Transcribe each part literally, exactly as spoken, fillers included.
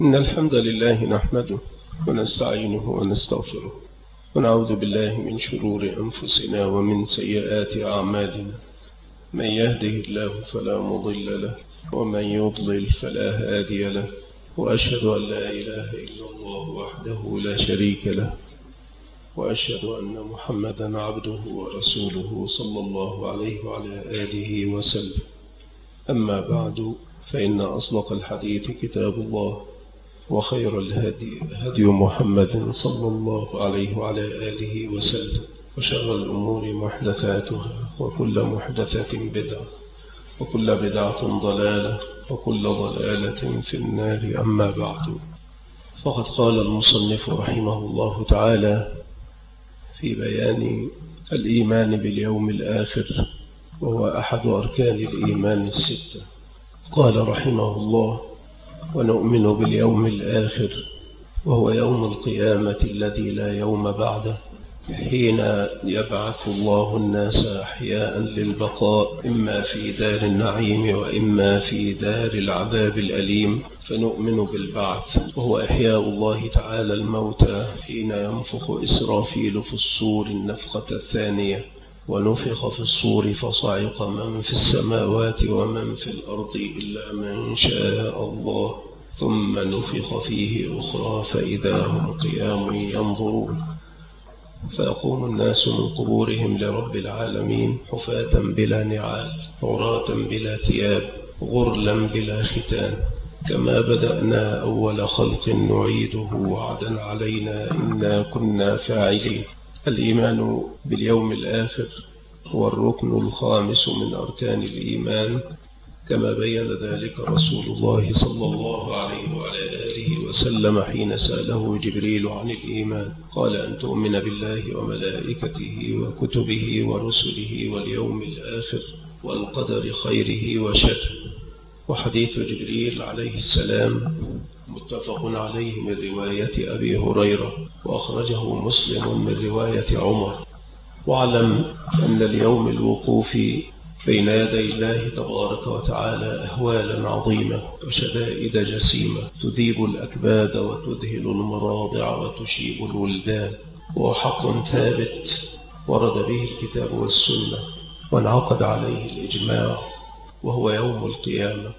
إن الحمد لله نحمده ونستعينه ونستغفره ونعوذ بالله من شرور أنفسنا ومن سيئات أعمالنا. من يهده الله فلا مضل له ومن يضلل فلا هادي له، وأشهد أن لا إله إلا الله وحده لا شريك له، وأشهد أن محمدا عبده ورسوله صلى الله عليه وعلى آله وسلم. أما بعد، فإن أصدق الحديث كتاب الله، وخير الهدي هدي محمد صلى الله عليه وعلى آله وسلم، وشر الأمور محدثاتها، وكل محدثة بدعة، وكل بدعة ضلالة، وكل ضلالة في النار. أما بعد، فقد قال المصنف رحمه الله تعالى في بيان الإيمان باليوم الآخر، وهو أحد أركان الإيمان الستة. قال رحمه الله: ونؤمن باليوم الآخر، وهو يوم القيامة الذي لا يوم بعده، حين يبعث الله الناس أحياء للبقاء، إما في دار النعيم وإما في دار العذاب الأليم. فنؤمن بالبعث، وهو إحياء الله تعالى الموتى حين ينفخ إسرافيل في الصور النفخة الثانية، ونفخ في الصور فصعق من في السماوات ومن في الأرض إلا من شاء الله، ثم نفخ فيه أخرى فإذا هم قيام ينظرون. فيقوم الناس من قبورهم لرب العالمين حفاة بلا نعال، عراة بلا ثياب، غرلا بلا ختان، كما بدأنا أول خلق نعيده وعدا علينا إنا كنا فاعلين. الإيمان باليوم الآخر هو الركن الخامس من أركان الإيمان، كما بين ذلك رسول الله صلى الله عليه وعلى آله وسلم حين سأله جبريل عن الإيمان. قال: أن تؤمن بالله وملائكته وكتبه ورسله واليوم الآخر والقدر خيره وشره. وحديث جبريل عليه السلام متفق عليه من رواية أبي هريرة، وأخرجه مسلم من رواية عمر. واعلم أن اليوم الوقوف بين يدي الله تبارك وتعالى أهوالا عظيمة وشدائد جسيمة، تذيب الأكباد وتذهل المراضع وتشيب الولدان، وهو حق ثابت ورد به الكتاب والسنة وانعقد عليه الإجماع، وهو يوم القيامة.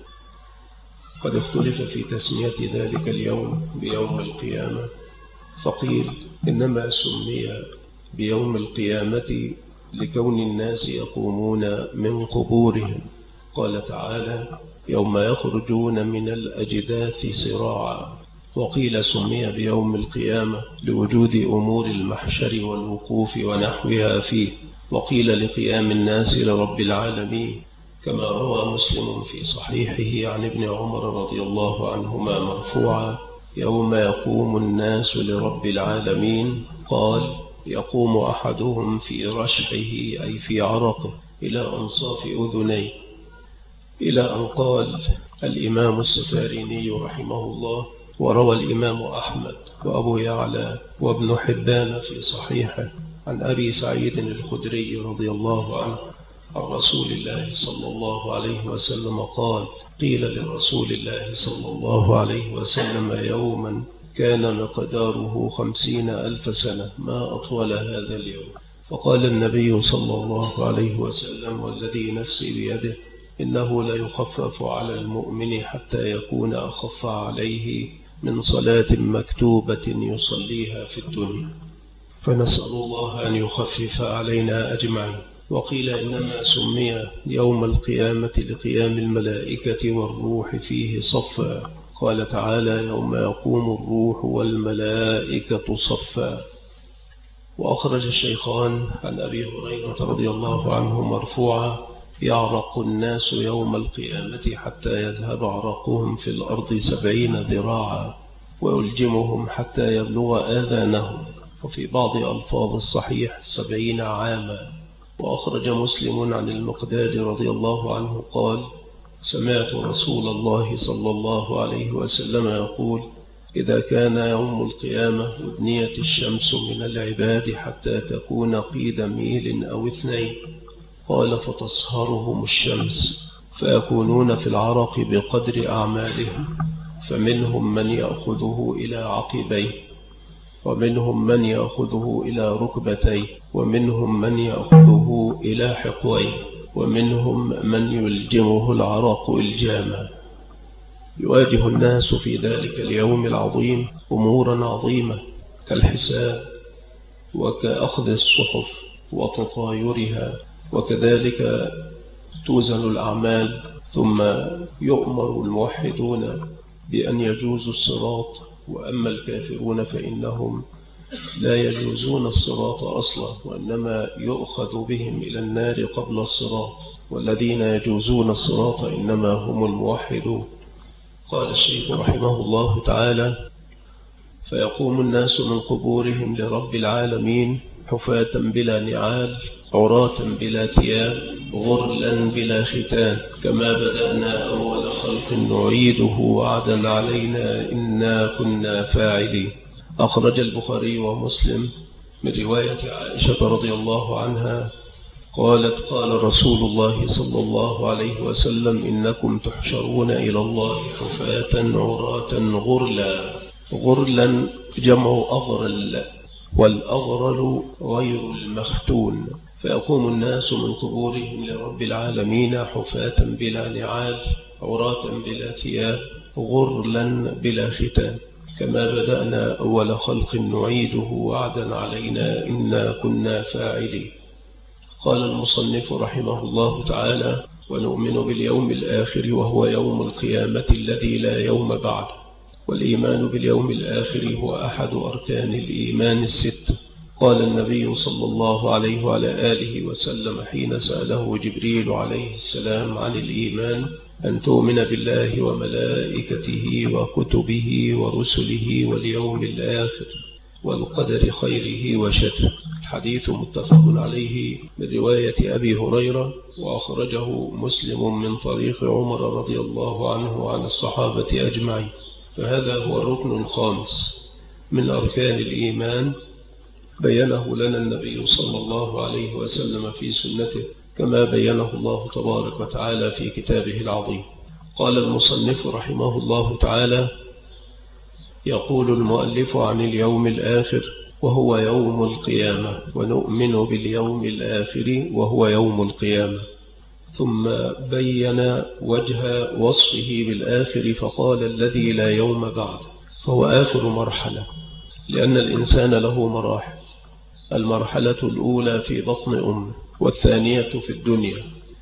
قد اختلف في تسمية ذلك اليوم بيوم القيامة، فقيل إنما سمي بيوم القيامة لكون الناس يقومون من قبورهم. قال تعالى: يوم يخرجون من الأجداث سراعا. وقيل سمي بيوم القيامة لوجود أمور المحشر والوقوف ونحوها فيه. وقيل لقيام الناس لرب العالمين، كما روى مسلم في صحيحه عن ابن عمر رضي الله عنهما مرفوعا: يوم يقوم الناس لرب العالمين، قال: يقوم أحدهم في رشحه أي في عرقه إلى أنصاف أذنيه، إلى أن قال الإمام السفاريني رحمه الله. وروى الإمام أحمد وأبو يعلى وابن حبان في صحيحه عن أبي سعيد الخدري رضي الله عنه عن رسول الله صلى الله عليه وسلم قال: قيل لرسول الله صلى الله عليه وسلم يوما كان مقداره خمسين ألف سنة: ما أطول هذا اليوم؟ فقال النبي صلى الله عليه وسلم: والذي نفسي بيده إنه لا يخفف على المؤمن حتى يكون أخف عليه من صلاة مكتوبة يصليها في الدنيا. فنسأل الله أن يخفف علينا أجمعين. وقيل إنما سمي يوم القيامة لقيام الملائكة والروح فيه صفا. قال تعالى: يوم يقوم الروح والملائكة صفا. وأخرج الشيخان عن أبي هريرة رضي الله عنه مرفوعا: يعرق الناس يوم القيامة حتى يذهب عرقهم في الأرض سبعين ذراعا، ويلجمهم حتى يبلغ آذانهم، وفي بعض ألفاظ الصحيح سبعين عاما. وأخرج مسلم عن المقداد رضي الله عنه قال: سمعت رسول الله صلى الله عليه وسلم يقول: إذا كان يوم القيامة أدنيت الشمس من العباد حتى تكون قيد ميل أو اثنين. قال: فتصهرهم الشمس فيكونون في العرق بقدر أعمالهم، فمنهم من يأخذه إلى عقبيه، ومنهم من يأخذه إلى ركبتيه، ومنهم من يأخذه إلى حقويه، ومنهم من يلجمه العرق الجامع. يواجه الناس في ذلك اليوم العظيم أمورا عظيمة كالحساب وكأخذ الصحف وتطايرها، وكذلك توزن الأعمال، ثم يؤمر الموحدون بأن يجوزوا الصراط، وأما الكافرون فإنهم لا يجوزون الصراط أصلا، وإنما يؤخذ بهم إلى النار قبل الصراط، والذين يجوزون الصراط إنما هم الموحدون. قال الشيخ رحمه الله تعالى: فيقوم الناس من قبورهم لرب العالمين حفاة بلا نعال، عراة بلا ثياب، غرلا بلا ختان، كما بدأنا أول خلق نعيده وعدا علينا إنا كنا فاعلين. أخرج البخاري ومسلم من رواية عائشة رضي الله عنها قالت: قال رسول الله صلى الله عليه وسلم: إنكم تحشرون إلى الله حفاة عراة غرلا. غرلا جمع أغرل، والأغرل غير المختون. فيقوم الناس من قبورهم لرب العالمين حفاة بلا نعال، عراة بلا ثياب، غرلا بلا ختان، كما بدأنا أول خلق نعيده وعدا علينا إنا كنا فاعلين. قال المصنف رحمه الله تعالى: ونؤمن باليوم الآخر وهو يوم القيامة الذي لا يوم بعد. والإيمان باليوم الآخر هو أحد أركان الإيمان الست. قال النبي صلى الله عليه وعلى آله وسلم حين سأله جبريل عليه السلام عن الإيمان: أن تؤمن بالله وملائكته وكتبه ورسله واليوم الآخر والقدر خيره وشره. الحديث متفق عليه من رواية أبي هريرة، وأخرجه مسلم من طريق عمر رضي الله عنه وعن الصحابة أجمعين. فهذا هو الركن الخامس من أركان الإيمان، بينه لنا النبي صلى الله عليه وسلم في سنته، كما بينه الله تبارك وتعالى في كتابه العظيم. قال المصنف رحمه الله تعالى: يقول المؤلف عن اليوم الآخر وهو يوم القيامة، ونؤمن باليوم الآخر وهو يوم القيامة. ثم بين وجه وصفه بالآخر فقال: الذي لا يوم بعد، فهو آخر مرحلة، لأن الإنسان له مراحل. المرحلة الأولى في بطن أمه، والثانية في الدنيا،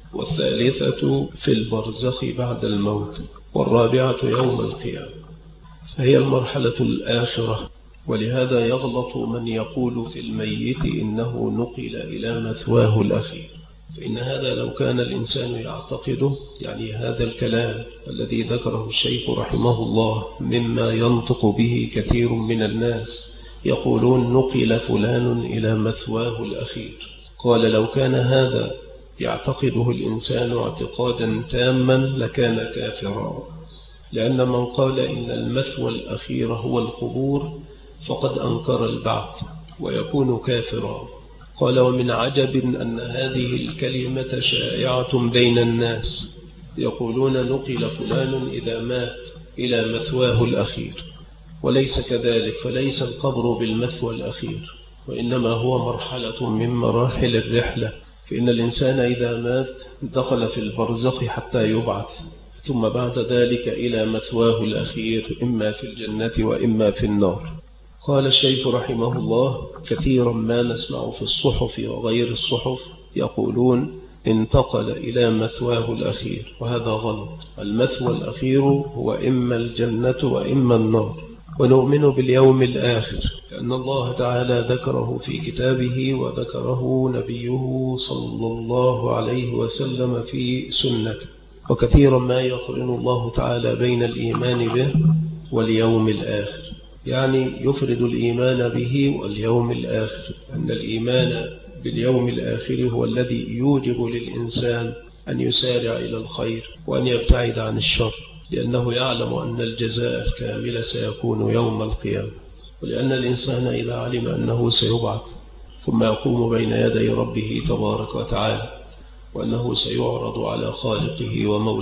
والثالثة في البرزخ بعد الموت، والرابعة يوم القيامة، فهي المرحلة الآخرة. ولهذا يغلط من يقول في الميت إنه نقل إلى مثواه الأخير، فإن هذا لو كان الإنسان يعتقده، يعني هذا الكلام الذي ذكره الشيخ رحمه الله مما ينطق به كثير من الناس، يقولون نقل فلان إلى مثواه الأخير. قال: لو كان هذا يعتقده الإنسان اعتقادا تاما لكان كافرا، لأن من قال إن المثوى الأخير هو القبور فقد أنكر البعث ويكون كافرا. قال: ومن عجب أن هذه الكلمة شائعة بين الناس، يقولون نقل فلان إذا مات إلى مثواه الأخير، وليس كذلك، فليس القبر بالمثوى الأخير، وإنما هو مرحلة من مراحل الرحلة. فإن الإنسان إذا مات دخل في البرزخ حتى يبعث، ثم بعد ذلك إلى مثواه الأخير، إما في الجنة وإما في النار. قال الشيخ رحمه الله: كثيرا ما نسمع في الصحف وغير الصحف يقولون انتقل إلى مثواه الأخير، وهذا غلط. المثوى الأخير هو إما الجنة وإما النار. ونؤمن باليوم الآخر لأن الله تعالى ذكره في كتابه، وذكره نبيه صلى الله عليه وسلم في سنته. وكثيرا ما يقرن الله تعالى بين الإيمان به واليوم الآخر، يعني يفرد الإيمان به واليوم الآخر، أن الإيمان باليوم الآخر هو الذي يوجب للإنسان أن يسارع إلى الخير وأن يبتعد عن الشر، لأنه يعلم أن الجزاء الكامل سيكون يوم القيامة. ولأن الإنسان إذا علم أنه سيبعث ثم يقوم بين يدي ربه تبارك وتعالى، وأنه سيعرض على خالقه ومولاه،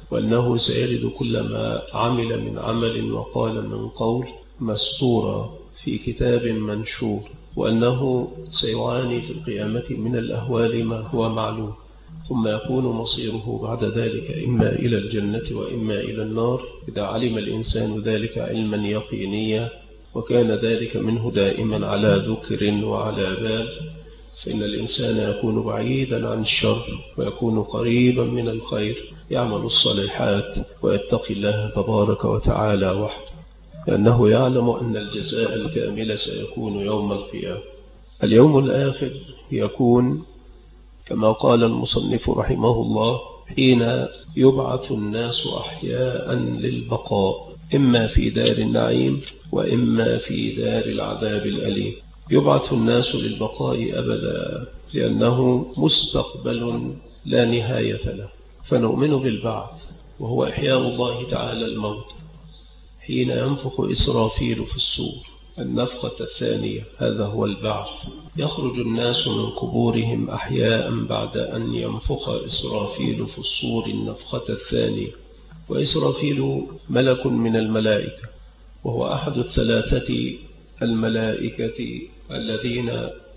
وأنه سيجد كل ما عمل من عمل وقال من قول مستورا في كتاب منشور، وأنه سيعاني في القيامة من الأهوال ما هو معلوم، ثم يكون مصيره بعد ذلك إما إلى الجنة وإما إلى النار إذا علم الإنسان ذلك علما يقينيا، وكان ذلك منه دائما على ذكر وعلى بال، فإن الإنسان يكون بعيدا عن الشر ويكون قريبا من الخير، يعمل الصالحات ويتقي الله تبارك وتعالى وحده، لأنه يعلم أن الجزاء الكامل سيكون يوم القيامة. اليوم الآخر يكون كما قال المصنف رحمه الله حين يبعث الناس أحياء للبقاء، إما في دار النعيم وإما في دار العذاب الأليم. يبعث الناس للبقاء أبدا لأنه مستقبل لا نهاية له، فنؤمن بالبعث وهو إحياء الله تعالى الموت حين ينفخ إسرافيل في الصور النفخة الثانية، هذا هو البعث. يخرج الناس من قبورهم أحياء بعد أن ينفخ إسرافيل في الصور النفخة الثانية، وإسرافيل ملك من الملائكة، وهو أحد الثلاثة الملائكة الذين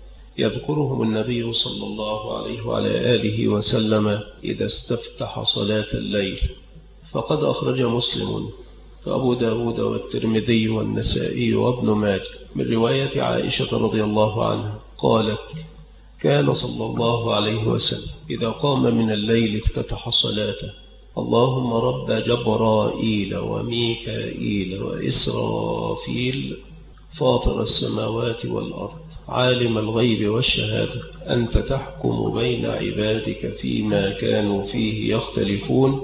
يذكرهم النبي صلى الله عليه وعلى آله وسلم إذا استفتح صلاة الليل. فقد أخرج مسلم وأبو داود والترمذي والنسائي وابن ماجه من رواية عائشة رضي الله عنها قالت: كان صلى الله عليه وسلم إذا قام من الليل افتتح صلاته: اللهم رب جبرائيل وميكائيل وإسرافيل فاطر السماوات والأرض عالم الغيب والشهادة أنت تحكم بين عبادك فيما كانوا فيه يختلفون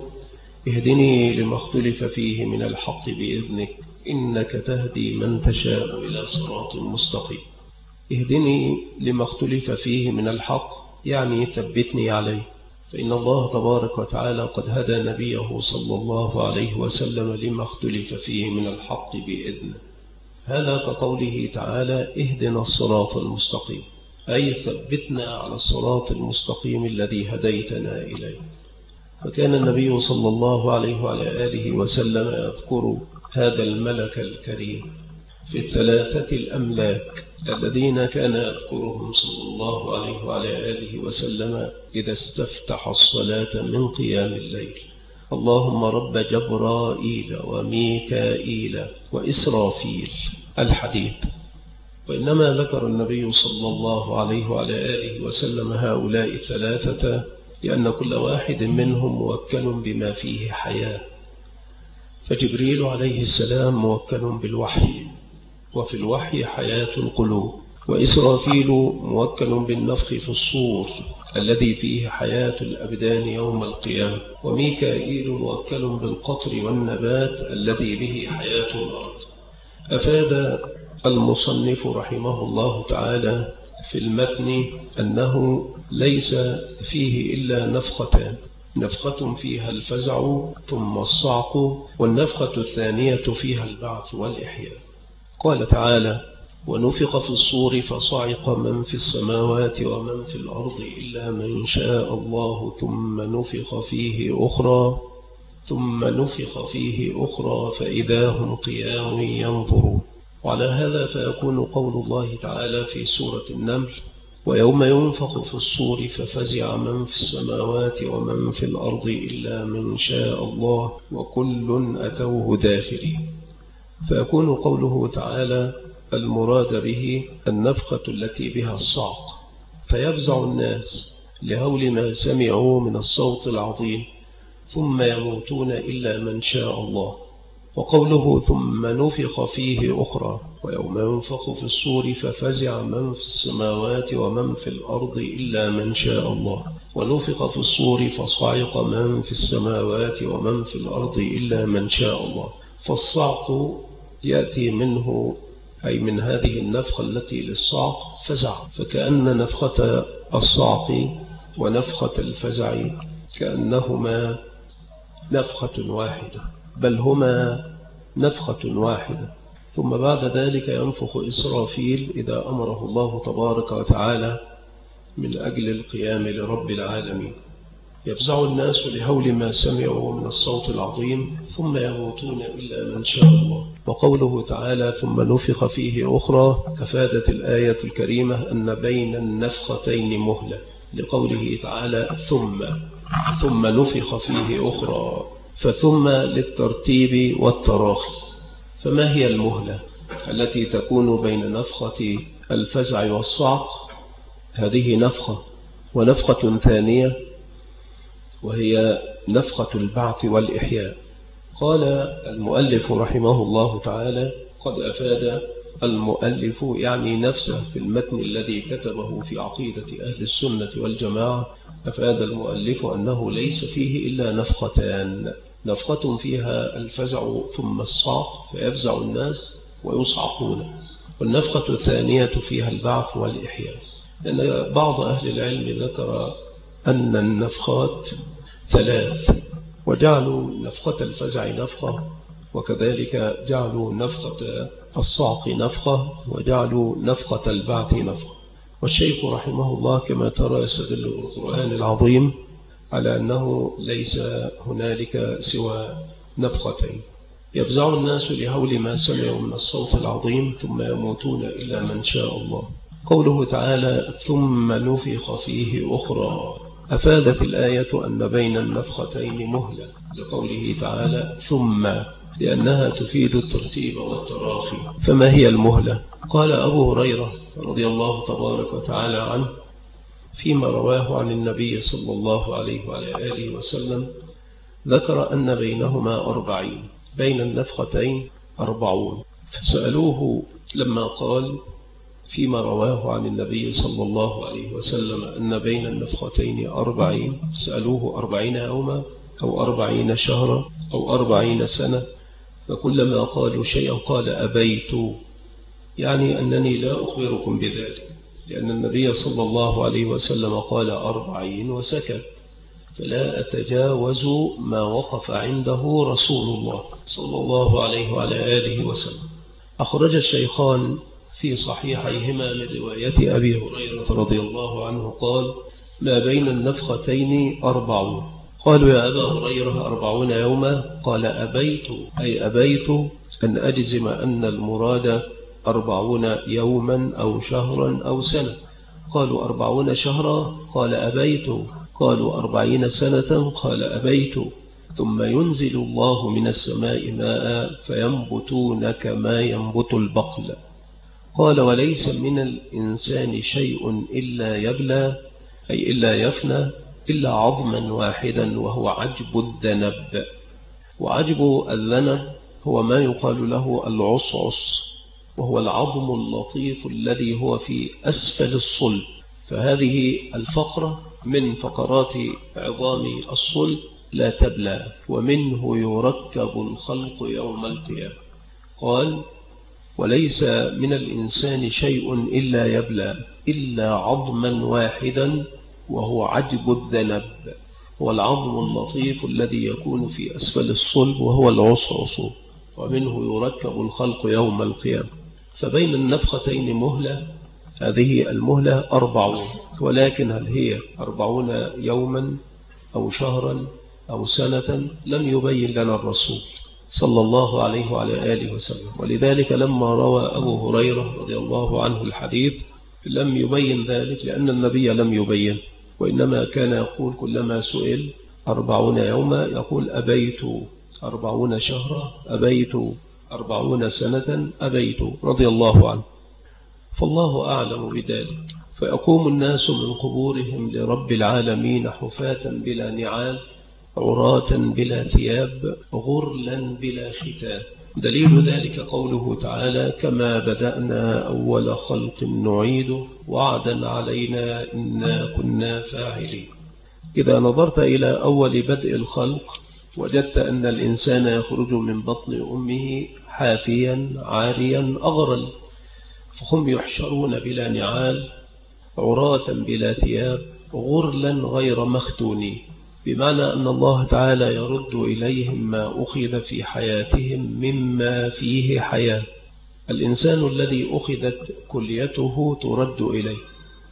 اهدني لما اختلف فيه من الحق بإذنك إنك تهدي من تشاء إلى صراط مستقيم. اهدني لما اختلف فيه من الحق يعني ثبتني عليه، فإن الله تبارك وتعالى قد هدى نبيه صلى الله عليه وسلم لما اختلف فيه من الحق بإذنه. هذا كقوله تعالى: اهدنا الصراط المستقيم، أي ثبتنا على الصراط المستقيم الذي هديتنا إليه. فكان النبي صلى الله عليه وعلى آله وسلم يذكر هذا الملك الكريم في الثلاثة الأملاك الذين كان يذكرهم صلى الله عليه وعلى آله وسلم إذا استفتح الصلاة من قيام الليل: اللهم رب جبرائيل وميكائيل وإسرافيل الحديث. وإنما ذكر النبي صلى الله عليه وعلى آله وسلم هؤلاء الثلاثة لأن كل واحد منهم موكل بما فيه حياة، فجبريل عليه السلام موكل بالوحي، وفي الوحي حياة القلوب، وإسرافيل موكل بالنفخ في الصور الذي فيه حياة الأبدان يوم القيامة، وميكائيل موكل بالقطر والنبات الذي به حياة الأرض. أفاد المصنف رحمه الله تعالى في المتن أنه ليس فيه إلا نفختان: نفخة فيها الفزع ثم الصعق، والنفخة الثانية فيها البعث والإحياء. قال تعالى: ونفخ في الصور فصعق من في السماوات ومن في الأرض إلا من شاء الله ثم نفخ فيه أخرى ثم نفخ فيه أخرى فإذا هم قيام ينظرون. وعلى هذا فيكون قول الله تعالى في سورة النمل: ويوم ينفخ في الصور ففزع من في السماوات ومن في الأرض إلا من شاء الله وكل أتوه داخرين. فيكون قوله تعالى المراد به النفخة التي بها الصعق، فيفزع الناس لهول ما سمعوا من الصوت العظيم ثم يموتون إلا من شاء الله. وقوله ثم نفخ فيه أخرى: ويوم ينفخ في الصور ففزع من في السماوات ومن في الأرض إلا من شاء الله ونفخ في الصور فصعق من في السماوات ومن في الأرض إلا من شاء الله. فالصعق يأتي منه أي من هذه النفخة التي للصعق فزع، فكأن نفخة الصعق ونفخة الفزع كأنهما نفخة واحدة، بل هما نفخة واحدة. ثم بعد ذلك ينفخ إسرافيل إذا أمره الله تبارك وتعالى من أجل القيام لرب العالمين. يفزع الناس لهول ما سمعوا من الصوت العظيم ثم يموتون إلا من شاء الله. وقوله تعالى ثم نفخ فيه أخرى أفادت الآية الكريمة أن بين النفختين مهلة، لقوله تعالى ثم ثم نفخ فيه أخرى، فثم للترتيب والتراخي. فما هي المهلة التي تكون بين نفخة الفزع والصعق؟ هذه نفخة، ونفخة ثانية وهي نفخة البعث والإحياء. قال المؤلف رحمه الله تعالى قد أفاد المؤلف يعني نفسه في المتن الذي كتبه في عقيدة أهل السنة والجماعة، أفاد المؤلف أنه ليس فيه إلا نفختان، نفخة فيها الفزع ثم الصعق فيفزع الناس ويصعقون، والنفخة الثانية فيها البعث والإحياء. لأن بعض أهل العلم ذكر أن النفخات ثلاث، وجعلوا نفخة الفزع نفخة، وكذلك جعلوا نفخة الصعق نفخة، وجعلوا نفخة البعث نفخة. والشيخ رحمه الله كما ترى يستدل القرآن العظيم على أنه ليس هنالك سوى نفختين. يفزع الناس لهول ما سمعوا من الصوت العظيم ثم يموتون إلا من شاء الله. قوله تعالى ثم نفخ فيه أخرى، أفادت الآية أن بين النفختين مهلة، لقوله تعالى ثم، لأنها تفيد الترتيب والتراخي. فما هي المهلة؟ قال أبو هريرة رضي الله تبارك وتعالى عنه فيما رواه عن النبي صلى الله عليه وعلى آله وسلم، ذكر أن بينهما أربعين، بين النفختين أربعون. فسألوه لما قال فيما رواه عن النبي صلى الله عليه وسلم أن بين النفختين أربعين، سألوه أربعين يوما أو أربعين شهرا أو أربعين سنة، فكلما قالوا شيئا قال أبيت، يعني أنني لا أخبركم بذلك، لأن النبي صلى الله عليه وسلم قال أربعين وسكت، فلا أتجاوز ما وقف عنده رسول الله صلى الله عليه وعلى آله وسلم. أخرج الشيخان في صحيحيهما من رواية أبي هريرة رضي الله عنه قال ما بين النفختين أربعون. قالوا يا أبا هريرة أربعون يوما؟ قال أبيت، أي أبيت أن أجزم أن المراد أربعون يوما أو شهرا أو سنة. قالوا أربعون شهرا؟ قال أبيت. قالوا أربعين سنة؟ قال أبيت. ثم ينزل الله من السماء ماء فينبتون كما ينبت البقل. قال وليس من الإنسان شيء إلا يبلى، أي إلا يفنى، إلا عظما واحدا وهو عجب الذنب. وعجب الذنب هو ما يقال له العصعص، وهو العظم اللطيف الذي هو في أسفل الصلب، فهذه الفقرة من فقرات عظام الصلب لا تبلى، ومنه يركب الخلق يوم القيامة. قال وليس من الإنسان شيء إلا يبلى إلا عظما واحدا وهو عجب الذنب، هو العظم اللطيف الذي يكون في أسفل الصلب وهو العصعص، ومنه يركب الخلق يوم القيامة. فبين النفختين مهلة، هذه المهلة أربعون، ولكن هل هي أربعون يوما أو شهرا أو سنة لم يبين لنا الرسول صلى الله عليه وعلى آله وسلم. ولذلك لما روى أبو هريرة رضي الله عنه الحديث لم يبين ذلك، لأن النبي لم يبين، وإنما كان يقول كلما سئل أربعون يوما يقول أبيت، أربعون شهرا أبيت، أربعون سنة أبيت، رضي الله عنه. فالله أعلم بذلك. فيقوم الناس من قبورهم لرب العالمين حفاة بلا نعال، عراة بلا ثياب، غرلا بلا ختان. دليل ذلك قوله تعالى كما بدأنا أول خلق نعيده وعدا علينا إنا كنا فاعلين. إذا نظرت إلى أول بدء الخلق وجدت أن الإنسان يخرج من بطن أمه حافيا عاريا أغرل، فهم يحشرون بلا نعال، عراة بلا ثياب، غرلا غير مختونين، بمعنى أن الله تعالى يرد إليهم ما أخذ في حياتهم مما فيه حياة. الإنسان الذي أخذت كليته ترد إليه،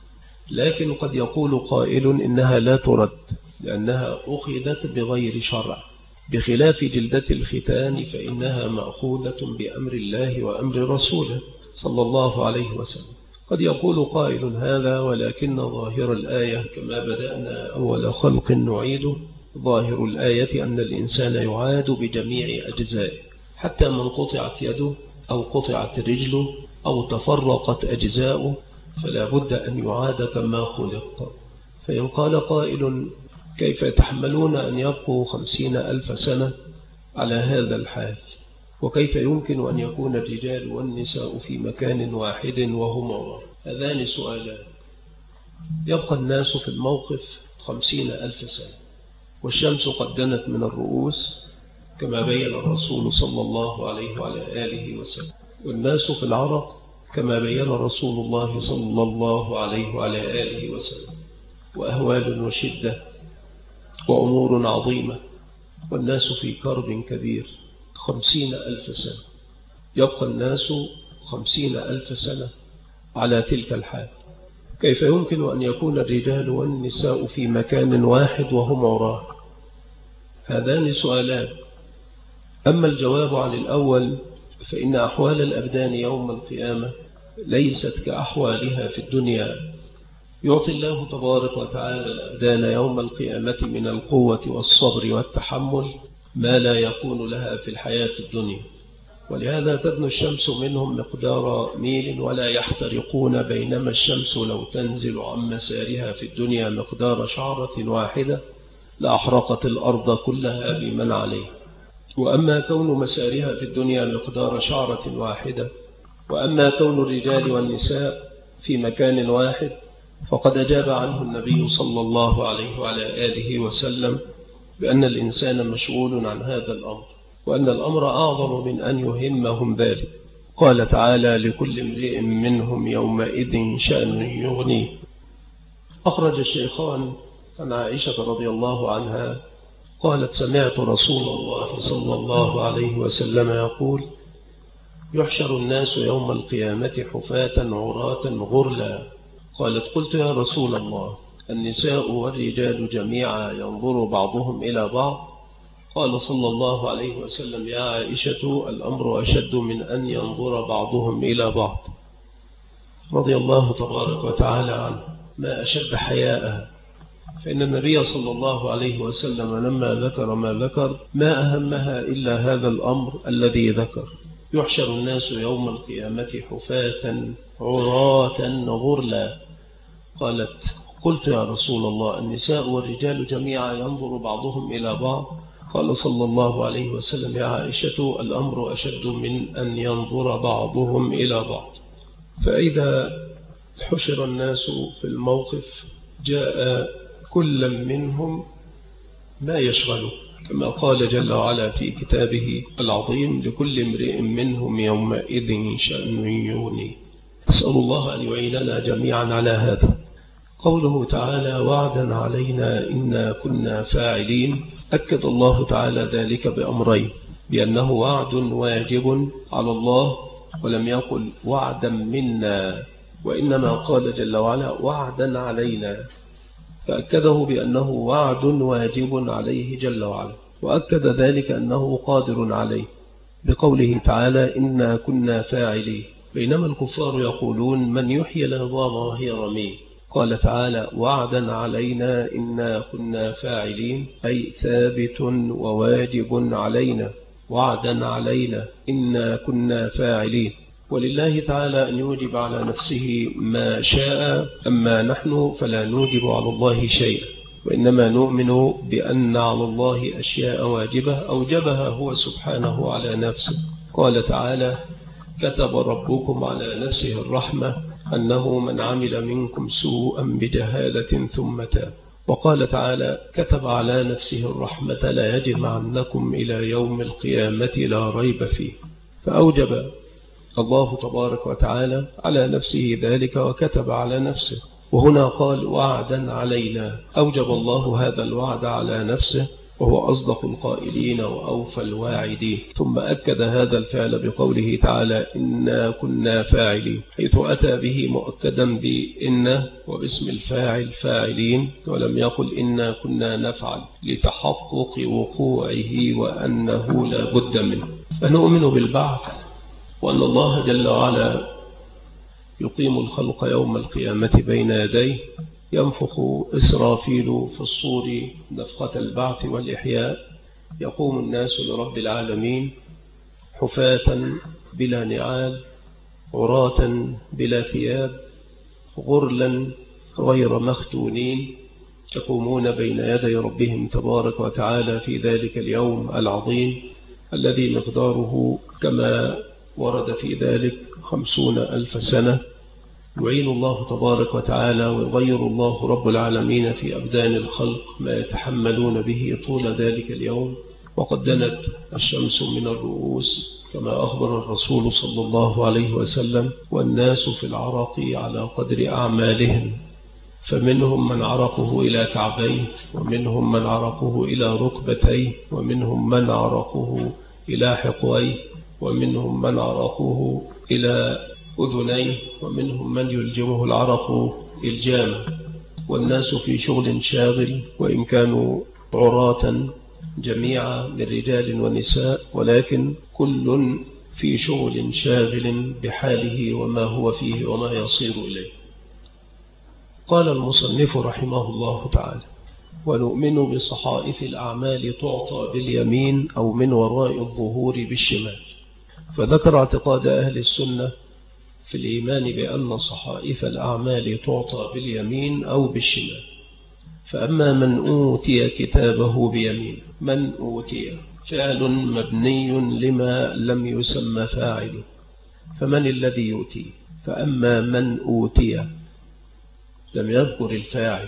لكن قد يقول قائل إنها لا ترد لأنها أخذت بغير شرع، بخلاف جلدة الختان فإنها مأخوذة بأمر الله وأمر رسوله صلى الله عليه وسلم. قد يقول قائل هذا، ولكن ظاهر الآية كما بدأنا أول خلق نعيده، ظاهر الآية أن الإنسان يعاد بجميع أجزائه، حتى من قطعت يده أو قطعت رجله أو تفرقت أجزاؤه فلا بد أن يعاد كما خلق. فإن قال قائل كيف يتحملون أن يبقوا خمسين ألف سنة على هذا الحال، وكيف يمكن أن يكون الرجال والنساء في مكان واحد وهما؟ هذان سؤالان. يبقى الناس في الموقف خمسين ألف سنة، والشمس قد دنت من الرؤوس كما بين الرسول صلى الله عليه وعلى آله وسلم، والناس في العرق كما بين رسول الله صلى الله عليه وعلى آله وسلم، وأهوال وشدة وأمور عظيمة، والناس في كرب كبير. خمسين ألف سنة، يبقى الناس خمسين ألف سنة على تلك الحال، كيف يمكن أن يكون الرجال والنساء في مكان واحد وهم عراه؟ هذان سؤالان. أما الجواب عن الأول فإن أحوال الأبدان يوم القيامة ليست كأحوالها في الدنيا. يعطي الله تبارك وتعالى الأبدان يوم القيامة من القوة والصبر والتحمل ما لا يكون لها في الحياة الدنيا، ولهذا تدنو الشمس منهم مقدار ميل ولا يحترقون، بينما الشمس لو تنزل عن مسارها في الدنيا مقدار شعرة واحدة لأحرقت الأرض كلها بمن عليه. وأما كون مسارها في الدنيا مقدار شعرة واحدة، وأما كون الرجال والنساء في مكان واحد فقد أجاب عنه النبي صلى الله عليه وعلى آله وسلم بأن الإنسان مشغول عن هذا الأمر، وأن الأمر أعظم من أن يهمهم ذلك. قال تعالى لكل امرئ منهم يومئذ شأن يغنيه. أخرج الشيخان عن عائشة رضي الله عنها قالت سمعت رسول الله صلى الله عليه وسلم يقول يحشر الناس يوم القيامة حفاة عراة غرلا. قالت قلت يا رسول الله النساء والرجال جميعا ينظر بعضهم إلى بعض؟ قال صلى الله عليه وسلم يا عائشة الأمر أشد من أن ينظر بعضهم إلى بعض. رضي الله تبارك وتعالى عنه، ما أشد حياءها، فإن النبي صلى الله عليه وسلم لما ذكر ما ذكر ما أهمها إلا هذا الأمر الذي ذكر. يحشر الناس يوم القيامة حفاة عراة غرلا. قالت قلت يا رسول الله النساء والرجال جميعا ينظر بعضهم إلى بعض؟ قال صلى الله عليه وسلم يا عائشة الأمر أشد من أن ينظر بعضهم إلى بعض. فإذا حشر الناس في الموقف جاء كل منهم ما يشغله، كما قال جل وعلا في كتابه العظيم لكل امرئ منهم يومئذ شأن يغنيه. أسأل الله أن يعيننا جميعا على هذا. قوله تعالى وعدا علينا إنا كنا فاعلين، أكد الله تعالى ذلك بأمرين، بأنه وعد واجب على الله، ولم يقل وعدا منا، وإنما قال جل وعلا وعدا علينا، فأكده بأنه وعد واجب عليه جل وعلا، وأكد ذلك أنه قادر عليه بقوله تعالى إنا كنا فاعلين. بينما الكفار يقولون من يحيي العظام وهي رميم. قال تعالى وعدا علينا إنا كنا فاعلين، أي ثابت وواجب علينا، وعدا علينا إنا كنا فاعلين. ولله تعالى أن يوجب على نفسه ما شاء، أما نحن فلا نوجب على الله شيئا، وإنما نؤمن بأن على الله أشياء واجبة أوجبها هو سبحانه على نفسه. قال تعالى كتب ربكم على نفسه الرحمة أنه من عمل منكم سوءا بجهالة ثم تاب. وقال تعالى كتب على نفسه الرحمة لا يجمعنكم إلى يوم القيامة لا ريب فيه. فأوجب الله تبارك وتعالى على نفسه ذلك وكتب على نفسه. وهنا قال وعدا علينا، أوجب الله هذا الوعد على نفسه وهو أصدق القائلين وأوفى الواعدين. ثم أكد هذا الفعل بقوله تعالى إنا كنا فاعلين، حيث أتى به مؤكدا بإن وباسم الفاعل فاعلين، ولم يقل إنا كنا نفعل لتحقق وقوعه وأنه لا بد منه. فنؤمن بالبعث، وأن الله جل وعلا يقيم الخلق يوم القيامة بين يديه، ينفخ إسرافيل في الصور نفخة البعث والإحياء، يقوم الناس لرب العالمين حفاة بلا نعال، عراة بلا ثياب، غرلا غير مختونين، يقومون بين يدي ربهم تبارك وتعالى في ذلك اليوم العظيم الذي مقداره كما ورد في ذلك خمسون ألف سنة. يعين الله تبارك وتعالى ويغير الله رب العالمين في أبدان الخلق ما يتحملون به طول ذلك اليوم. وقد دنت الشمس من الرؤوس كما أخبر الرسول صلى الله عليه وسلم، والناس في العرق على قدر أعمالهم، فمنهم من عرقه إلى كعبيه، ومنهم من عرقه إلى ركبتيه، ومنهم من عرقه إلى حقويه، ومنهم من عرقه إلى أذنيه، ومنهم من يلجمه العرق الجامع. والناس في شغل شاغل، وإن كانوا عراة جميعا من رجال ونساء، ولكن كل في شغل شاغل بحاله وما هو فيه وما يصير إليه. قال المصنف رحمه الله تعالى: ونؤمن بصحائف الأعمال تعطى باليمين أو من وراء الظهور بالشمال. فذكر اعتقاد أهل السنة في الإيمان بأن صحائف الأعمال تعطى باليمين أو بالشمال. فأما من أوتي كتابه بيمين، من أوتي فعل مبني لما لم يسمى فاعله، فمن الذي يؤتي؟ فأما من أوتي لم يذكر الفاعل،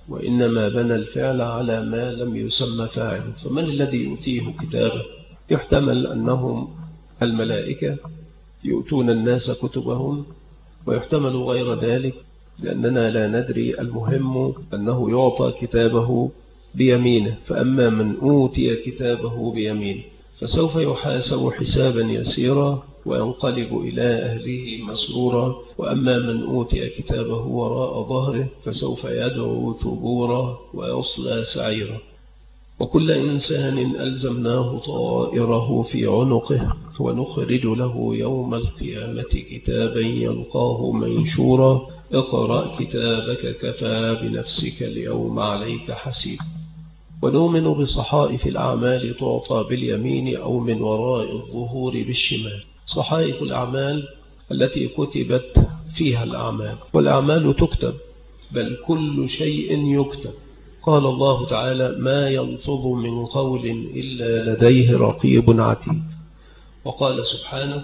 وإنما بنى الفعل على ما لم يسمى فاعله. فمن الذي يؤتيه كتابه؟ يحتمل أنهم الملائكة يؤتون الناس كتبهم، ويحتمل غير ذلك، لأننا لا ندري. المهم أنه يعطى كتابه بيمينه. فأما من أوتي كتابه بيمينه فسوف يحاسب حسابا يسيرا وينقلب إلى أهله مسرورا. وأما من أوتي كتابه وراء ظهره فسوف يدعو ثبورا ويصلى سعيرا. وكل إنسان ألزمناه طائره في عنقه، ونخرج له يوم القيامة كتابا يلقاه منشورا. اقرأ كتابك كفى بنفسك اليوم عليك حسيب. ونؤمن بصحائف الأعمال تعطى باليمين أو من وراء الظهور بالشمال. صحائف الأعمال التي كتبت فيها الأعمال، والأعمال تكتب، بل كل شيء يكتب. قال الله تعالى: ما يلفظ من قول إلا لديه رقيب عتيد. وقال سبحانه: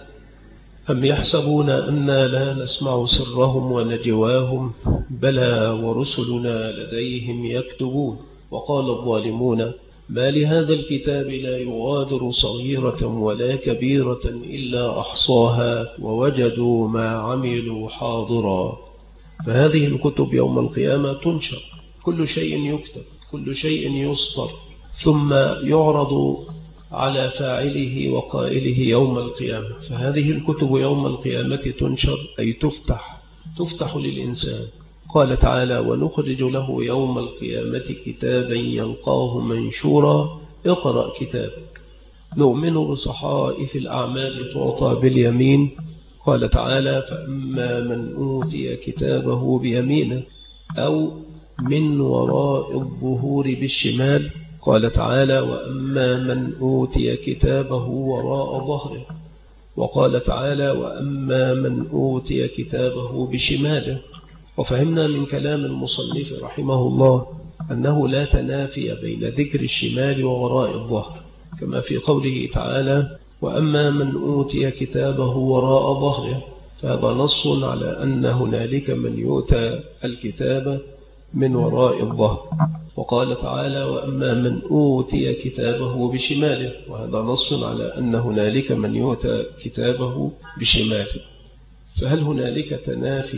أم يحسبون أنا لا نسمع سرهم ونجواهم بلى ورسلنا لديهم يكتبون. وقال الظالمون: ما لهذا الكتاب لا يغادر صغيرة ولا كبيرة إلا أحصاها ووجدوا ما عملوا حاضرا. فهذه الكتب يوم القيامة تنشر، كل شيء يكتب، كل شيء يسطر، ثم يعرض على فاعله وقائله يوم القيامة. فهذه الكتب يوم القيامة تنشر، أي تفتح تفتح للإنسان. قال تعالى: ونخرج له يوم القيامة كتابا يلقاه منشورا. اقرأ كتابك. نؤمن بصحائف الأعمال تعطى باليمين. قال تعالى: فأما من أوتي كتابه بيمينه أو من وراء الظهور بالشمال. قال تعالى: وأما من أوتي كتابه وراء ظهره. وقال تعالى: وأما من أوتي كتابه بشماله. وفهمنا من كلام المصنف رحمه الله أنه لا تنافي بين ذكر الشمال ووراء الظهر، كما في قوله تعالى: وأما من أوتي كتابه وراء ظهره. فهذا نص على أن هنالك من يؤتى الكتاب من وراء الظهر. وقال تعالى: وأما من أوتي كتابه بشماله. وهذا نص على أن هنالك من يؤتى كتابه بشماله. فهل هنالك تنافي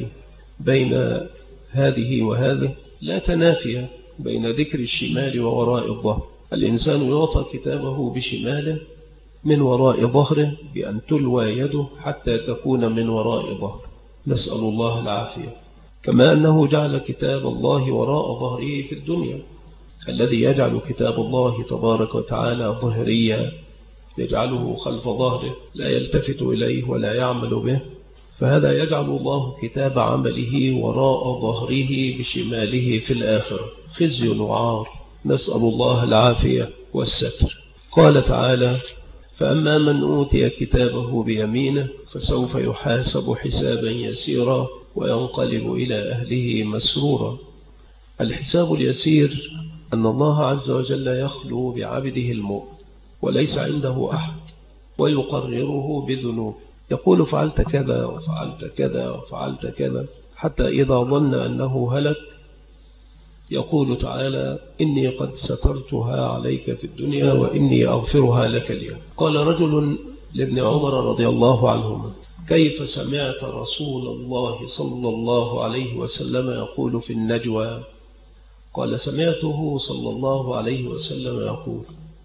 بين هذه وهذه؟ لا تنافي بين ذكر الشمال ووراء الظهر، الإنسان يعطى كتابه بشماله من وراء ظهره بأن تلوى يده حتى تكون من وراء ظهره، نسأل الله العافية. كما أنه جعل كتاب الله وراء ظهره في الدنيا، الذي يجعل كتاب الله تبارك وتعالى ظهريا يجعله خلف ظهره لا يلتفت إليه ولا يعمل به، فهذا يجعل الله كتاب عمله وراء ظهره بشماله في الآخرة، خزي وعار، نسأل الله العافية والستر. قال تعالى: فأما من أوتي كتابه بيمينه فسوف يحاسب حسابا يسيرا وينقلب إلى أهله مسرورا. الحساب اليسير أن الله عز وجل يخلو بعبده المؤمن وليس عنده أحد ويقرره بذنوب، يقول فعلت كذا وفعلت كذا وفعلت كذا، حتى إذا ظن أنه هلك يقول تعالى: إني قد سترتها عليك في الدنيا وإني أغفرها لك اليوم. قال رجل لابن عمر رضي الله عنهما: كيف سمعت رسول الله صلى الله عليه وسلم يقول في النجوى؟ قال: سمعته صلى الله عليه وسلم يقول: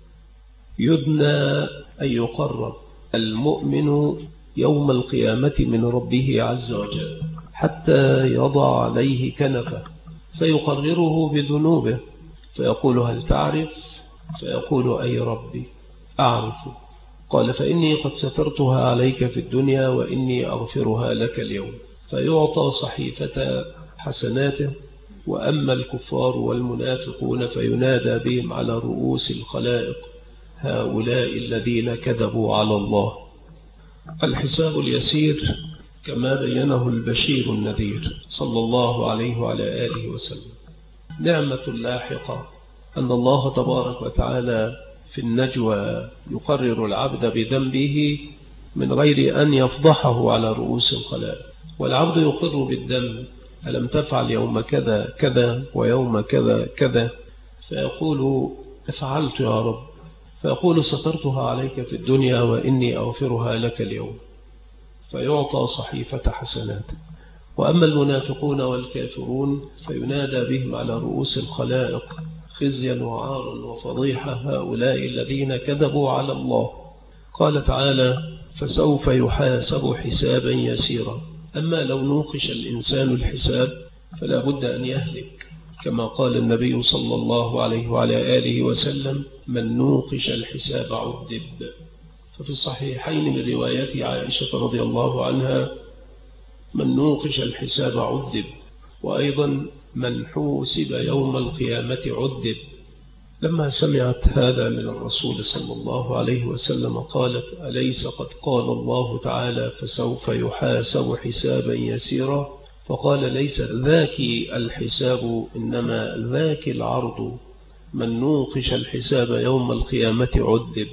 يدنى أن يقرب المؤمن يوم القيامة من ربه عز وجل حتى يضع عليه كنفه فيقرره بذنوبه، فيقول: هل تعرف؟ فيقول: أي ربي أعرف. قال: فإني قد سترتها عليك في الدنيا وإني أغفرها لك اليوم. فيعطى صحيفة حسناته. وأما الكفار والمنافقون فينادى بهم على رؤوس الخلائق: هؤلاء الذين كذبوا على الله. الحساب اليسير كما بينه البشير النذير صلى الله عليه وعلى آله وسلم. نعمة لاحقة أن الله تبارك وتعالى في النجوى يقرر العبد بذنبه من غير أن يفضحه على رؤوس الخلائق، والعبد يقر بالذنب: ألم تفعل يوم كذا كذا ويوم كذا كذا؟ فيقول: فعلت يا رب. فيقول: سترتها عليك في الدنيا وإني أغفرها لك اليوم. فيعطى صحيفة حسنات. وأما المنافقون والكافرون فينادى بهم على رؤوس الخلائق: خزيا وعارا وفضيحة، هؤلاء الذين كذبوا على الله. قال تعالى: فسوف يحاسب حسابا يسيرا. أما لو نوقش الإنسان الحساب فلا بد أن يهلك، كما قال النبي صلى الله عليه وعلى آله وسلم: من نوقش الحساب عذب. ففي الصحيحين من رواية عائشة رضي الله عنها: من نوقش الحساب عذب. وأيضا: من حوسب يوم القيامة عذب. لما سمعت هذا من الرسول صلى الله عليه وسلم قالت: أليس قد قال الله تعالى: فسوف يحاسب حسابا يسيرا؟ فقال: ليس ذاك الحساب، إنما ذاك العرض. من نوقش الحساب يوم القيامة عذب.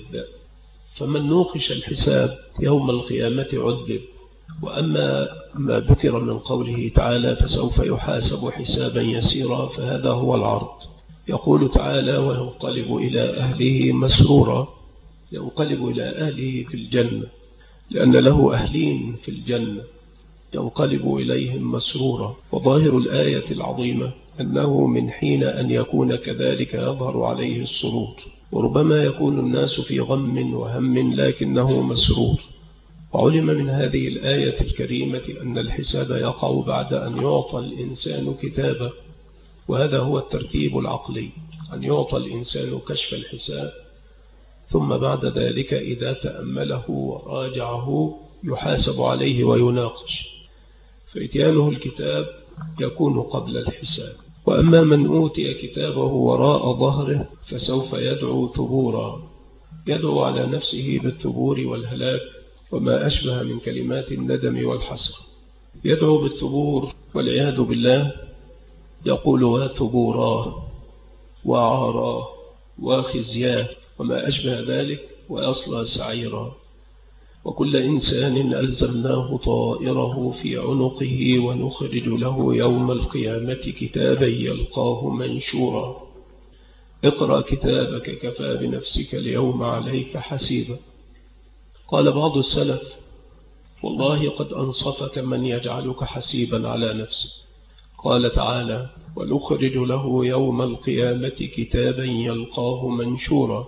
فمن نوقش الحساب يوم القيامة عذب. وأما ما ذكر من قوله تعالى: فسوف يحاسب حسابا يسيرا، فهذا هو العرض. يقول تعالى: وينقلب إلى أهله مسرورا. ينقلب إلى أهله في الجنة، لأن له أهلين في الجنة، ينقلب إليهم مسرورا. وظاهر الآية العظيمة أنه من حين أن يكون كذلك يظهر عليه السرور، وربما يكون الناس في غم وهم لكنه مسرور. وعلم من هذه الآية الكريمة أن الحساب يقع بعد أن يعطى الإنسان كتابه، وهذا هو الترتيب العقلي، أن يعطى الإنسان كشف الحساب، ثم بعد ذلك إذا تأمله وراجعه يحاسب عليه ويناقش، فإتيانه الكتاب يكون قبل الحساب. وأما من أوتي كتابه وراء ظهره فسوف يدعو ثبورا. يدعو على نفسه بالثبور والهلاك وما أشبه من كلمات الندم والحسرة. يدعو بالثبور والعياذ بالله، يقول: وثبوراه وعاراه وخزياه وما أشبه ذلك، ويصلى سعيرا. وكل إنسان ألزمناه طائره في عنقه ونخرج له يوم القيامة كتابا يلقاه منشورا. اقرأ كتابك كفى بنفسك اليوم عليك حسيبا. قال بعض السلف: والله قد أنصفك من يجعلك حسيبا على نفسك. قال تعالى: ونخرج له يوم القيامة كتابا يلقاه منشورا.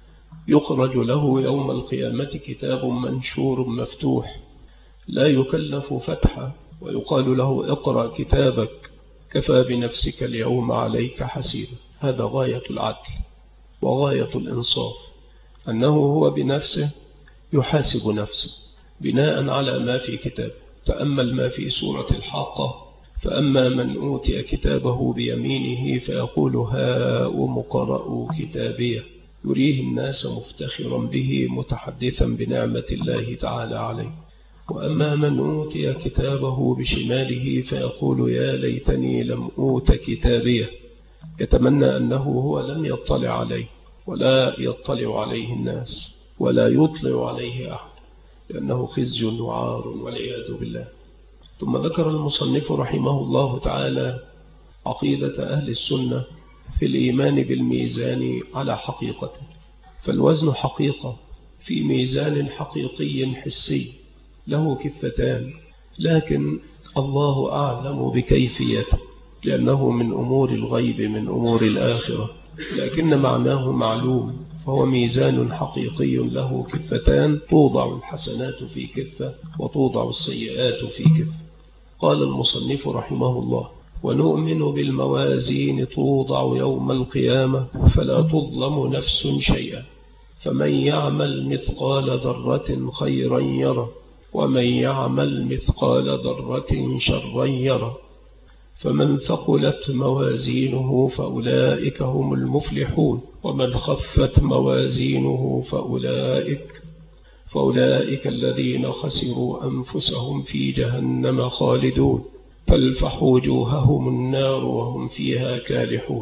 يخرج له يوم القيامة كتاب منشور مفتوح لا يكلف فتحا، ويقال له: اقرأ كتابك كفى بنفسك اليوم عليك حسيبا. هذا غاية العدل وغاية الإنصاف، أنه هو بنفسه يحاسب نفسه بناء على ما في كتابه. تأمل ما في سورة الحاقة: فأما من أوتي كتابه بيمينه فيقول هاؤم اقرءوا كتابيه، يريه الناس مفتخرا به متحدثا بنعمة الله تعالى عليه. وأما من أوتي كتابه بشماله فيقول يا ليتني لم أوت كتابيه، يتمنى أنه هو لم يطلع عليه ولا يطلع عليه الناس ولا يطلع عليه أحد، لأنه خزي وعار والعياذ بالله. ثم ذكر المصنف رحمه الله تعالى عقيدة أهل السنة في الإيمان بالميزان على حقيقته. فالوزن حقيقة في ميزان حقيقي حسي له كفتان، لكن الله أعلم بكيفيته لأنه من أمور الغيب من أمور الآخرة، لكن معناه معلوم. فهو ميزان حقيقي له كفتان، توضع الحسنات في كفة وتوضع السيئات في كفة. قال المصنف رحمه الله: ونؤمن بالموازين توضع يوم القيامة فلا تظلم نفس شيئا، فمن يعمل مثقال ذرة خيرا يره ومن يعمل مثقال ذرة شرا يره. فمن ثقلت موازينه فأولئك هم المفلحون، ومن خفت موازينه فأولئك فأولئك الذين خسروا أنفسهم في جهنم خالدون، تلفح وجوههم النار وهم فيها كالحون.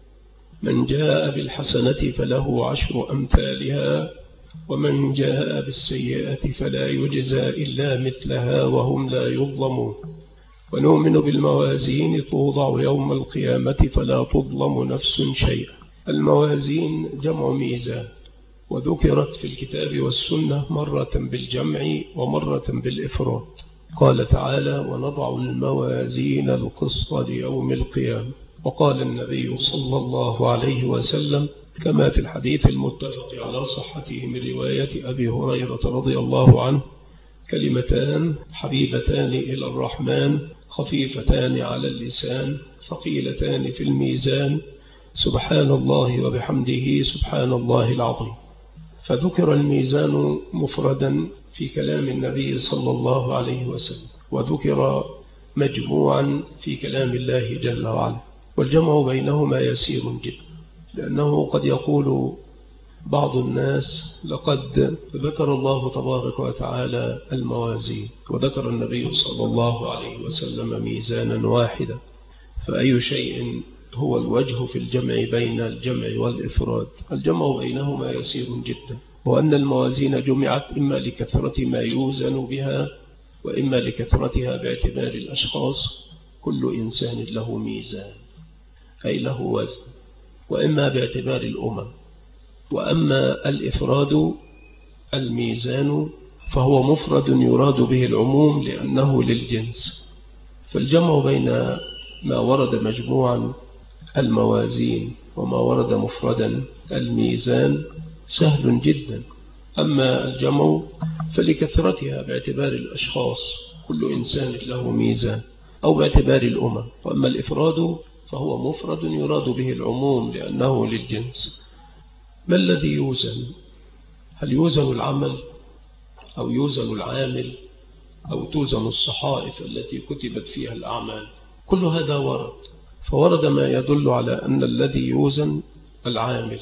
من جاء بالحسنة فله عشر أمثالها، ومن جاء بالسيئة فلا يجزى إلا مثلها وهم لا يظلمون. ونؤمن بالموازين توضع يوم القيامة فلا تظلم نفس شيئا. الموازين جمع ميزان، وذكرت في الكتاب والسنة مرة بالجمع ومرة بالإفراد. قال تعالى: ونضع الموازين القسط ليوم القيامة. وقال النبي صلى الله عليه وسلم كما في الحديث المتفق على صحته من رواية أبي هريرة رضي الله عنه: كلمتان حبيبتان إلى الرحمن خفيفتان على اللسان ثقيلتان في الميزان، سبحان الله وبحمده سبحان الله العظيم. فذكر الميزان مفردا في كلام النبي صلى الله عليه وسلم، وذكر مجموعا في كلام الله جل وعلا، والجمع بينهما يسير جدا، لأنه قد يقول بعض الناس: لقد ذكر الله تبارك وتعالى الموازين وذكر النبي صلى الله عليه وسلم ميزانا واحدا، فأي شيء هو الوجه في الجمع بين الجمع والإفراد؟ الجمع بينهما يسير جدا، وأن الموازين جمعت إما لكثرة ما يوزن بها وإما لكثرتها باعتبار الأشخاص، كل إنسان له ميزان أي له وزن، وإما باعتبار الأمم. وأما الإفراد الميزان فهو مفرد يراد به العموم لأنه للجنس. فالجمع بين ما ورد مجموعا الموازين وما ورد مفردا الميزان سهل جدا. أما الجمع فلكثرتها باعتبار الأشخاص، كل إنسان له ميزان، أو باعتبار الأمم. وأما الإفراد فهو مفرد يراد به العموم لأنه للجنس. ما الذي يوزن؟ هل يوزن العمل أو يوزن العامل أو توزن الصحائف التي كتبت فيها الأعمال؟ كل هذا ورد، فورد ما يدل على أن الذي يوزن العامل،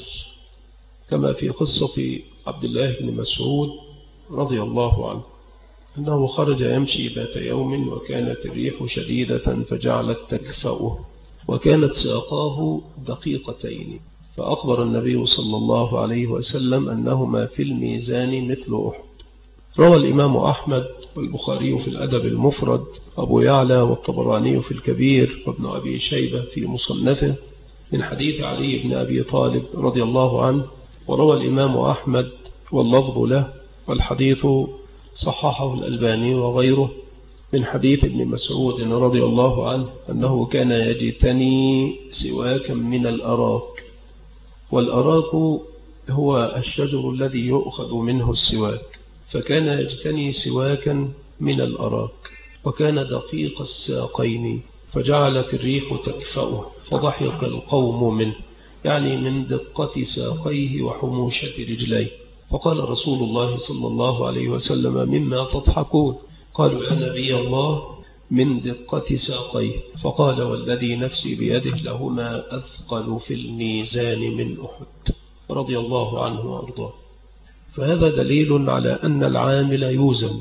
كما في قصة عبد الله بن مسعود رضي الله عنه أنه خرج يمشي ذات يوم وكانت الريح شديدة فجعلت تكفأه، وكانت ساقاه دقيقتين، فأخبر النبي صلى الله عليه وسلم أنهما في الميزان مثل أحد. روى الإمام أحمد والبخاري في الأدب المفرد، أبو يعلى والطبراني في الكبير، وابن أبي شيبة في مصنفه من حديث علي بن أبي طالب رضي الله عنه. وروى الإمام أحمد واللفظ له، والحديث صححه الألباني وغيره من حديث ابن مسعود رضي الله عنه أنه كان يجتني سواكا من الأراك، والأراك هو الشجر الذي يؤخذ منه السواك، فكان يجتني سواكا من الأراك، وكان دقيق الساقين، فجعلت الريح تكفأه فضحك القوم منه، يعني من دقة ساقيه وحموشة رجليه. فقال رسول الله صلى الله عليه وسلم: مما تضحكون؟ قالوا: يا نبي الله، من دقة ساقيه. فقال: والذي نفسي بيده لهما أثقل في الميزان من أحد، رضي الله عنه وأرضاه. فهذا دليل على أن العامل يوزن،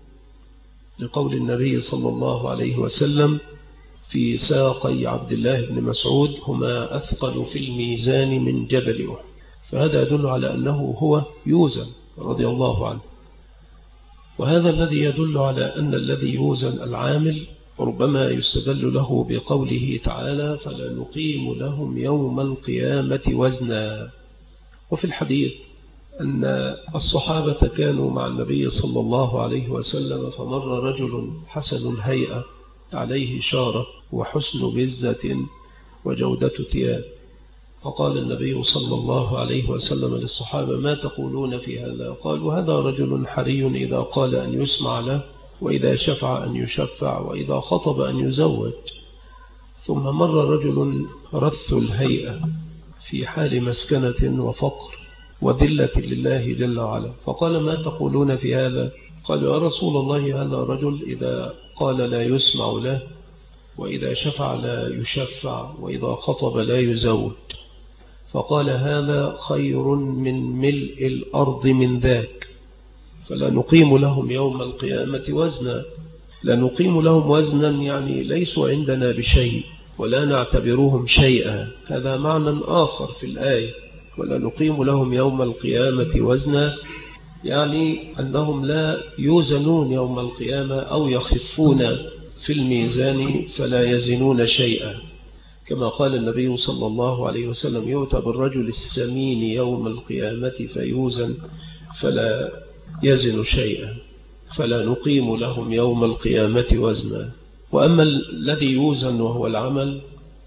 لقول النبي صلى الله عليه وسلم في ساقي عبد الله بن مسعود: هما أثقل في الميزان من جبل أحد. فهذا يدل على أنه هو يوزن، رضي الله عنه. وهذا الذي يدل على أن الذي يوزن العامل، ربما يستدل له بقوله تعالى: فلا نقيم لهم يوم القيامة وزنا. وفي الحديث أن الصحابة كانوا مع النبي صلى الله عليه وسلم، فمر رجل حسن الهيئة عليه شارة وحسن بزة وجودة ثياب، فقال النبي صلى الله عليه وسلم للصحابة: ما تقولون في هذا؟ قالوا: هذا رجل حري إذا قال أن يسمع له، وإذا شفع أن يشفع، وإذا خطب أن يزوج. ثم مر رجل رث الهيئة في حال مسكنة وفقر وذلة لله جل وعلا، فقال: ما تقولون في هذا؟ قالوا: يا رسول الله، هذا رجل إذا قال لا يسمع له، وإذا شفع لا يشفع، وإذا خطب لا يزوج. فقال: هذا خير من ملء الأرض من ذاك، فلا نقيم لهم يوم القيامة وزنا. لا نقيم لهم وزنا يعني ليسوا عندنا بشيء ولا نعتبرهم شيئا، هذا معنى آخر في الآية. ولا نقيم لهم يوم القيامة وزنا يعني أنهم لا يوزنون يوم القيامة أو يخفون في الميزان فلا يزنون شيئا، كما قال النبي صلى الله عليه وسلم: يؤتى بالرجل السمين يوم القيامة فيوزن فلا يزن شيئا. فلا نقيم لهم يوم القيامة وزنا. وأما الذي يوزن وهو العمل،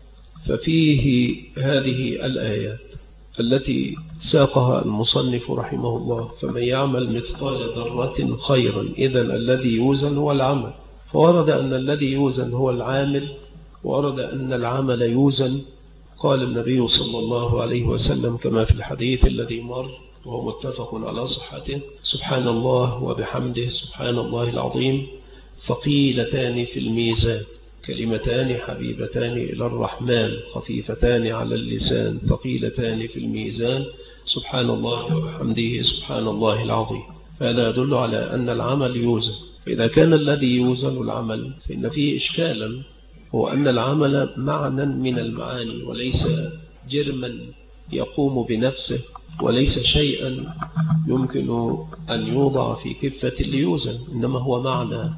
ففيه هذه الآيات التي ساقها المصنف رحمه الله: فمن يعمل مثقال ذرة خيرا. إذن الذي يوزن هو العمل، فورد أن الذي يوزن هو العامل، ورد أن العمل يوزن. قال النبي صلى الله عليه وسلم كما في الحديث الذي مر وهو متفق على صحته: سبحان الله وبحمده سبحان الله العظيم ثقيلتان في الميزان، كلمتان حبيبتان إلى الرحمن خفيفتان على اللسان ثقيلتان في الميزان، سبحان الله وبحمده سبحان الله العظيم. فهذا يدل على أن العمل يوزن. فإذا كان الذي يوزن العمل فإن فيه إشكالا، هو أن العمل معنى من المعاني وليس جرما يقوم بنفسه، وليس شيئا يمكن أن يوضع في كفة ليوزن، إنما هو معنى.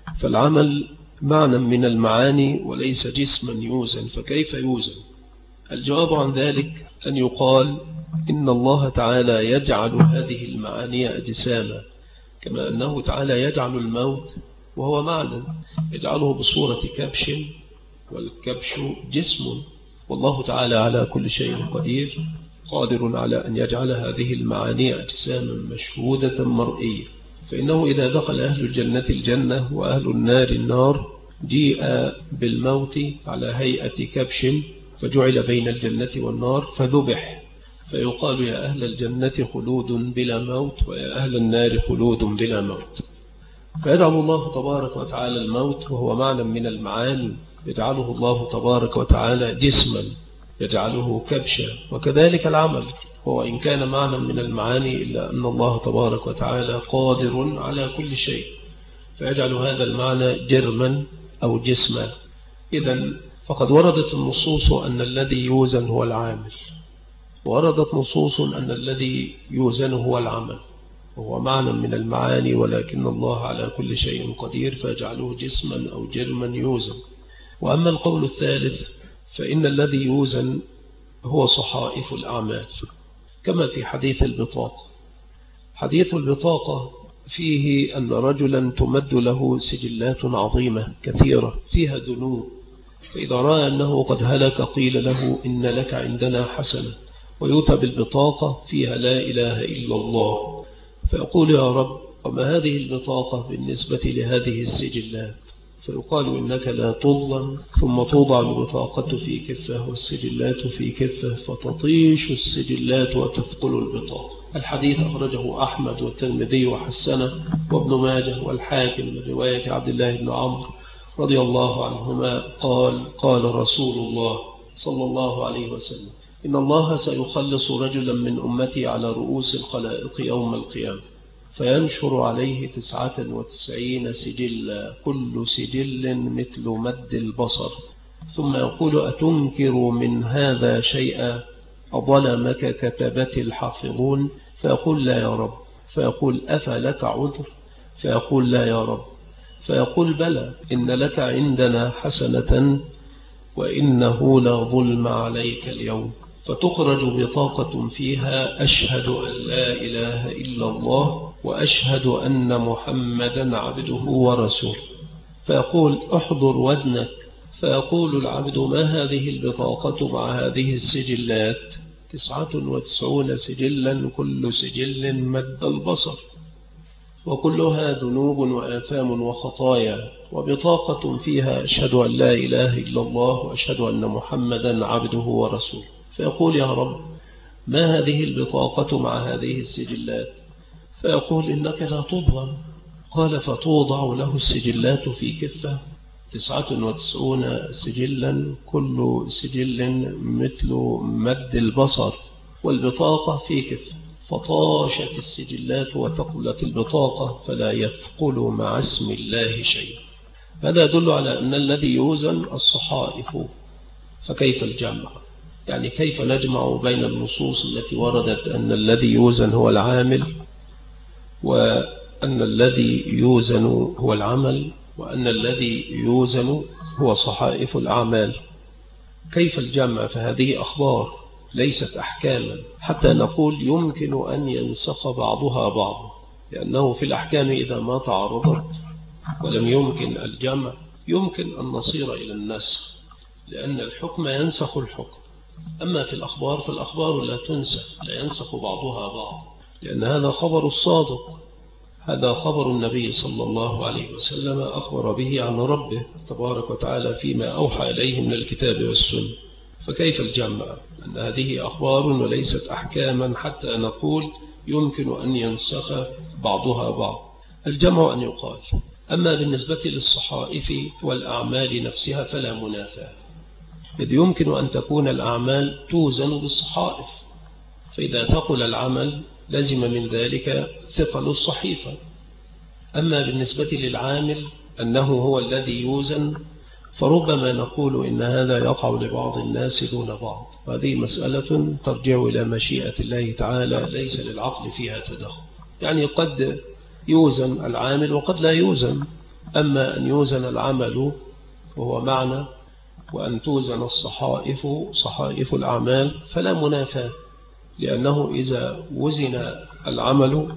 فالعمل معنى من المعاني وليس جسما يوزن، فكيف يوزن؟ الجواب عن ذلك أن يقال إن الله تعالى يجعل هذه المعاني أجساما، كما أنه تعالى يجعل الموت وهو معنى، يجعله بصورة كبش، والكبش جسم، والله تعالى على كل شيء قدير، قادر على أن يجعل هذه المعاني أجساما مشهودة مرئية. فإنه إذا دخل أهل الجنة الجنة وأهل النار النار، جيء بالموت على هيئة كبش فجعل بين الجنة والنار فذبح، فيقال: يا أهل الجنة خلود بلا موت، ويا أهل النار خلود بلا موت. فيجعل الله تبارك وتعالى الموت وهو معنى من المعاني، يجعله الله تبارك وتعالى جسما، يجعله كبشا. وكذلك العمل، هو إن كان معنى من المعاني إلا أن الله تبارك وتعالى قادر على كل شيء، فيجعل هذا المعنى جرما أو جسما. إذن فقد وردت النصوص أن الذي يوزن هو العامل، وردت نصوص أن الذي يوزن هو العمل، وهو معنى من المعاني، ولكن الله على كل شيء قدير فيجعله جسما أو جرما يوزن. وأما القول الثالث فإن الذي يوزن هو صحائف الأعمال، كما في حديث البطاقة. حديث البطاقة فيه أن رجلا تمد له سجلات عظيمة كثيرة فيها ذنوب، فإذا رأى أنه قد هلك قيل له إن لك عندنا حسنة، ويؤتى بالبطاقة فيها لا إله إلا الله، فيقول يا رب وما هذه البطاقة بالنسبة لهذه السجلات؟ فيقال إنك لا تظلم، ثم توضع البطاقة في كفة والسجلات في كفة، فتطيش السجلات وتثقل البطاقة. الحديث أخرجه أحمد والترمذي وحسنه وابن ماجه والحاكم من رواية عبد الله بن عمرو رضي الله عنهما قال قال رسول الله صلى الله عليه وسلم إن الله سيخلص رجلا من أمتي على رؤوس الخلائق يوم القيامة، فينشر عليه تسعة وتسعين سجلا، كل سجل مثل مد البصر، ثم يقول أتنكر من هذا شيئا أظلمك كتبت الحافظون؟ فيقول لا يا رب، فيقول أفلك عذر؟ فيقول لا يا رب، فيقول بلى إن لك عندنا حسنة وإنه لا ظلم عليك اليوم، فتخرج بطاقة فيها أشهد أن لا إله إلا الله وأشهد أن محمدا عبده ورسوله، فيقول احضر وزنك، فيقول العبد ما هذه البطاقة مع هذه السجلات؟ تسعة وتسعون سجلا، كل سجل مد البصر، وكلها ذنوب وآثام وخطايا، وبطاقة فيها أشهد أن لا إله إلا الله وأشهد أن محمدا عبده ورسوله، فيقول يا رب ما هذه البطاقة مع هذه السجلات؟ فيقول إنك لا تظلم. قال فتوضع له السجلات في كفة، تسعة وتسعون سجلا، كل سجل مثل مد البصر، والبطاقة في كفة، فطاشت السجلات وثقلت البطاقة فلا يثقل مع اسم الله شيء. هذا يدل على أن الذي يوزن الصحائف، فكيف الجمع؟ يعني كيف نجمع بين النصوص التي وردت أن الذي يوزن هو العامل، وأن الذي يوزن هو العمل، وأن الذي يوزن هو صحائف الأعمال؟ كيف الجمع؟ فهذه أخبار ليست أحكاما، حتى نقول يمكن أن ينسخ بعضها بعضا، لأنه في الأحكام إذا ما تعارضت ولم يمكن الجمع يمكن أن نصير إلى النسخ، لأن الحكم ينسخ الحكم. أما في الأخبار فالأخبار لا تنسخ، لا ينسخ بعضها بعض، لأن هذا خبر الصادق، هذا خبر النبي صلى الله عليه وسلم أخبر به عن ربه تبارك وتعالى فيما أوحى إليه من الكتاب والسنة، فكيف الجمع؟ أن هذه أخبار وليست أحكاما حتى نقول يمكن أن ينسخ بعضها بعض. الجمع أن يقال. أما بالنسبة للصحائف والأعمال نفسها فلا منافاة، إذ يمكن أن تكون الأعمال توزن بالصحائف، فإذا ثقل العمل لزم من ذلك ثقل الصحيفة. أما بالنسبة للعامل أنه هو الذي يوزن، فربما نقول إن هذا يقع لبعض الناس دون بعض، هذه مسألة ترجع إلى مشيئة الله تعالى، ليس للعقل فيها تدخل. يعني قد يوزن العامل وقد لا يوزن، أما أن يوزن العمل وهو معنى، وأن توزن الصحائف صحائف الأعمال فلا منافاة، لأنه إذا وزن العمل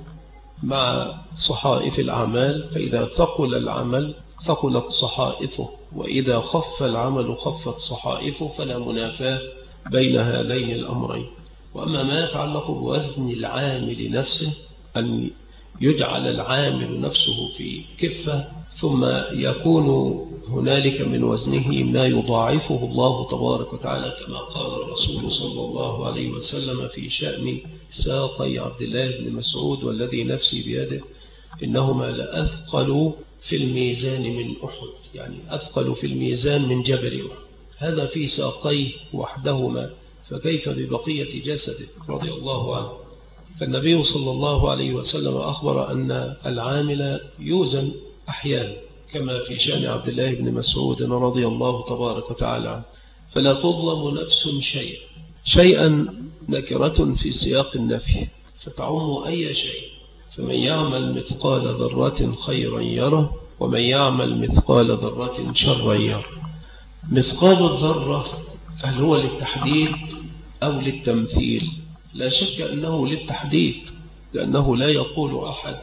مع صحائف الأعمال فإذا ثقل العمل ثقلت صحائفه، وإذا خف العمل خفت صحائفه، فلا منافاة بين هذين الأمرين. وأما ما يتعلق بوزن العامل نفسه، أن يجعل العامل نفسه في كفة ثم يكون هنالك من وزنه ما يضاعفه الله تبارك وتعالى، كما قال الرسول صلى الله عليه وسلم في شأن ساقي عبد الله بن مسعود والذي نفسي بيده إنهما لأثقل في الميزان من أحد، يعني أثقل في الميزان من جبل أحد، هذا في ساقيه وحدهما، فكيف ببقية جسده رضي الله عنه. فالنبي صلى الله عليه وسلم أخبر أن العامل يوزن أحيانا، كما في شأن عبد الله بن مسعود رضي الله تبارك وتعالى عنه. فلا تظلم نفس شيئا، شيئا نكرة في سياق النفي فتعم أي شيء، فمن يعمل مثقال ذرة خيرا يره، ومن يعمل مثقال ذرة شرا يره. مثقال الذرة هل هو للتحديد أو للتمثيل؟ لا شك أنه للتحديد، لأنه لا يقول أحد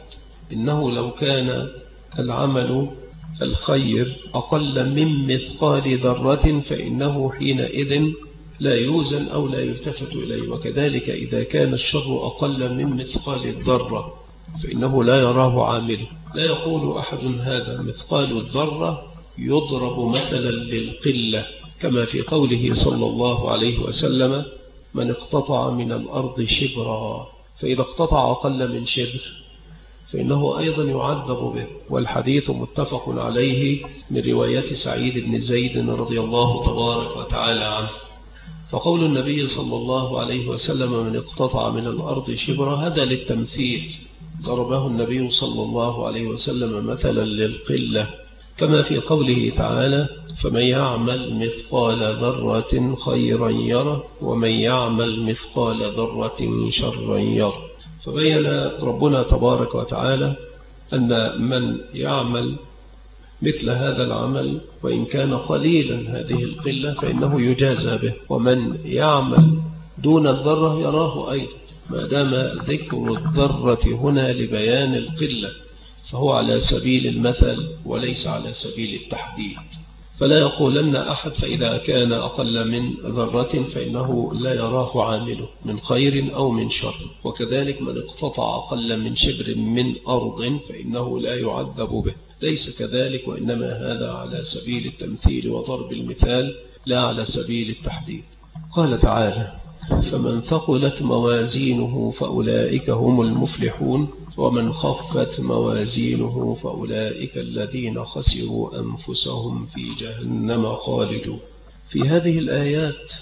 إنه لو كان العمل الخير أقل من مثقال ذرة فإنه حينئذ لا يوزن أو لا يلتفت إليه، وكذلك إذا كان الشر أقل من مثقال الذرة فإنه لا يراه عامله. لا يقول أحد هذا مثقال الذرة يضرب مثلا للقلة، كما في قوله صلى الله عليه وسلم: من اقتطع من الأرض شبرا، فإذا اقتطع أقل من شبر فإنه أيضا يعذب به. والحديث متفق عليه من رواية سعيد بن زيد رضي الله تبارك وتعالى عنه. فقول النبي صلى الله عليه وسلم: من اقتطع من الأرض شبرا، هذا للتمثيل، ضربه النبي صلى الله عليه وسلم مثلا للقلة، كما في قوله تعالى: فمن يعمل مثقال ذرة خيرا يره ومن يعمل مثقال ذرة شرا يره. فبين ربنا تبارك وتعالى أن من يعمل مثل هذا العمل وإن كان قليلا هذه القلة فإنه يجازى به، ومن يعمل دون الذرة يراه أيضا، ما دام ذكر الذرة هنا لبيان القلة فهو على سبيل المثل وليس على سبيل التحديد. فلا يقولن أحد فإذا كان أقل من ذرة فإنه لا يراه عامله من خير أو من شر، وكذلك من اقتطع أقل من شبر من أرض فإنه لا يعذب به، ليس كذلك، وإنما هذا على سبيل التمثيل وضرب المثال لا على سبيل التحديد. قال تعالى: فمن ثقلت موازينه فأولئك هم المفلحون ومن خفت موازينه فأولئك الذين خسروا أنفسهم في جهنم خالدون. في هذه الآيات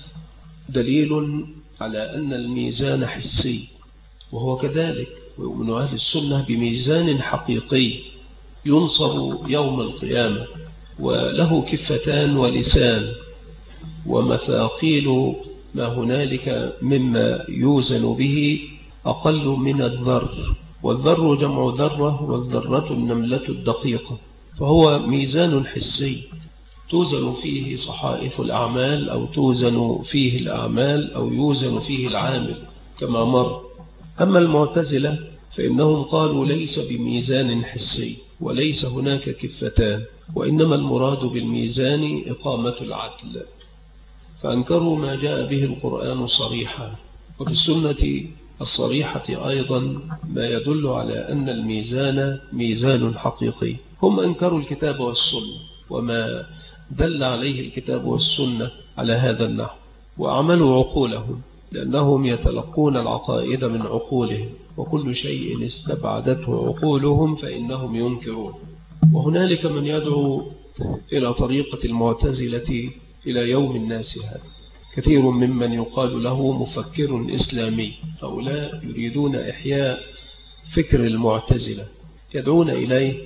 دليل على أن الميزان حسي، وهو كذلك، ويؤمن أهل السنة بميزان حقيقي ينصب يوم القيامة وله كفتان ولسان ومثاقيل ما هنالك مما يوزن به أقل من الذر، والذر جمع ذرة، والذرة النملة الدقيقة، فهو ميزان حسي توزن فيه صحائف الأعمال أو توزن فيه الأعمال أو يوزن فيه العامل كما مر. أما المعتزلة فإنهم قالوا ليس بميزان حسي وليس هناك كفتان، وإنما المراد بالميزان إقامة العدل، فأنكروا ما جاء به القرآن صريحا، وفي السنة الصريحة أيضا ما يدل على أن الميزان ميزان حقيقي. هم أنكروا الكتاب والسنة وما دل عليه الكتاب والسنة على هذا النحو، وأعملوا عقولهم لأنهم يتلقون العقائد من عقولهم، وكل شيء استبعدته عقولهم فإنهم ينكرون. وهنالك من يدعو إلى طريقة المعتزلة إلى يوم الناس هذا، كثير ممن يقال له مفكر إسلامي، هؤلاء يريدون إحياء فكر المعتزلة، يدعون إليه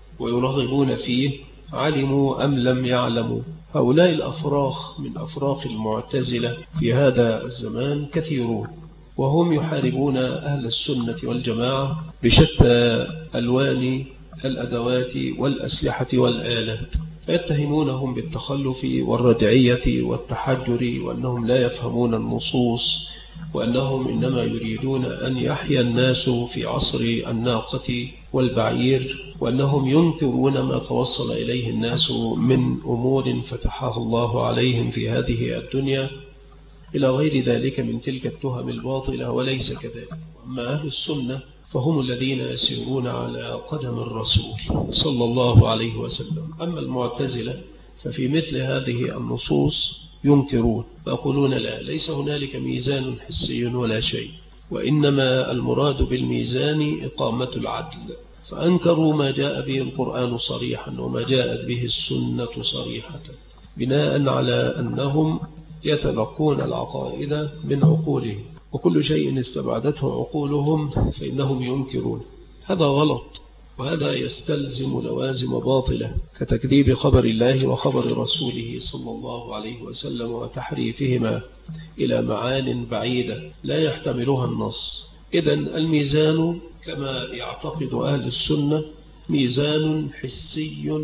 ويرغبون فيه، علموا أم لم يعلموا. هؤلاء الأفراخ من أفراخ المعتزلة في هذا الزمان كثيرون، وهم يحاربون أهل السنة والجماعة بشتى ألوان الأدوات والأسلحة والآلات، فيتهمونهم بالتخلف والردعية والتحجر، وأنهم لا يفهمون النصوص، وأنهم إنما يريدون أن يحيا الناس في عصر الناقة والبعير، وأنهم ينكرون ما توصل إليه الناس من أمور فتحها الله عليهم في هذه الدنيا إلى غير ذلك من تلك التهم الباطلة، وليس كذلك. أما أهل السنة فهم الذين يسيرون على قدم الرسول صلى الله عليه وسلم. أما المعتزلة ففي مثل هذه النصوص ينكرون ويقولون لا، ليس هنالك ميزان حسي ولا شيء، وإنما المراد بالميزان إقامة العدل، فأنكروا ما جاء به القرآن صريحا وما جاءت به السنة صريحة، بناء على أنهم يتلقون العقائد من عقولهم، وكل شيء استبعدته عقولهم فإنهم ينكرون. هذا غلط، وهذا يستلزم لوازم باطلة كتكذيب خبر الله وخبر رسوله صلى الله عليه وسلم وتحريفهما إلى معان بعيدة لا يحتملها النص. إذن الميزان كما يعتقد أهل السنة ميزان حسي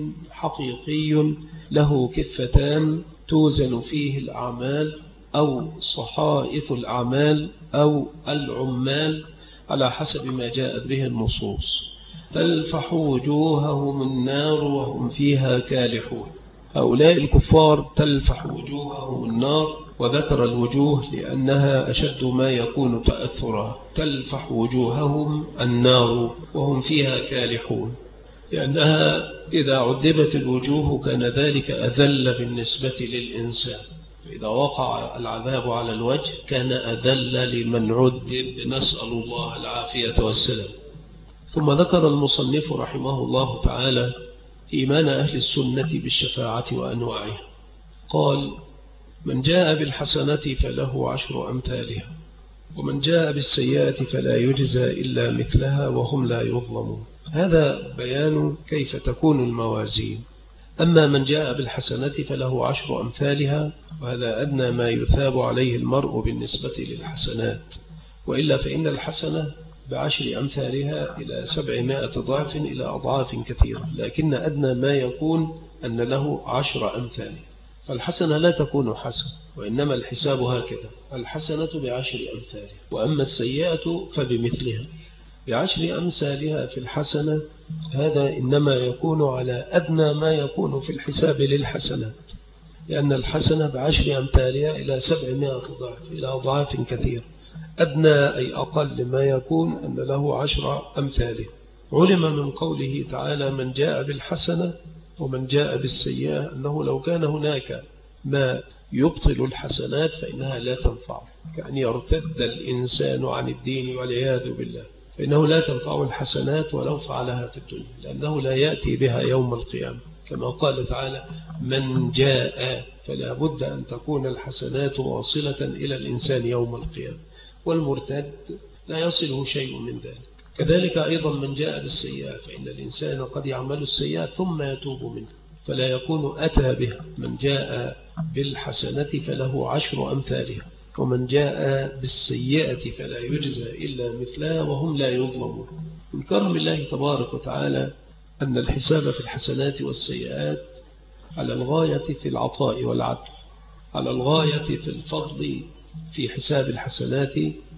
حقيقي له كفتان توزن فيه الأعمال أو صحائف الأعمال أو العمال على حسب ما جاءت به النصوص. تلفح وجوههم النار وهم فيها كالحون. هؤلاء الكفار تلفح وجوههم النار، وذكر الوجوه لأنها أشد ما يكون تأثرا. تلفح وجوههم النار وهم فيها كالحون، لأنها إذا عذبت الوجوه كان ذلك أذل بالنسبة للإنسان، فإذا وقع العذاب على الوجه كان أذل لمن عذب، نسأل الله العافية والسلام. ثم ذكر المصنف رحمه الله تعالى إيمان أهل السنة بالشفاعة وأنواعها. قال: من جاء بالحسنة فله عشر أمثالها، ومن جاء بالسيئة فلا يجزى إلا مثلها وهم لا يظلمون. هذا بيان كيف تكون الموازين. أما من جاء بالحسنة فله عشر أمثالها، وهذا أدنى ما يثاب عليه المرء بالنسبة للحسنات، وإلا فإن الحسنة بعشر أمثالها إلى سبعمائة ضعف إلى أضعاف كثيرة، لكن أدنى ما يكون أن له عشر أمثال. فالحسنة لا تكون حسنة، وإنما الحساب هكذا: الحسنة بعشر أمثالها، وأما السيئة فبمثلها. بعشر أمثالها في الحسنة هذا إنما يكون على أدنى ما يكون في الحساب للحسنات، لأن الحسنة بعشر أمثالها إلى سبعمائة ضعف إلى أضعاف كثيرة. أدنى أي أقل ما يكون أن له عشر أمثاله. علم من قوله تعالى: من جاء بالحسنة ومن جاء بالسيئة، أنه لو كان هناك ما يبطل الحسنات فإنها لا تنفع، كأن يرتد الإنسان عن الدين والعياذ بالله، فإنه لا تنفع الحسنات ولو فعلها في الدنيا، لأنه لا يأتي بها يوم القيامة، كما قال تعالى: من جاء، فلا بد أن تكون الحسنات واصلة إلى الإنسان يوم القيامة، والمرتد لا يصله شيء من ذلك. كذلك أيضا من جاء بالسيئة، فإن الإنسان قد يعمل السيئة ثم يتوب منها فلا يكون أتى بها. من جاء بالحسنة فله عشر أمثالها، ومن جاء بالسيئة فلا يجزى إلا مثلها وهم لا يظلمون. من كرم الله تبارك وتعالى أن الحساب في الحسنات والسيئات على الغاية في العطاء والعدل، على الغاية في الفضل في حساب الحسنات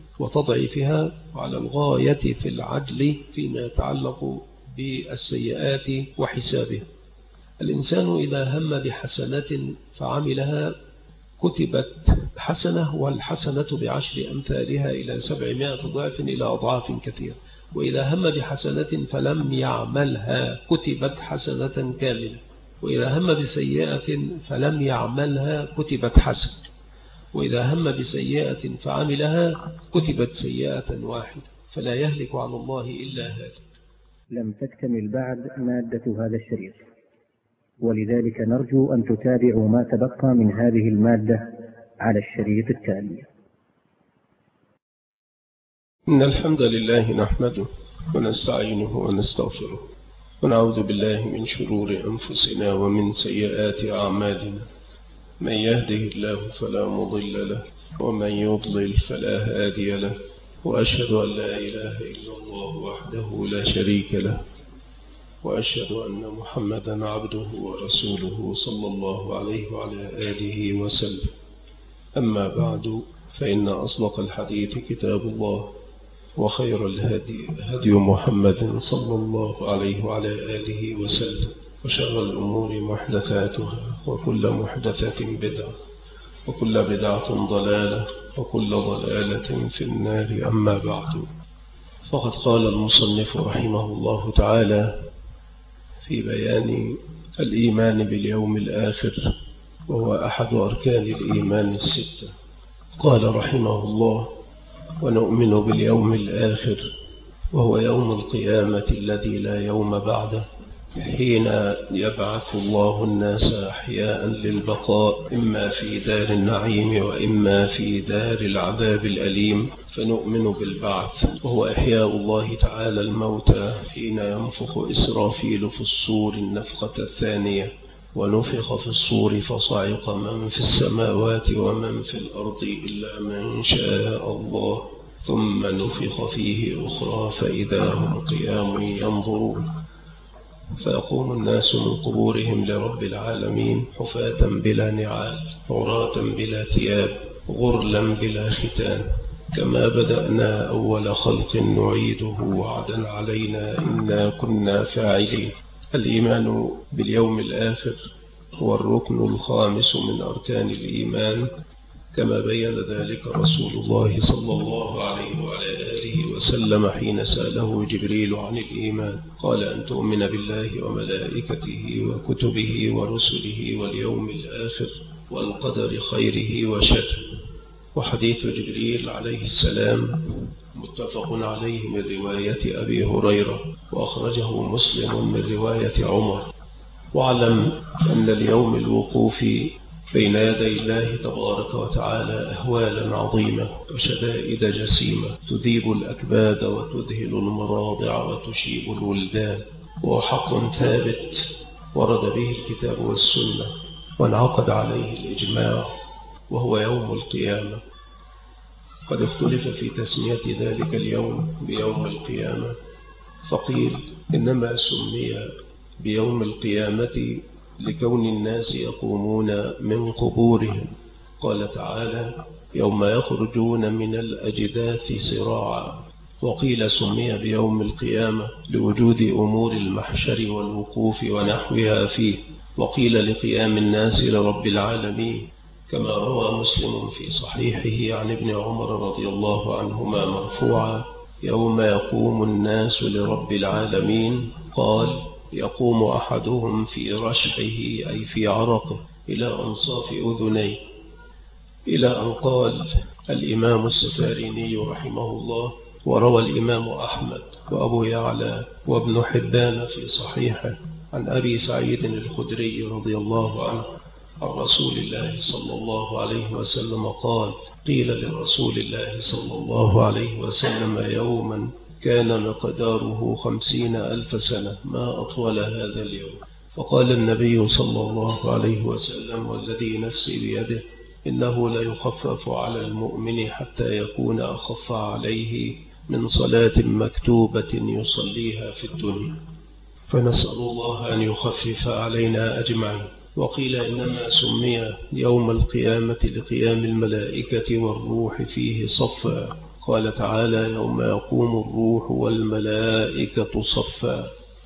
وتضعيفها، وعلى الغاية في العدل فيما يتعلق بالسيئات وحسابها. الإنسان إذا هم بحسنة فعملها كتبت حسنة، والحسنة بعشر أمثالها إلى سبعمائة ضعف إلى أضعاف كثيرة. وإذا هم بحسنة فلم يعملها كتبت حسنة كاملة، وإذا هم بسيئة فلم يعملها كتبت حسنة، وإذا هم بسيئة فعملها كتبت سيئة واحدة، فلا يهلك على الله إلا هالك. لم تكتمل بعد مادة هذا الشريط، ولذلك نرجو أن تتابعوا ما تبقى من هذه المادة على الشريط التالي. إن الحمد لله نحمده ونستعينه ونستغفره، ونعوذ بالله من شرور أنفسنا ومن سيئات أعمالنا. من يهده الله فلا مضل له، ومن يضلل فلا هادي له، وأشهد أن لا إله إلا الله وحده لا شريك له، وأشهد أن محمدا عبده ورسوله صلى الله عليه وعلى آله وسلم. أما بعد، فإن أصدق الحديث كتاب الله، وخير الهدي هدي محمد صلى الله عليه وعلى آله وسلم، وشر الأمور محدثاتها، وكل محدثة بدعة، وكل بدعة ضلالة، وكل ضلالة في النار. أما بعد، فقد قال المصنف رحمه الله تعالى في بيان الإيمان باليوم الآخر، وهو أحد أركان الإيمان الستة. قال رحمه الله: ونؤمن باليوم الآخر، وهو يوم القيامة الذي لا يوم بعده، حين يبعث الله الناس أحياء للبقاء، إما في دار النعيم وإما في دار العذاب الأليم. فنؤمن بالبعث، وهو إحياء الله تعالى الموتى حين ينفخ إسرافيل في الصور النفخة الثانية، ونفخ في الصور فصعق من في السماوات ومن في الأرض إلا من شاء الله، ثم نفخ فيه أخرى فإذا هم قيام ينظرون، فيقوم الناس من قبورهم لرب العالمين حفاة بلا نعال، عراة بلا ثياب، غرلا بلا ختان. كما بدأنا أول خلق نعيده وعدا علينا إنا كنا فاعلين. الإيمان باليوم الآخر هو الركن الخامس من أركان الإيمان، كما بين ذلك رسول الله صلى الله عليه وعلى آله وسلم حين سأله جبريل عن الإيمان، قال أن تؤمن بالله وملائكته وكتبه ورسله واليوم الآخر والقدر خيره وشره. وحديث جبريل عليه السلام متفق عليه من رواية أبي هريرة، وأخرجه مسلم من رواية عمر. واعلم أن اليوم الوقوف بين يدي الله تبارك وتعالى أهوالا عظيمة وشدائد جسيمة تذيب الأكباد وتذهل المراضع وتشيب الولدان، وهو حق ثابت ورد به الكتاب والسنة وانعقد عليه الإجماع، وهو يوم القيامة. قد اختلف في تسمية ذلك اليوم بيوم القيامة، فقيل إنما سمي بيوم القيامة لكون الناس يقومون من قبورهم، قال تعالى يوم يخرجون من الأجداث سراعا. وقيل سمي بيوم القيامة لوجود أمور المحشر والوقوف ونحوها فيه، وقيل لقيام الناس لرب العالمين، كما روى مسلم في صحيحه عن ابن عمر رضي الله عنهما مرفوعا يوم يقوم الناس لرب العالمين قال يقوم أحدهم في رشحه أي في عرقه إلى أنصاف أذنيه، إلى أن قال الإمام السفاريني رحمه الله. وروى الإمام أحمد وأبو يعلى وابن حبان في صحيحه عن أبي سعيد الخدري رضي الله عنه عن رسول الله صلى الله عليه وسلم قال قيل لرسول الله صلى الله عليه وسلم يوما كان مقداره خمسين ألف سنة ما أطول هذا اليوم، فقال النبي صلى الله عليه وسلم والذي نفسي بيده إنه ليخفف على المؤمن حتى يكون أخف عليه من صلاة مكتوبة يصليها في الدنيا، فنسأل الله أن يخفف علينا أجمعين. وقيل إنما سمي يوم القيامة لقيام الملائكة والروح فيه صفا، قال تعالى يوم يقوم الروح والملائكة صفا.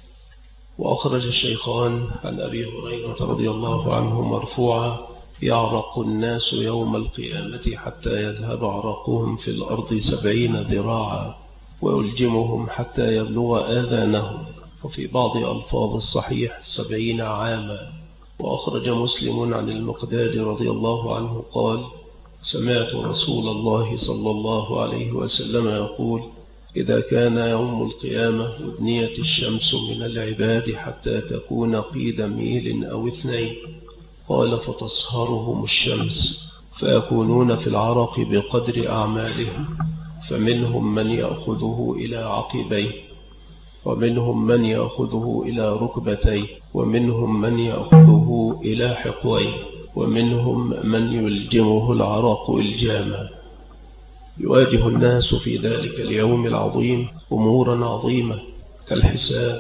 وأخرج الشيخان عن أبي هريرة رضي الله عنه مرفوعا يعرق الناس يوم القيامة حتى يذهب عرقهم في الأرض سبعين ذراعا ويلجمهم حتى يبلغ آذانهم، وفي بعض ألفاظ الصحيح سبعين عاما. وأخرج مسلم عن المقداد رضي الله عنه قال سمعت رسول الله صلى الله عليه وسلم يقول إذا كان يوم القيامة ودنيت الشمس من العباد حتى تكون قيد ميل أو اثنين، قال فتصهرهم الشمس فيكونون في العرق بقدر أعمالهم، فمنهم من يأخذه إلى عقبيه، ومنهم من يأخذه إلى ركبتيه، ومنهم من يأخذه إلى حقويه، ومنهم من يلجمه العرق إلجاما. يواجه الناس في ذلك اليوم العظيم أمورا عظيمة كالحساب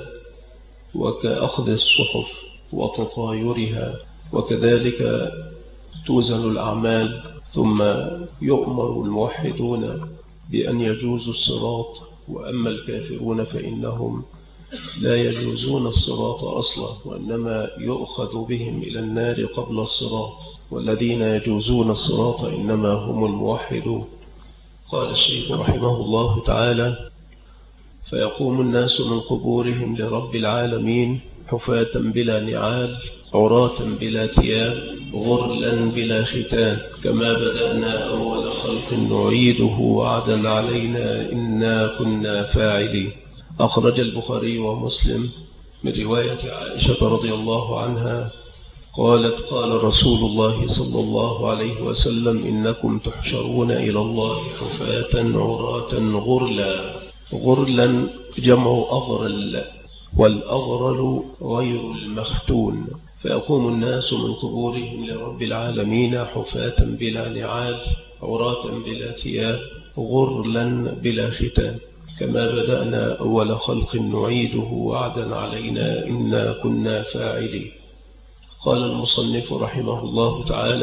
وكأخذ الصحف وتطايرها، وكذلك توزن الأعمال، ثم يؤمر الموحدون بأن يجوزوا الصراط، وأما الكافرون فإنهم لا يجوزون الصراط أصلا، وإنما يؤخذ بهم إلى النار قبل الصراط، والذين يجوزون الصراط إنما هم الموحدون. قال الشيخ رحمه الله تعالى فيقوم الناس من قبورهم لرب العالمين حفاة بلا نعال عراة بلا ثياب غرلا بلا ختان، كما بدأنا أول خلق نعيده وعدا علينا إنا كنا فاعلين. أخرج البخاري ومسلم من رواية عائشة رضي الله عنها قالت قال رسول الله صلى الله عليه وسلم إنكم تحشرون إلى الله حفاة عراة غرلا. غرلا جمع أغرل، والأغرل غير المختون. فيقوم الناس من قبورهم لرب العالمين حفاة بلا نعال عراة بلا ثياب غرلا بلا ختان، كما بدأنا أول خلق نعيده وعدا علينا إنا كنا فاعلين. قال المصنف رحمه الله تعالى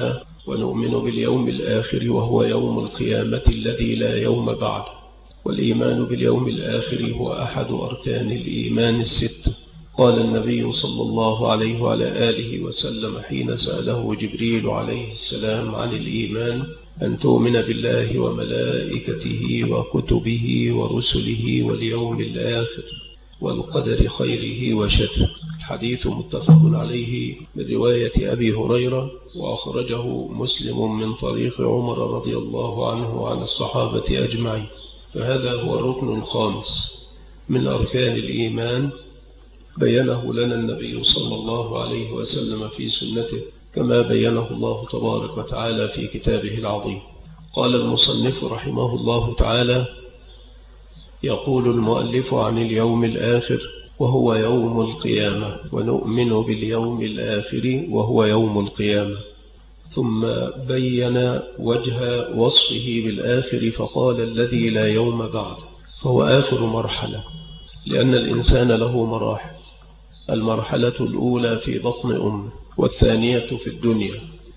ونؤمن باليوم الآخر وهو يوم القيامة الذي لا يوم بعد. والإيمان باليوم الآخر هو أحد أركان الإيمان الستة. قال النبي صلى الله عليه وعلى آله وسلم حين سأله جبريل عليه السلام عن الإيمان: أن تؤمن بالله وملائكته وكتبه ورسله واليوم الآخر والقدر خيره وشره. الحديث متفق عليه من رواية أبي هريرة، وأخرجه مسلم من طريق عمر رضي الله عنه وعن الصحابة أجمعين. فهذا هو الركن الخامس من أركان الإيمان، بينه لنا النبي صلى الله عليه وسلم في سنته كما بينه الله تبارك وتعالى في كتابه العظيم. قال المصنف رحمه الله تعالى: يقول المؤلف عن اليوم الآخر وهو يوم القيامة، ونؤمن باليوم الآخر وهو يوم القيامة. ثم بين وجه وصفه بالآخر فقال: الذي لا يوم بعد، فهو آخر مرحلة، لأن الإنسان له مراحل. المرحلة الأولى في بطن أمه، والثانية في الدنيا،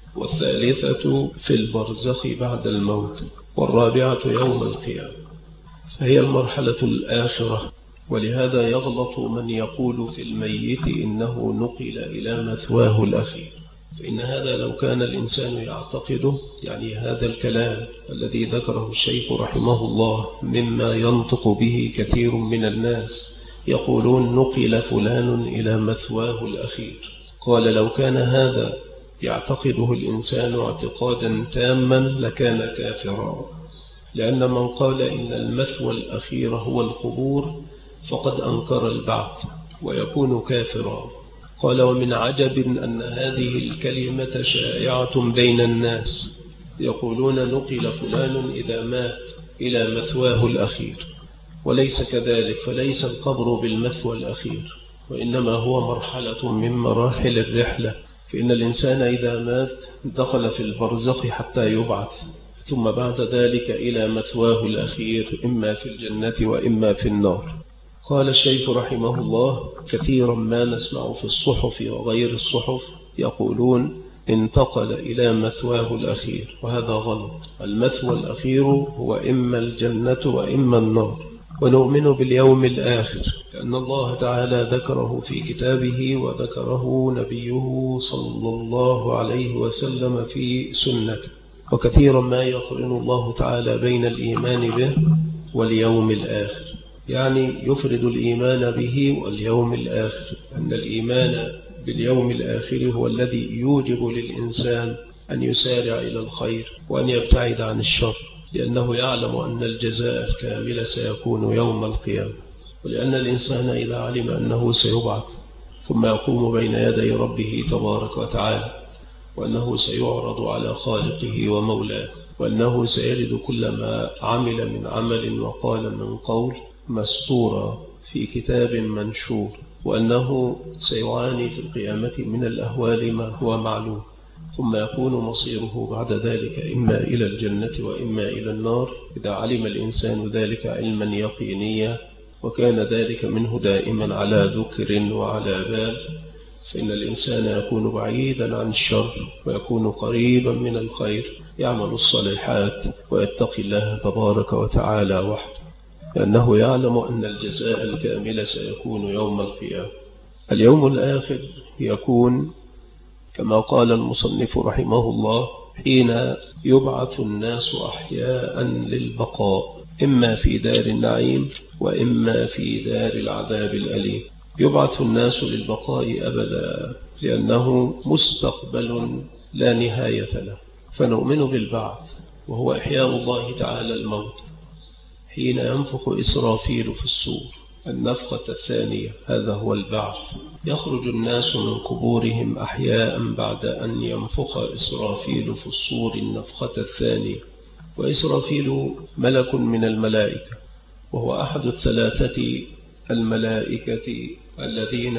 والثالثة في البرزخ بعد الموت، والرابعة يوم القيامة. فهي المرحلة الآخرة. ولهذا يغلط من يقول في الميت إنه نقل إلى مثواه الأخير، فإن هذا لو كان الإنسان يعتقده، يعني هذا الكلام الذي ذكره الشيخ رحمه الله مما ينطق به كثير من الناس، يقولون نقل فلان إلى مثواه الأخير. قال: لو كان هذا يعتقده الإنسان اعتقادا تاما لكان كافرا، لأن من قال إن المثوى الأخير هو القبور فقد أنكر البعث ويكون كافرا. قال: ومن عجب أن هذه الكلمة شائعة بين الناس، يقولون نقل فلان إذا مات إلى مثواه الأخير، وليس كذلك. فليس القبر بالمثوى الأخير، وإنما هو مرحلة من مراحل الرحلة. فإن الإنسان إذا مات دخل في البرزخ حتى يبعث، ثم بعد ذلك إلى مثواه الأخير، إما في الجنة وإما في النار. قال الشيخ رحمه الله: كثيرا ما نسمع في الصحف وغير الصحف يقولون انتقل إلى مثواه الأخير، وهذا غلط. المثوى الأخير هو إما الجنة وإما النار. ونؤمن باليوم الآخر لأن الله تعالى ذكره في كتابه، وذكره نبيه صلى الله عليه وسلم في سنته. وكثيرا ما يقرن الله تعالى بين الإيمان به واليوم الآخر، يعني يفرد الإيمان به واليوم الآخر. أن الإيمان باليوم الآخر هو الذي يوجب للإنسان أن يسارع إلى الخير وأن يبتعد عن الشر، لأنه يعلم أن الجزاء الكامل سيكون يوم القيامة. ولأن الإنسان إذا علم أنه سيبعث ثم يقوم بين يدي ربه تبارك وتعالى، وأنه سيعرض على خالقه ومولاه، وأنه سيجد كل ما عمل من عمل وقال من قول مستورا في كتاب منشور، وأنه سيعاني في القيامة من الأهوال ما هو معلوم، ثم يكون مصيره بعد ذلك إما إلى الجنة وإما إلى النار، إذا علم الإنسان ذلك علما يقينيا، وكان ذلك منه دائما على ذكر وعلى بال، فإن الإنسان يكون بعيدا عن الشر ويكون قريبا من الخير، يعمل الصالحات ويتقي الله تبارك وتعالى وحده، لأنه يعلم أن الجزاء الكامل سيكون يوم القيامة. اليوم الآخر يكون كما قال المصنف رحمه الله حين يبعث الناس أحياء للبقاء، إما في دار النعيم وإما في دار العذاب الأليم. يبعث الناس للبقاء أبدا، لأنه مستقبل لا نهاية له. فنؤمن بالبعث وهو إحياء الله تعالى الموت حين ينفخ إسرافيل في الصور النفخة الثانية، هذا هو البعث. يخرج الناس من قبورهم أحياء بعد أن ينفخ إسرافيل في الصور النفخة الثانية. وإسرافيل ملك من الملائكة، وهو أحد الثلاثة الملائكة الذين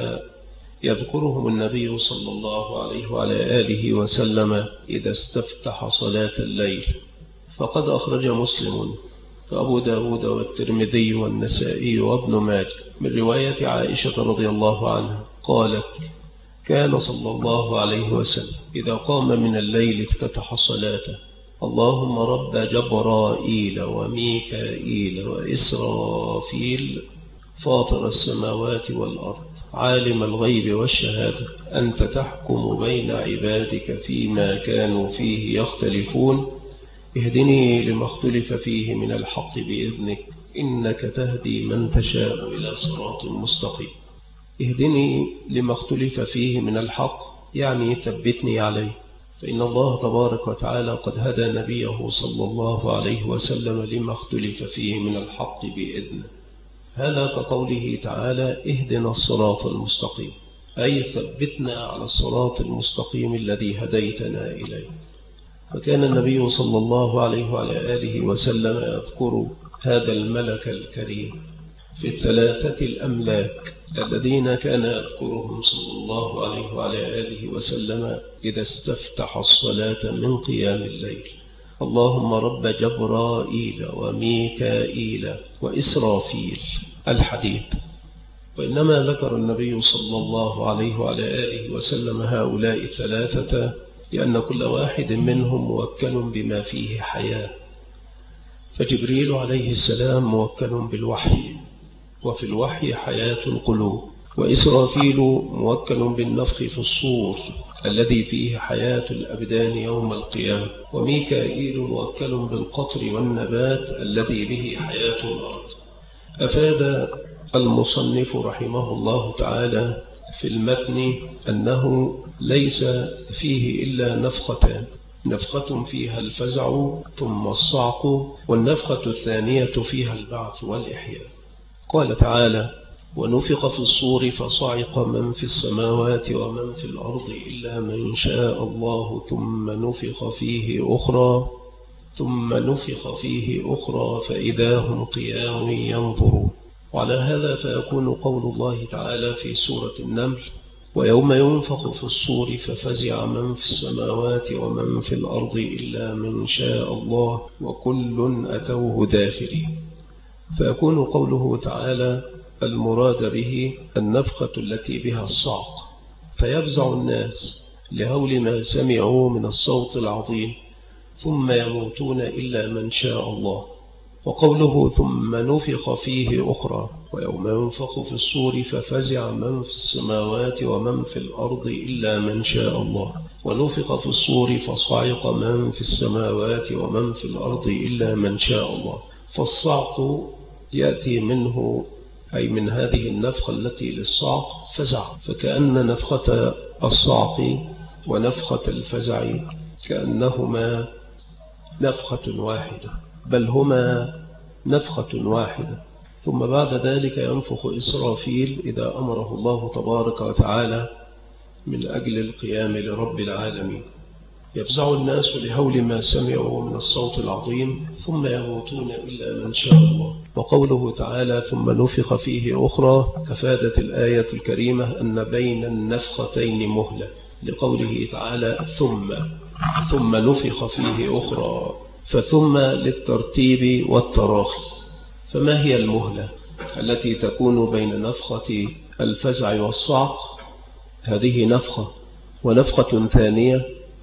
يذكرهم النبي صلى الله عليه وعلى آله وسلم إذا استفتح صلاة الليل. فقد أخرج مسلم وأبو داود والترمذي والنسائي وابن ماجه من رواية عائشة رضي الله عنها قالت: كان صلى الله عليه وسلم إذا قام من الليل افتتح صلاته: اللهم رب جبرائيل وميكائيل وإسرافيل فاطر السماوات والأرض عالم الغيب والشهادة أنت تحكم بين عبادك فيما كانوا فيه يختلفون اهدني لما اختلف فيه من الحق بإذنك إنك تهدي من تشاء إلى صراط مستقيم. اهدني لما اختلف فيه من الحق يعني ثبتني عليه، فإن الله تبارك وتعالى قد هدى نبيه صلى الله عليه وسلم لما اختلف فيه من الحق بإذنه. هذا كقوله تعالى: اهدنا الصراط المستقيم، أي ثبتنا على الصراط المستقيم الذي هديتنا إليه. فكان النبي صلى الله عليه وعلى آله وسلم يذكر هذا الملك الكريم في الثلاثة الأملاك الذين كان يذكرهم صلى الله عليه وعلى آله وسلم إذا استفتح الصلاة من قيام الليل: اللهم رب جبرائيل وميكائيل وإسرافيل الحديد. وإنما ذكر النبي صلى الله عليه وعلى آله وسلم هؤلاء الثلاثة لأن كل واحد منهم موكل بما فيه حياة. فجبريل عليه السلام موكل بالوحي، وفي الوحي حياة القلوب، وإسرافيل موكل بالنفخ في الصور الذي فيه حياة الأبدان يوم القيامة، وميكائيل موكل بالقطر والنبات الذي به حياة الأرض. أفاد المصنف رحمه الله تعالى في المتن أنه ليس فيه إلا نفختان: نفخة فيها الفزع ثم الصعق، والنفخة الثانية فيها البعث والإحياء. قال تعالى: ونفخ في الصور فصعق من في السماوات ومن في الأرض إلا من شاء الله ثم نفخ فيه أخرى ثم نفخ فيه أخرى فإذا هم قيام ينظرون. وعلى هذا فيكون قول الله تعالى في سورة النمل: ويوم ينفخ في الصور ففزع من في السماوات ومن في الأرض إلا من شاء الله وكل أتوه داخرين. فيكون قوله تعالى المراد به النفخة التي بها الصعق، فيفزع الناس لهول ما سمعوا من الصوت العظيم ثم يموتون إلا من شاء الله. وقوله ثم نفخ فيه أخرى: ويوم ينفخ في الصور ففزع من في السماوات ومن في الأرض إلا من شاء الله ونفخ في الصور فصعق من في السماوات ومن في الأرض إلا من شاء الله. فالصعق يأتي منه أي من هذه النفخة التي للصعق فزع، فكأن نفخة الصعق ونفخة الفزع كأنهما نفخة واحدة، بل هما نفخة واحدة. ثم بعد ذلك ينفخ إسرافيل إذا أمره الله تبارك وتعالى من أجل القيام لرب العالمين. يفزع الناس لهول ما سمعوا من الصوت العظيم ثم يموتون إلا من شاء الله. وقوله تعالى ثم نفخ فيه أخرى أفادت الآية الكريمة أن بين النفختين مهلة، لقوله تعالى ثم ثم نفخ فيه أخرى، فثم للترتيب والتراخي. فما هي المهلة التي تكون بين نفخة الفزع والصعق؟ هذه نفخة، ونفخة ثانية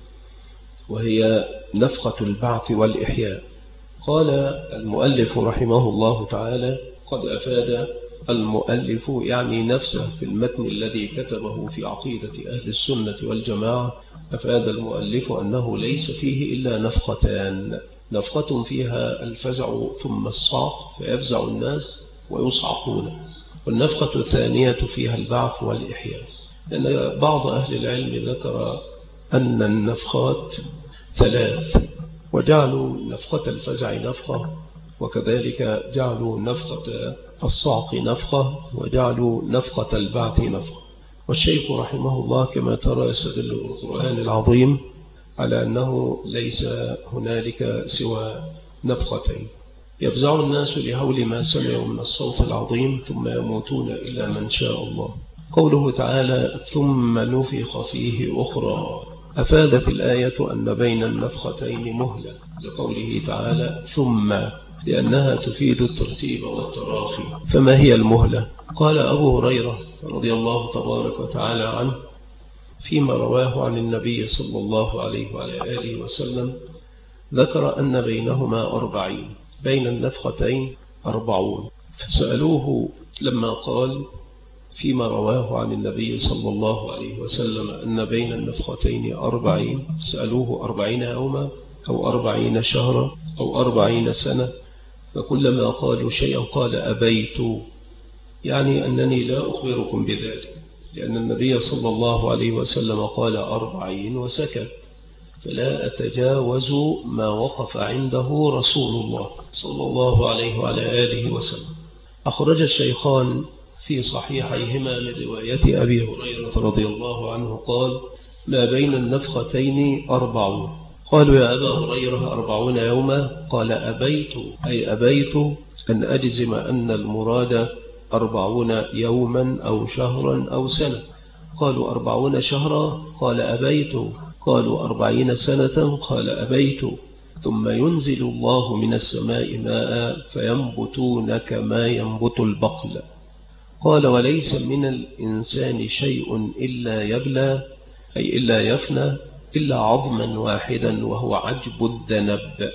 وهي نفخة البعث والإحياء. قال المؤلف رحمه الله تعالى قد أفاد المؤلف يعني نفسه في المتن الذي كتبه في عقيدة أهل السنة والجماعة، أفاد المؤلف أنه ليس فيه إلا نفختان: نفخة فيها الفزع ثم الصعق فيفزع الناس ويصعقون، والنفخة الثانية فيها البعث والإحياء. لأن بعض أهل العلم ذكر أن النفخات ثلاث، وجعلوا نفخة الفزع نفخة، وكذلك جعلوا نفخة الصعق نفخة، وجعلوا نفخة البعث نفخة. والشيخ رحمه الله كما ترى يستدل بالقرآن العظيم على أنه ليس هنالك سوى نفختين. يفزع الناس لهول ما سمعوا من الصوت العظيم ثم يموتون إلا من شاء الله. قوله تعالى ثم نفخ فيه أخرى أفادت الآية أن بين النفختين مهلة، لقوله تعالى ثم، لأنها تفيد الترتيب والتراخي. فما هي المهلة؟ قال أبو هريرة رضي الله تبارك وتعالى عنه فيما رواه عن النبي صلى الله عليه وعلى آله وسلم ذكر أن بينهما أربعين، بين النفختين أربعون. فسألوه لما قال فيما رواه عن النبي صلى الله عليه وسلم أن بين النفختين أربعين، سألوه أربعين يوما أو أربعين شهرا أو أربعين سنة، فكلما قالوا شيئا قال أبيت، يعني أنني لا أخبركم بذلك، لأن النبي صلى الله عليه وسلم قال أربعين وسكت، فلا أتجاوز ما وقف عنده رسول الله صلى الله عليه وعلى آله وسلم. أخرج الشيخان في صحيحيهما من رواية أبي هريرة رضي الله عنه قال ما بين النفختين أربعون. قالوا يا أبا هريرة أربعون يوما؟ قال أبيت، أي أبيت أن أجزم أن المراد أربعون يوما أو شهرا أو سنة. قالوا أربعون شهرا؟ قال أبيت. قالوا أربعين سنة؟ قال أبيت. ثم ينزل الله من السماء ماء فينبتون كما ينبت البقل. قال وليس من الإنسان شيء إلا يبلى، أي إلا يفنى، إلا عظما واحدا وهو عجب الذنب.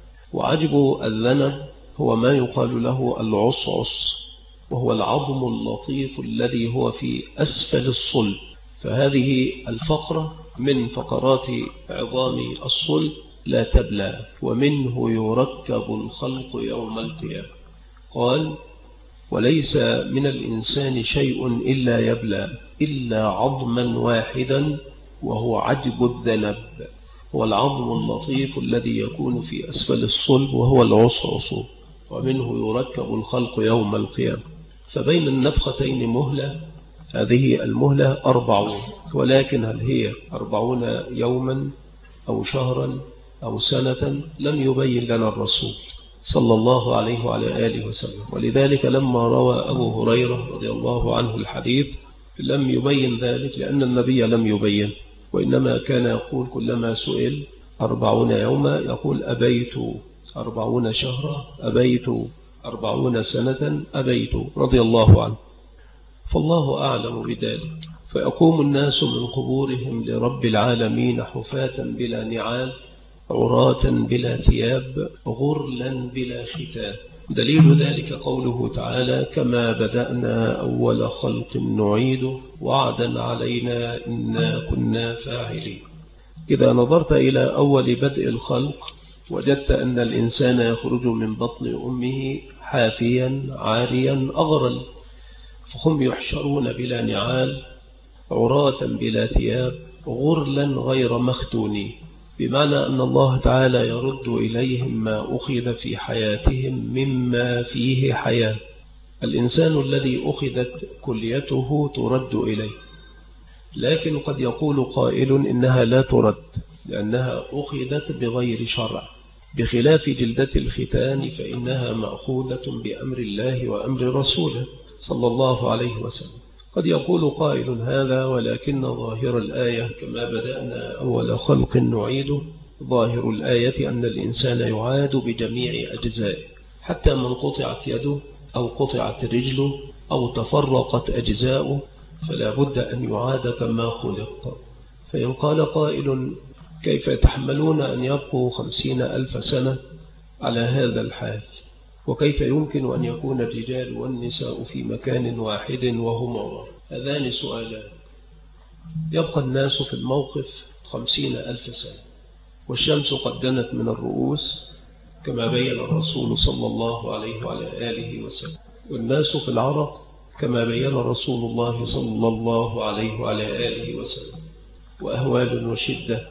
وعجب الذنب هو ما يقال له العصعص، وهو العظم اللطيف الذي هو في أسفل الصلب. فهذه الفقرة من فقرات عظام الصلب لا تبلى، ومنه يركب الخلق يوم القيامة. قال وليس من الإنسان شيء إلا يبلى إلا عظما واحدا وهو عجب الذنب، هو العظم اللطيف الذي يكون في أسفل الصلب وهو العصعص، ومنه يركب الخلق يوم القيامة. فبين النفختين مهلة، هذه المهلة أربعون، ولكن هل هي أربعون يوما أو شهرا أو سنة لم يبين لنا الرسول صلى الله عليه وعلى آله وسلم. ولذلك لما روى أبو هريرة رضي الله عنه الحديث لم يبين ذلك، لأن النبي لم يبين، وإنما كان يقول كلما سئل أربعون يوما يقول أبيت، أربعون شهرا أبيت، أربعون سنة أبيت، رضي الله عنه. فالله أعلم بذلك. فيقوم الناس من قبورهم لرب العالمين حفاة بلا نعال، عراة بلا ثياب، غرلا بلا ختان. دليل ذلك قوله تعالى كما بدأنا أول خلق نعيده وعدا علينا إنا كنا فاعلين. إذا نظرت إلى أول بدء الخلق وجدت أن الإنسان يخرج من بطن أمه حافيا عاريا أغرل، فهم يحشرون بلا نعال، عراة بلا ثياب، غرلا غير مختونين، بمعنى أن الله تعالى يرد إليهم ما أخذ في حياتهم مما فيه حياة. الإنسان الذي أخذت كليته ترد إليه، لكن قد يقول قائل إنها لا ترد لأنها أخذت بغير شرع، بخلاف جلدة الختان فإنها مأخوذة بأمر الله وأمر رسوله صلى الله عليه وسلم. قد يقول قائل هذا، ولكن ظاهر الآية كما بدأنا أول خلق نعيده، ظاهر الآية أن الإنسان يعاد بجميع أجزائه، حتى من قطعت يده أو قطعت رجله أو تفرقت أجزاؤه فلا بد أن يعاد كما خلق. فإن قال قائل كيف يتحملون أن يبقوا خمسين ألف سنة على هذا الحال، وكيف يمكن أن يكون الرجال والنساء في مكان واحد وهم عراة؟ هذان سؤالان. يبقى الناس في الموقف خمسين ألف سنة، والشمس قد دنت من الرؤوس كما بين الرسول صلى الله عليه وعلى آله وسلم، والناس في العرق كما بين رسول الله صلى الله عليه وعلى آله وسلم، وأهوال وشدة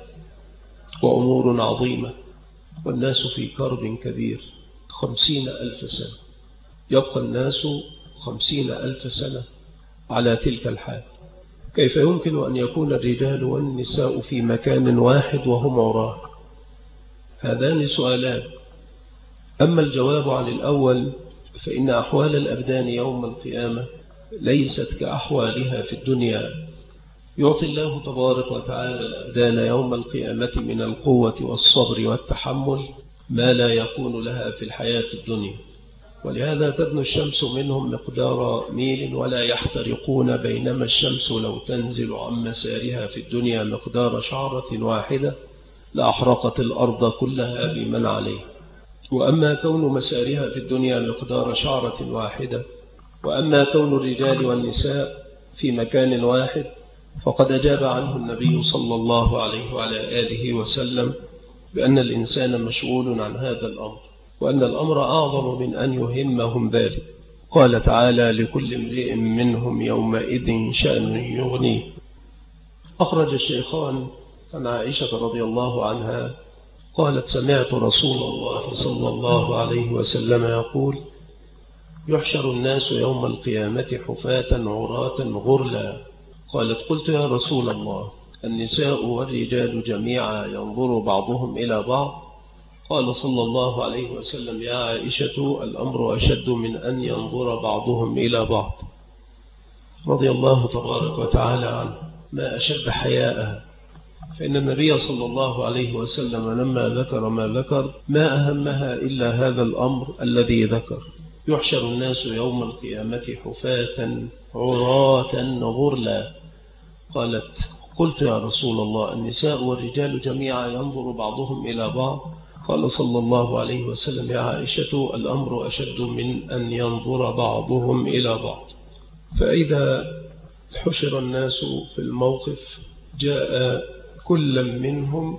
وأمور عظيمة، والناس في كرب كبير. خمسين ألف سنة، يبقى الناس خمسين ألف سنة على تلك الحال. كيف يمكن أن يكون الرجال والنساء في مكان واحد وهم عراة؟ هذان سؤالان. أما الجواب عن الأول فإن أحوال الأبدان يوم القيامة ليست كأحوالها في الدنيا. يعطي الله تبارك وتعالى الأبدان يوم القيامة من القوة والصبر والتحمل ما لا يكون لها في الحياة الدنيا. ولهذا تدنو الشمس منهم مقدار ميل ولا يحترقون، بينما الشمس لو تنزل عن مسارها في الدنيا مقدار شعرة واحدة لأحرقت الأرض كلها بمن عليه. وأما كون مسارها في الدنيا مقدار شعرة واحدة، وأما كون الرجال والنساء في مكان واحد، فقد أجاب عنه النبي صلى الله عليه وعلى آله وسلم بأن الإنسان مشغول عن هذا الأمر، وأن الأمر أعظم من أن يهمهم ذلك. قال تعالى: لكل امرئ منهم يومئذ شأن يغنيه. أخرج الشيخان عن عائشة رضي الله عنها قالت: سمعت رسول الله صلى الله عليه وسلم يقول: يحشر الناس يوم القيامة حفاة عراة غرلا. قالت: قلت يا رسول الله، النساء والرجال جميعا ينظر بعضهم إلى بعض؟ قال صلى الله عليه وسلم: يا عائشة، الأمر أشد من أن ينظر بعضهم إلى بعض. رضي الله تبارك وتعالى عنه، ما أشد حياءها، فإن النبي صلى الله عليه وسلم لما ذكر ما ذكر ما أهمها إلا هذا الأمر الذي ذكر: يحشر الناس يوم القيامة حفاة عراة غرلا. قالت: قلت يا رسول الله، النساء والرجال جميعا ينظر بعضهم إلى بعض؟ قال صلى الله عليه وسلم: يا عائشة، الأمر أشد من أن ينظر بعضهم إلى بعض. فإذا حشر الناس في الموقف جاء كل منهم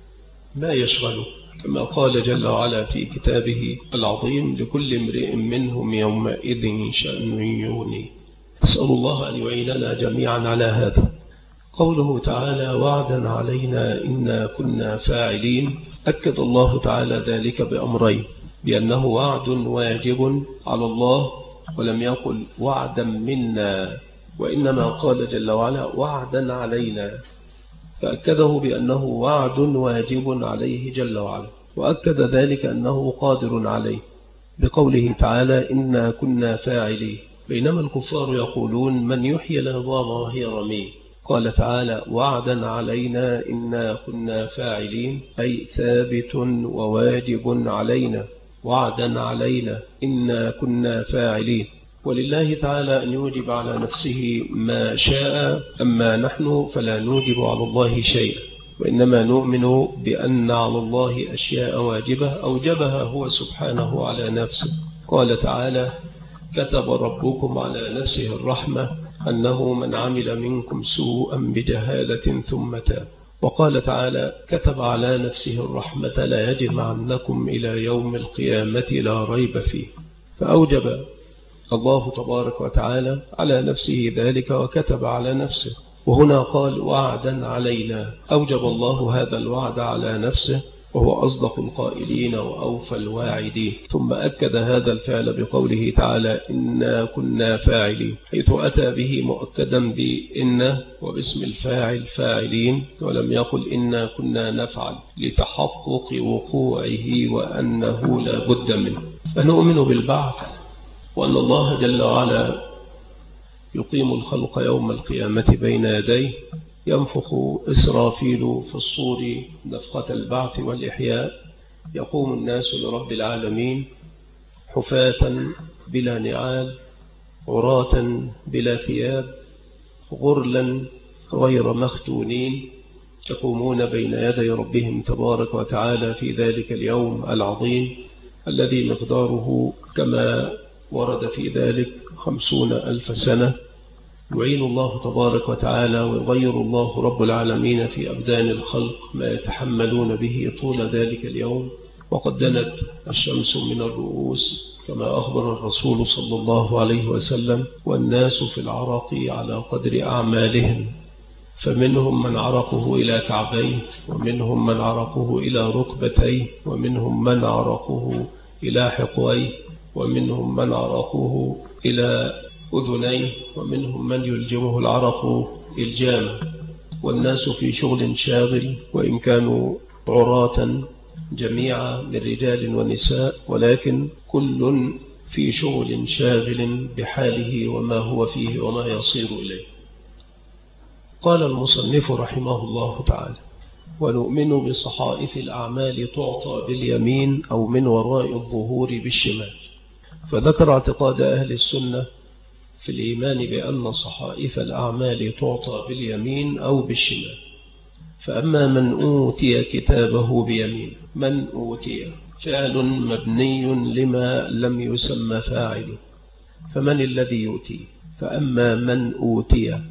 ما يشغله، كما قال جل وعلا في كتابه العظيم: لكل امرئ منهم يومئذ شأن يغنيه. أسأل الله أن يعيننا جميعا على هذا. قوله تعالى: وعدا علينا إنا كنا فاعلين، أكد الله تعالى ذلك بأمرين: بأنه وعد واجب على الله، ولم يقل وعدا منا، وإنما قال جل وعلا وعدا علينا، فأكده بأنه وعد واجب عليه جل وعلا، وأكد ذلك أنه قادر عليه بقوله تعالى: إنا كنا فاعلين، بينما الكفار يقولون: من يحيي العظام وهي رميم. قال تعالى: وعدا علينا إنا كنا فاعلين، أي ثابت وواجب علينا، وعدا علينا إنا كنا فاعلين. ولله تعالى أن يوجب على نفسه ما شاء، أما نحن فلا نوجب على الله شيء، وإنما نؤمن بأن على الله أشياء واجبة أوجبها هو سبحانه على نفسه. قال تعالى: كتب ربكم على نفسه الرحمة أنه من عمل منكم سوءا بجهالة ثم تاب. وقال تعالى: كتب على نفسه الرحمة لا يجمعنكم إلى يوم القيامة لا ريب فيه. فأوجب الله تبارك وتعالى على نفسه ذلك وكتب على نفسه. وهنا قال: وعدا علينا، أوجب الله هذا الوعد على نفسه، وهو أصدق القائلين وأوفى الواعدين. ثم أكد هذا الفعل بقوله تعالى: إنا كنا فاعلين، حيث أتى به مؤكدا بإن وباسم الفاعل فاعلين، ولم يقل إنا كنا نفعل، لتحقق وقوعه وأنه لا بد منه. فنؤمن بالبعث، وأن الله جل وعلا يقيم الخلق يوم القيامة بين يديه، ينفخ إسرافيل في الصور نفخة البعث والإحياء، يقوم الناس لرب العالمين حفاة بلا نعال، عراة بلا ثياب، غرلا غير مختونين، يقومون بين يدي ربهم تبارك وتعالى في ذلك اليوم العظيم الذي مقداره كما ورد في ذلك خمسون ألف سنة. يعين الله تبارك وتعالى ويغير الله رب العالمين في أبدان الخلق ما يتحملون به طول ذلك اليوم. وقد دنت الشمس من الرؤوس كما أخبر الرسول صلى الله عليه وسلم: والناس في العرق على قدر أعمالهم، فمنهم من عرقه إلى كعبيه، ومنهم من عرقه إلى ركبتيه، ومنهم من عرقه إلى حقويه، ومنهم من عرقه إلى أذنيه، ومنهم من يلجمه العرق إلجاما. والناس في شغل شاغل، وإن كانوا عراة جميعا من رجال ونساء، ولكن كل في شغل شاغل بحاله وما هو فيه وما يصير إليه. قال المصنف رحمه الله تعالى: ونؤمن بصحائف الأعمال تعطى باليمين أو من وراء الظهور بالشمال. فذكر اعتقاد أهل السنة في الإيمان بأن صحائف الأعمال تعطى باليمين أو بالشمال. فأما من أوتي كتابه بيمين، من أوتي فعل مبني لما لم يسمى فاعله، فمن الذي يؤتي؟ فأما من أوتي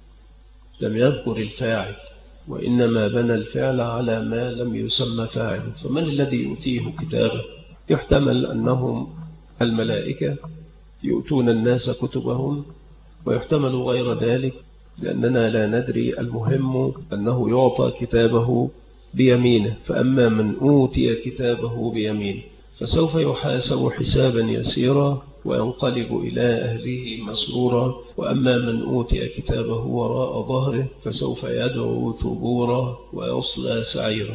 لم يذكر الفاعل، وإنما بنى الفعل على ما لم يسمى فاعله. فمن الذي يؤتيه كتابه؟ يحتمل أنهم الملائكة يؤتون الناس كتبهم، ويحتمل غير ذلك لأننا لا ندري. المهم أنه يعطى كتابه بيمينه. فأما من أوتي كتابه بيمينه فسوف يحاسب حسابا يسيرا وينقلب إلى أهله مسرورا. وأما من أوتي كتابه وراء ظهره فسوف يدعو ثبورا ويصلى سعيرا.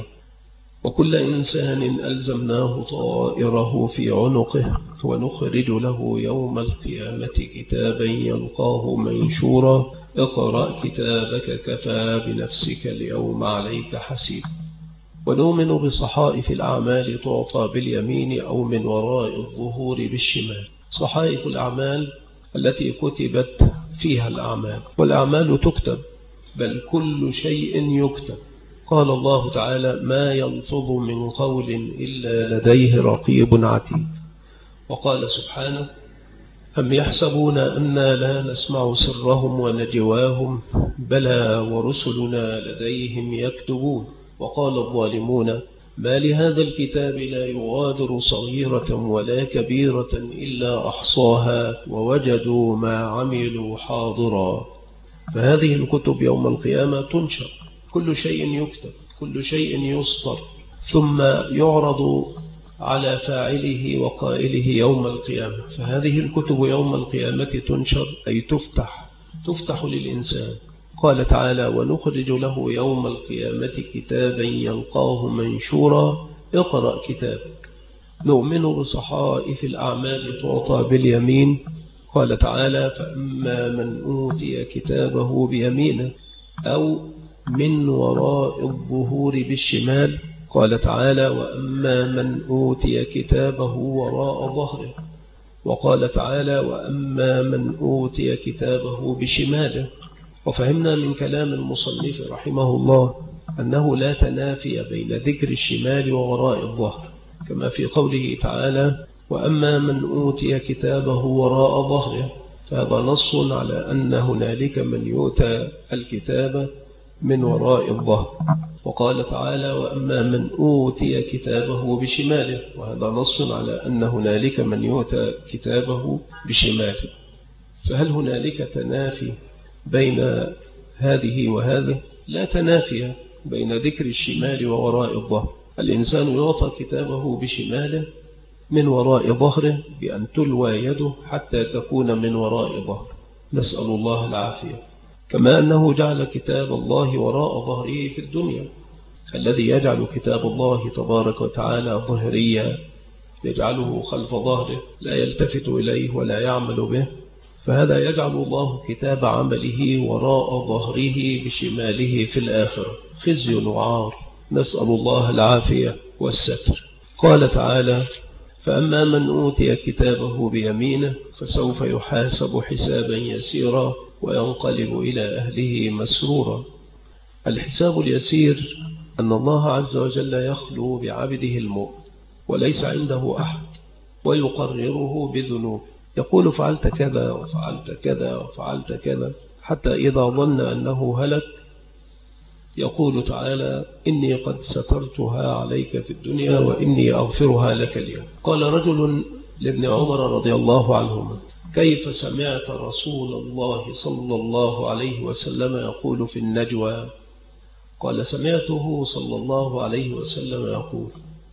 وكل إنسان ألزمناه طائره في عنقه ونخرج له يوم القيامة كتابا يلقاه منشورا اقرأ كتابك كفى بنفسك اليوم عليك حسيب. ونؤمن بصحائف الأعمال تعطى باليمين أو من وراء الظهور بالشمال. صحائف الأعمال التي كتبت فيها الأعمال، والأعمال تكتب، بل كل شيء يكتب. قال الله تعالى: ما يلفظ من قول إلا لديه رقيب عتيد. وقال سبحانه: أم يحسبون أنا لا نسمع سرهم ونجواهم بلى ورسلنا لديهم يكتبون. وقال الظالمون: ما لهذا الكتاب لا يغادر صغيرة ولا كبيرة إلا أحصاها ووجدوا ما عملوا حاضرا. فهذه الكتب يوم القيامة تنشر، كل شيء يكتب، كل شيء يسطر، ثم يعرض على فاعله وقائله يوم القيامة. فهذه الكتب يوم القيامة تنشر أي تفتح، تفتح للإنسان. قال تعالى: ونخرج له يوم القيامة كتابا يلقاه منشورا اقرأ كتابك. نؤمن بصحائف الأعمال تعطى باليمين. قال تعالى: فأما من أوتي كتابه بيمينه أو من وراء الظهور بالشمال. قال تعالى: وأما من أوتي كتابه وراء ظهره. وقال تعالى: وأما من أوتي كتابه بشماله. وفهمنا من كلام المصنف رحمه الله أنه لا تنافي بين ذكر الشمال ووراء الظهر، كما في قوله تعالى: وأما من أوتي كتابه وراء ظهره. فهذا نص على أن هنالك من يؤتى الكتاب من وراء الظهر. وقال تعالى: وأما من أوتي كتابه بشماله. وهذا نص على أن هنالك من يؤتى كتابه بشماله. فهل هنالك تنافي بين هذه وهذه؟ لا تنافي بين ذكر الشمال ووراء الظهر. الإنسان يعطى كتابه بشماله من وراء ظهره بأن تلوى يده حتى تكون من وراء ظهره، نسأل الله العافية. كما أنه جعل كتاب الله وراء ظهره في الدنيا. الذي يجعل كتاب الله تبارك وتعالى ظهريا يجعله خلف ظهره لا يلتفت إليه ولا يعمل به، فهذا يجعل الله كتاب عمله وراء ظهره بشماله في الآخرة، خزي وعار، نسأل الله العافية والستر. قال تعالى: فأما من أوتي كتابه بيمينه فسوف يحاسب حسابا يسيرا وينقلب إلى أهله مسرورا. الحساب اليسير أن الله عز وجل يخلو بعبده المؤمن وليس عنده أحد ويقرره بذنوب، يقول فعلت كذا وفعلت كذا وفعلت كذا، حتى إذا ظن أنه هلك يقول تعالى: إني قد سترتها عليك في الدنيا وإني أغفرها لك اليوم. قال رجل لابن عمر رضي الله عنهما: كيف سمعت رسول الله صلى الله عليه وسلم يقول في النجوى؟ قال: سمعته صلى الله عليه وسلم يقول: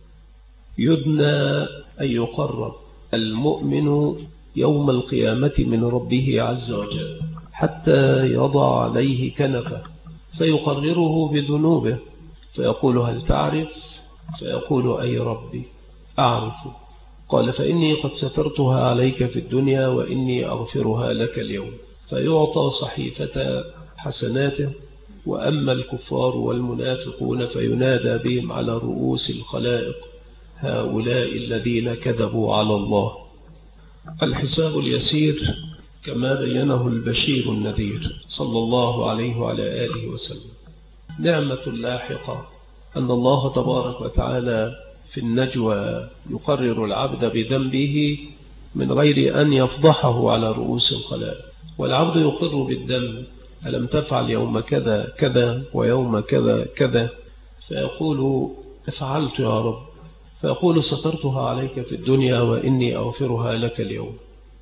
يدنى أن يقرب المؤمن يوم القيامة من ربه عز وجل حتى يضع عليه كنفه فيقرره بذنوبه فيقول: هل تعرف؟ فيقول: أي ربي أعرف. قال: فإني قد سترتها عليك في الدنيا وإني أغفرها لك اليوم. فيعطى صحيفة حسناته. وأما الكفار والمنافقون فينادى بهم على رؤوس الخلائق: هؤلاء الذين كذبوا على الله. الحساب اليسير كما بينه البشير النذير صلى الله عليه وعلى آله وسلم نعمة لاحقة أن الله تبارك وتعالى في النجوى يقرر العبد بذنبه من غير أن يفضحه على رؤوس الخلائق، والعبد يقر بالذنب: ألم تفعل يوم كذا كذا ويوم كذا كذا؟ فيقول: فعلت يا رب. فيقول: سترتها عليك في الدنيا وإني أغفرها لك اليوم.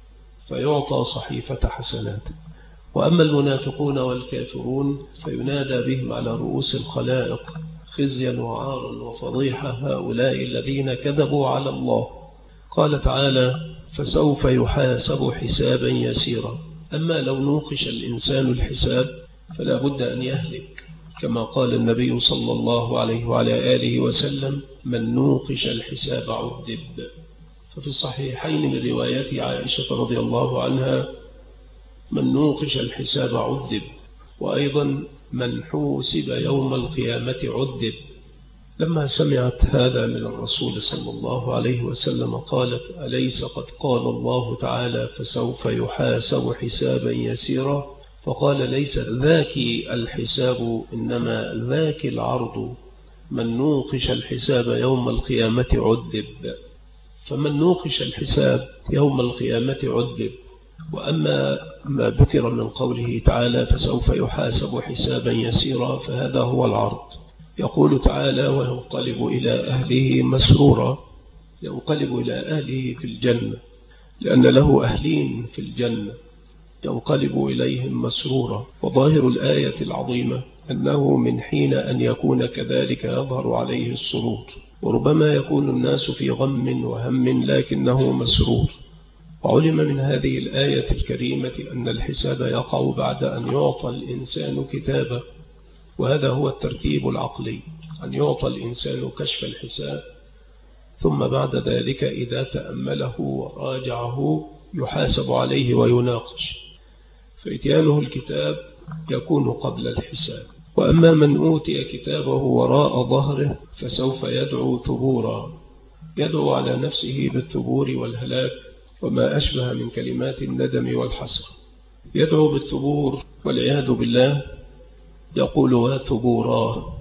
فيعطى صحيفة حسنات. وأما المنافقون والكافرون فينادى بهم على رؤوس الخلائق: خزيا وعارا وفضيحة هؤلاء الذين كذبوا على الله. قال تعالى: فسوف يحاسب حسابا يسيرا. أما لو نوقش الإنسان الحساب فلا بد أن يهلك، كما قال النبي صلى الله عليه وعلى آله وسلم: من نوقش الحساب عذب. ففي الصحيحين من روايات عائشة رضي الله عنها: من نوقش الحساب عذب. وأيضا: من حوسب يوم القيامة عذب. لما سمعت هذا من الرسول صلى الله عليه وسلم قالت: أليس قد قال الله تعالى: فسوف يحاسب حسابا يسيرا؟ فقال: ليس ذاك الحساب، إنما ذاك العرض. من نوقش الحساب يوم القيامة عذب. فمن نوقش الحساب يوم القيامة عذب. وأما ما ذكر من قوله تعالى: فسوف يحاسب حسابا يسيرا، فهذا هو العرض. يقول تعالى: وينقلب إلى أهله مسرورا. ينقلب إلى أهله في الجنة، لأن له أهلين في الجنة، ينقلب إليهم مسرورا. وظاهر الآية العظيمة أنه من حين أن يكون كذلك يظهر عليه السرور، وربما يكون الناس في غم وهم لكنه مسرور. وعلم من هذه الآية الكريمة أن الحساب يقع بعد أن يعطى الإنسان كتابه، وهذا هو الترتيب العقلي: أن يعطى الإنسان كشف الحساب، ثم بعد ذلك إذا تأمله وراجعه يحاسب عليه ويناقش. فإتيانه الكتاب يكون قبل الحساب. وأما من أوتي كتابه وراء ظهره فسوف يدعو ثبورا. يدعو على نفسه بالثبور والهلاك وما أشبه من كلمات الندم والحسرة. يدعو بالثبور والعياذ بالله، يقول: وثبوراه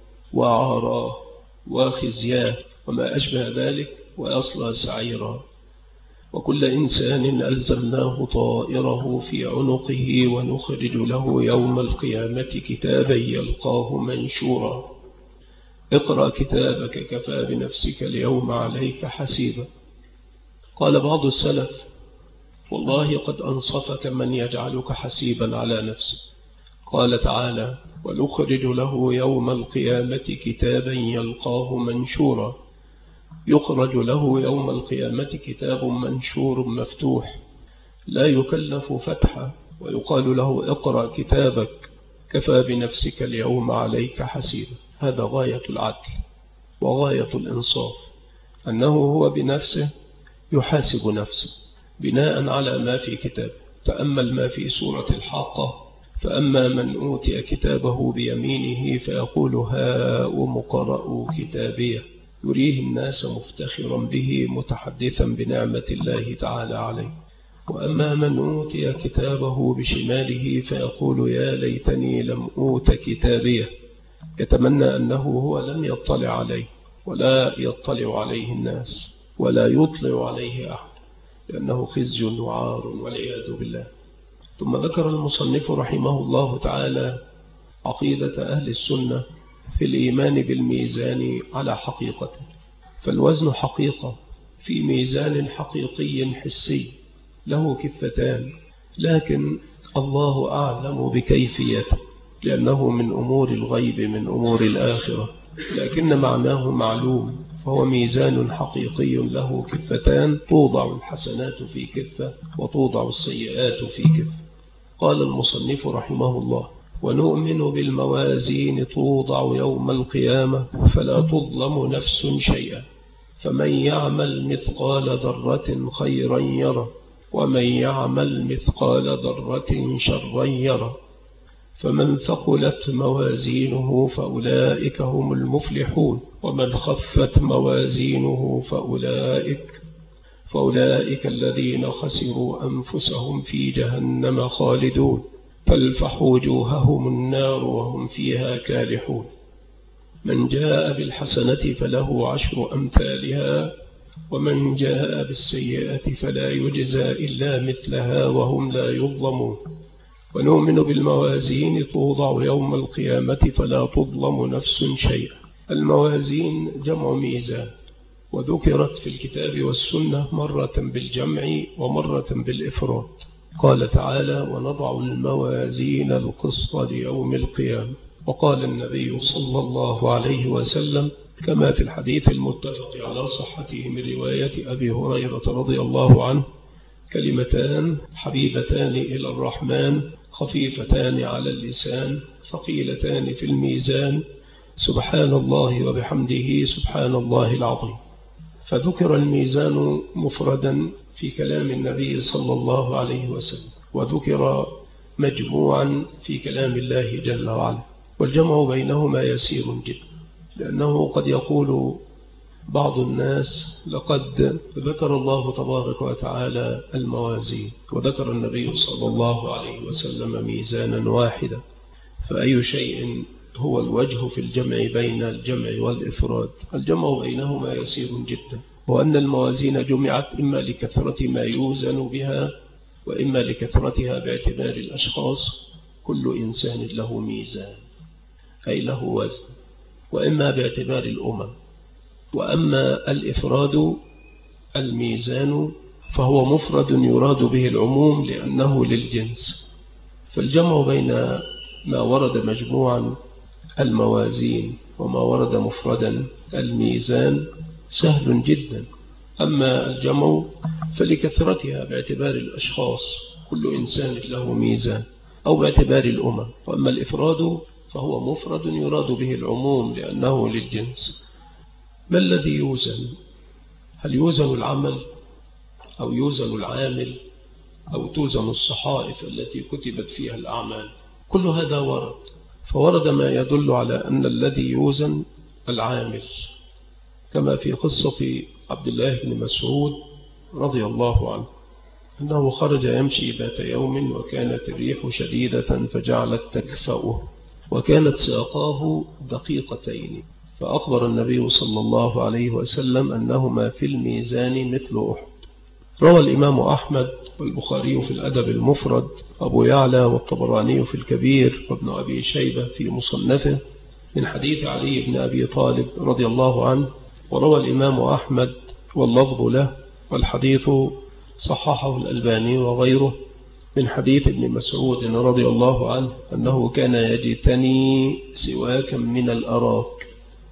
وعاراه وخزياه وما أشبه ذلك، ويصلى سعيرا. وكل إنسان ألزمناه طائره في عنقه ونخرج له يوم القيامة كتابا يلقاه منشورا. اقرأ كتابك كفى بنفسك اليوم عليك حسيبا. قال بعض السلف: والله قد أنصفك من يجعلك حسيبا على نفسك. قال تعالى: ونخرج له يوم القيامة كتابا يلقاه منشورا. يخرج له يوم القيامة كتاب منشور مفتوح لا يكلف فتحه، ويقال له: اقرأ كتابك كفى بنفسك اليوم عليك حسيبا. هذا غاية العدل وغاية الإنصاف، أنه هو بنفسه يحاسب نفسه بناء على ما في كتابه. تأمل ما في سورة الحاقة: فأما من أوتي كتابه بيمينه فيقول: هاؤم اقرءوا كتابيه، يريه الناس مفتخرا به متحدثا بنعمة الله تعالى عليه. وأما من أوتي كتابه بشماله فيقول: يا ليتني لم أوت كتابيه، يتمنى أنه هو لم يطلع عليه ولا يطلع عليه الناس ولا يطلع عليه أحد، لأنه خزي وعار والعياذ بالله. ثم ذكر المصنف رحمه الله تعالى عقيدة أهل السنة في الإيمان بالميزان على حقيقته. فالوزن حقيقة في ميزان حقيقي حسي له كفتان، لكن الله أعلم بكيفيته، لأنه من أمور الغيب من أمور الآخرة، لكن معناه معلوم. فهو ميزان حقيقي له كفتان، توضع الحسنات في كفة وتوضع السيئات في كفة. قال المصنف رحمه الله: ونؤمن بالموازين توضع يوم القيامة فلا تظلم نفس شيئا، فمن يعمل مثقال ذرة خيرا يره، ومن يعمل مثقال ذرة شرا يره. فمن ثقلت موازينه فأولئك هم المفلحون، ومن خفت موازينه فأولئك فأولئك الذين خسروا أنفسهم في جهنم خالدون تلفح وجوههم النار وهم فيها كالحون من جاء بالحسنة فله عشر أمثالها ومن جاء بالسيئة فلا يجزى إلا مثلها وهم لا يظلمون ونؤمن بالموازين توضع يوم القيامة فلا تظلم نفس شيئا. الموازين جمع ميزان، وذكرت في الكتاب والسنة مرة بالجمع ومرة بالإفراد. قال تعالى ونضع الموازين القسط ليوم القيامة. وقال النبي صلى الله عليه وسلم كما في الحديث المتفق على صحته من رواية أبي هريرة رضي الله عنه كلمتان حبيبتان إلى الرحمن خفيفتان على اللسان ثقيلتان في الميزان سبحان الله وبحمده سبحان الله العظيم. فذكر الميزان مفردا في كلام النبي صلى الله عليه وسلم، وذكر مجموعا في كلام الله جل وعلا، والجمع بينهما يسير جدا، لأنه قد يقول بعض الناس لقد ذكر الله تبارك وتعالى الموازين وذكر النبي صلى الله عليه وسلم ميزانا واحدا، فأي شيء هو الوجه في الجمع بين الجمع والإفراد؟ الجمع بينهما يسير جدا، وأن الموازين جمعت إما لكثرة ما يوزن بها وإما لكثرتها باعتبار الأشخاص، كل إنسان له ميزان أي له وزن، وإما باعتبار الأمم. وأما الإفراد الميزان فهو مفرد يراد به العموم لأنه للجنس. فالجمع بين ما ورد مجموعا الموازين وما ورد مفردا الميزان سهل جدا. أما الجمع فلكثرتها باعتبار الأشخاص، كل إنسان له ميزان، أو باعتبار الأمم. وأما الإفراد فهو مفرد يراد به العموم لأنه للجنس. ما الذي يوزن؟ هل يوزن العمل أو يوزن العامل أو توزن الصحائف التي كتبت فيها الأعمال؟ كل هذا ورد، فورد ما يدل على أن الذي يوزن العامل، كما في قصة عبد الله بن مسعود رضي الله عنه أنه خرج يمشي ذات يوم وكانت الريح شديدة فجعلت تكفأه وكانت ساقاه دقيقتين، فأخبر النبي صلى الله عليه وسلم أنهما في الميزان مثل أحد. روى الإمام أحمد والبخاري في الأدب المفرد، أبو يعلى والطبراني في الكبير، وابن أبي شيبة في مصنفه من حديث علي بن أبي طالب رضي الله عنه. وروى الإمام أحمد واللفظ له والحديث صححه الألباني وغيره من حديث ابن مسعود رضي الله عنه أنه كان يجتني سواكا من الأراك،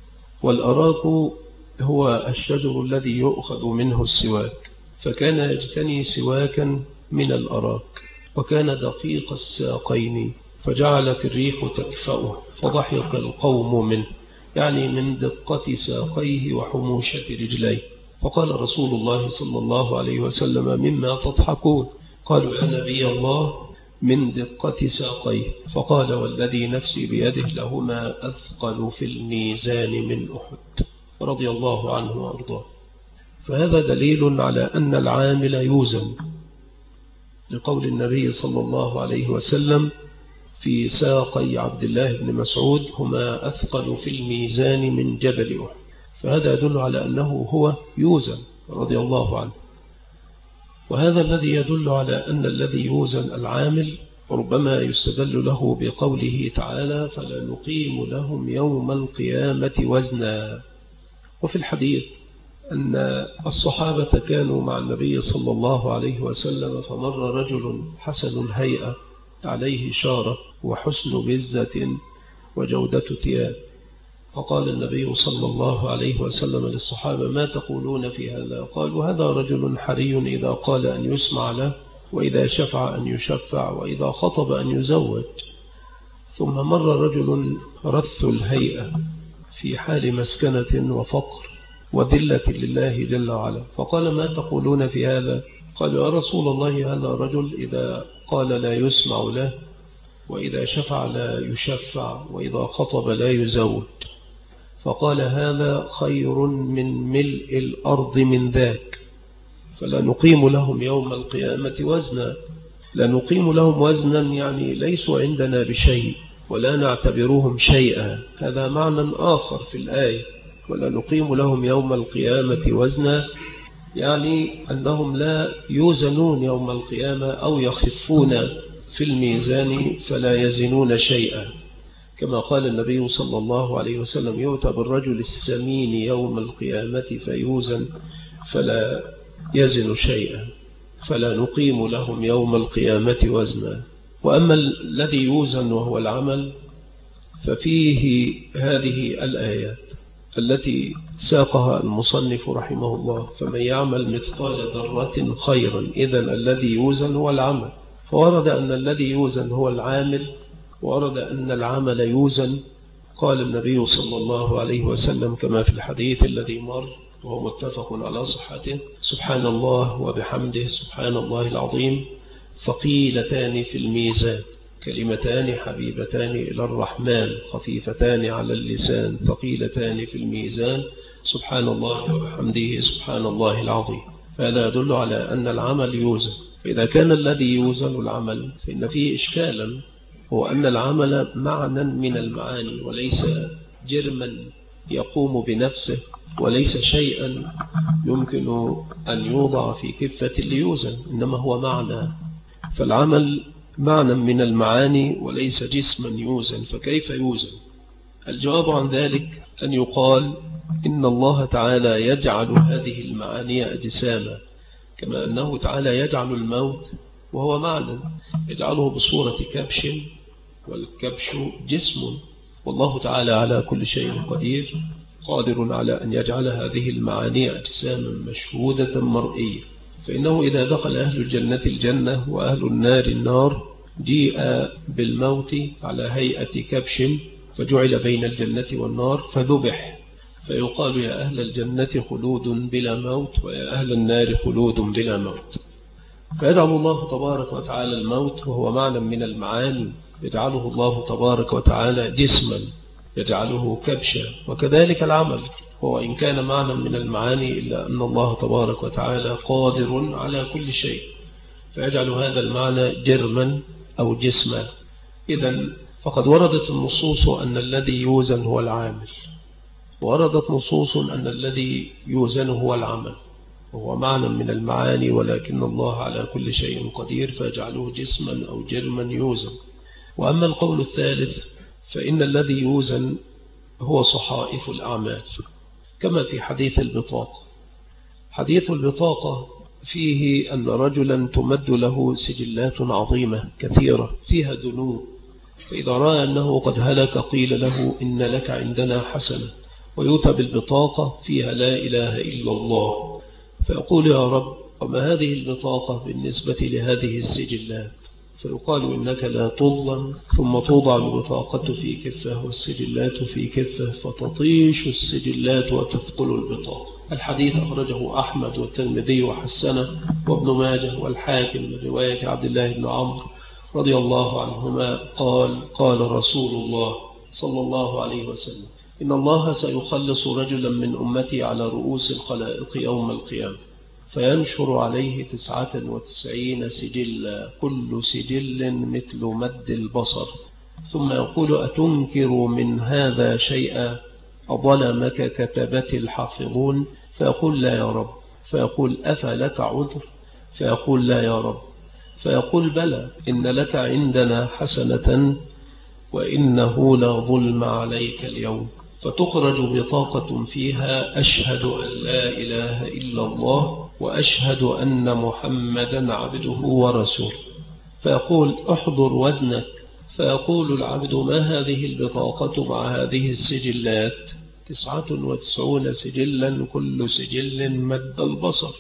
والأراك هو الشجر الذي يؤخذ منه السواك، فكان يجتني سواكا من الأراك وكان دقيق الساقين فجعلت الريح تكفأه فضحك القوم منه، يعني من دقة ساقيه وحموشة رجليه. فقال رسول الله صلى الله عليه وسلم مما تضحكون؟ قالوا يا نبي الله من دقة ساقيه. فقال والذي نفسي بيده لهما أثقل في الميزان من أحد، رضي الله عنه وأرضاه. فهذا دليل على أن العامل يوزن، لقول النبي صلى الله عليه وسلم في ساقي عبد الله بن مسعود هما أثقل في الميزان من جبل أحد، فهذا يدل على أنه هو يوزن رضي الله عنه. وهذا الذي يدل على أن الذي يوزن العامل ربما يستدل له بقوله تعالى فلا نقيم لهم يوم القيامة وزنا. وفي الحديث أن الصحابة كانوا مع النبي صلى الله عليه وسلم فمر رجل حسن الهيئة عليه شارة وحسن بزة وجودة ثياب، فقال النبي صلى الله عليه وسلم للصحابة ما تقولون في هذا؟ قالوا هذا رجل حري إذا قال أن يسمع له، وإذا شفع أن يشفع، وإذا خطب أن يزوج. ثم مر رجل رث الهيئة في حال مسكنة وفقر وذلة لله جل وعلا، فقال ما تقولون في هذا؟ قالوا يا رسول الله هذا رجل إذا قال لا يسمع له، وإذا شفع لا يشفع، وإذا خطب لا يزوج. فقال هذا خير من ملء الأرض من ذاك. فلا نقيم لهم يوم القيامة وزنا. لا نقيم لهم وزنا يعني ليسوا عندنا بشيء ولا نعتبرهم شيئا، هذا معنى آخر في الآية. ولا نقيم لهم يوم القيامة وزنا يعني أنهم لا يوزنون يوم القيامة أو يخفون في الميزان فلا يزنون شيئا، كما قال النبي صلى الله عليه وسلم: يؤتى بالرجل السمين يوم القيامة فيوزن فلا يزن شيئا. فلا نقيم لهم يوم القيامة وزنا. وأما الذي يوزن وهو العمل ففيه هذه الآيات التي ساقها المصنف رحمه الله: فمن يعمل مثقال ذرة خيرا. إذن الذي يوزن هو العمل، فورد أن الذي يوزن هو العامل، ورد أن العمل يوزن. قال النبي صلى الله عليه وسلم كما في الحديث الذي مر وهو متفق على صحته: سبحان الله وبحمده سبحان الله العظيم ثقيلتان في الميزان، كلمتان حبيبتان إلى الرحمن خفيفتان على اللسان ثقيلتان في الميزان، سبحان الله وبحمده سبحان الله العظيم. فهذا يدل على أن العمل يوزن. فإذا كان الذي يوزن العمل فإن فيه إشكالا، هو أن العمل معنى من المعاني وليس جرما يقوم بنفسه، وليس شيئا يمكن أن يوضع في كفة ليوزن، إنما هو معنى. فالعمل معنى من المعاني وليس جسما يوزن، فكيف يوزن؟ الجواب عن ذلك أن يقال إن الله تعالى يجعل هذه المعاني أجساما، كما أنه تعالى يجعل الموت وهو معنى، يجعله بصورة كبش، والكبش جسم، والله تعالى على كل شيء قدير، قادر على أن يجعل هذه المعاني أجساما مشهودة مرئية. فإنه إذا دخل أهل الجنة الجنة وأهل النار النار جيء بالموت على هيئة كبش فجعل بين الجنة والنار فذبح، فيقال: يا أهل الجنة خلود بلا موت، ويا أهل النار خلود بلا موت. فيجعل الله تبارك وتعالى الموت وهو معنى من المعاني، يجعله الله تبارك وتعالى جسما، يجعله كبشا. وكذلك العمل هو إن كان معنى من المعاني إلا أن الله تبارك وتعالى قادر على كل شيء، فيجعل هذا المعنى جرما أو جسما. إذن فقد وردت النصوص أن الذي يوزن هو العامل، وردت نصوص أن الذي يوزن هو العمل، وهو معنى من المعاني، ولكن الله على كل شيء قدير فيجعله جسما أو جرما يوزن. وأما القول الثالث فإن الذي يوزن هو صحائف الأعمال، كما في حديث البطاقة. حديث البطاقة فيه أن رجلا تمد له سجلات عظيمة كثيرة فيها ذنوب، فإذا رأى أنه قد هلك قيل له: إن لك عندنا حسنة، ويؤتى بالبطاقة فيها لا إله إلا الله، فيقول: يا رب، وما هذه البطاقة بالنسبة لهذه السجلات؟ فيقال: إنك لا تظلم. ثم توضع البطاقة في كفة والسجلات في كفة، فتطيش السجلات وتثقل البطاقة. الحديث أخرجه أحمد والترمذي وحسنه وابن ماجه والحاكم من رواية عبد الله بن عمرو رضي الله عنهما قال: قال رسول الله صلى الله عليه وسلم: إن الله سيخلص رجلا من أمتي على رؤوس الخلائق يوم القيامة، فينشر عليه تسعة وتسعين سجلا، كل سجل مثل مد البصر، ثم يقول: أتنكر من هذا شيئا؟ أظلمك كتبت الحافظون؟ فيقول: لا يا رب. فيقول: أفلك عذر؟ فيقول: لا يا رب. فيقول: بلى، إن لك عندنا حسنة وإنه لا ظلم عليك اليوم. فتخرج بطاقة فيها: أشهد أن لا إله إلا الله وأشهد أن محمدا عبده ورسوله. فيقول: احضر وزنك. فيقول العبد: ما هذه البطاقة مع هذه السجلات؟ تسعة وتسعون سجلا، كل سجل مد البصر،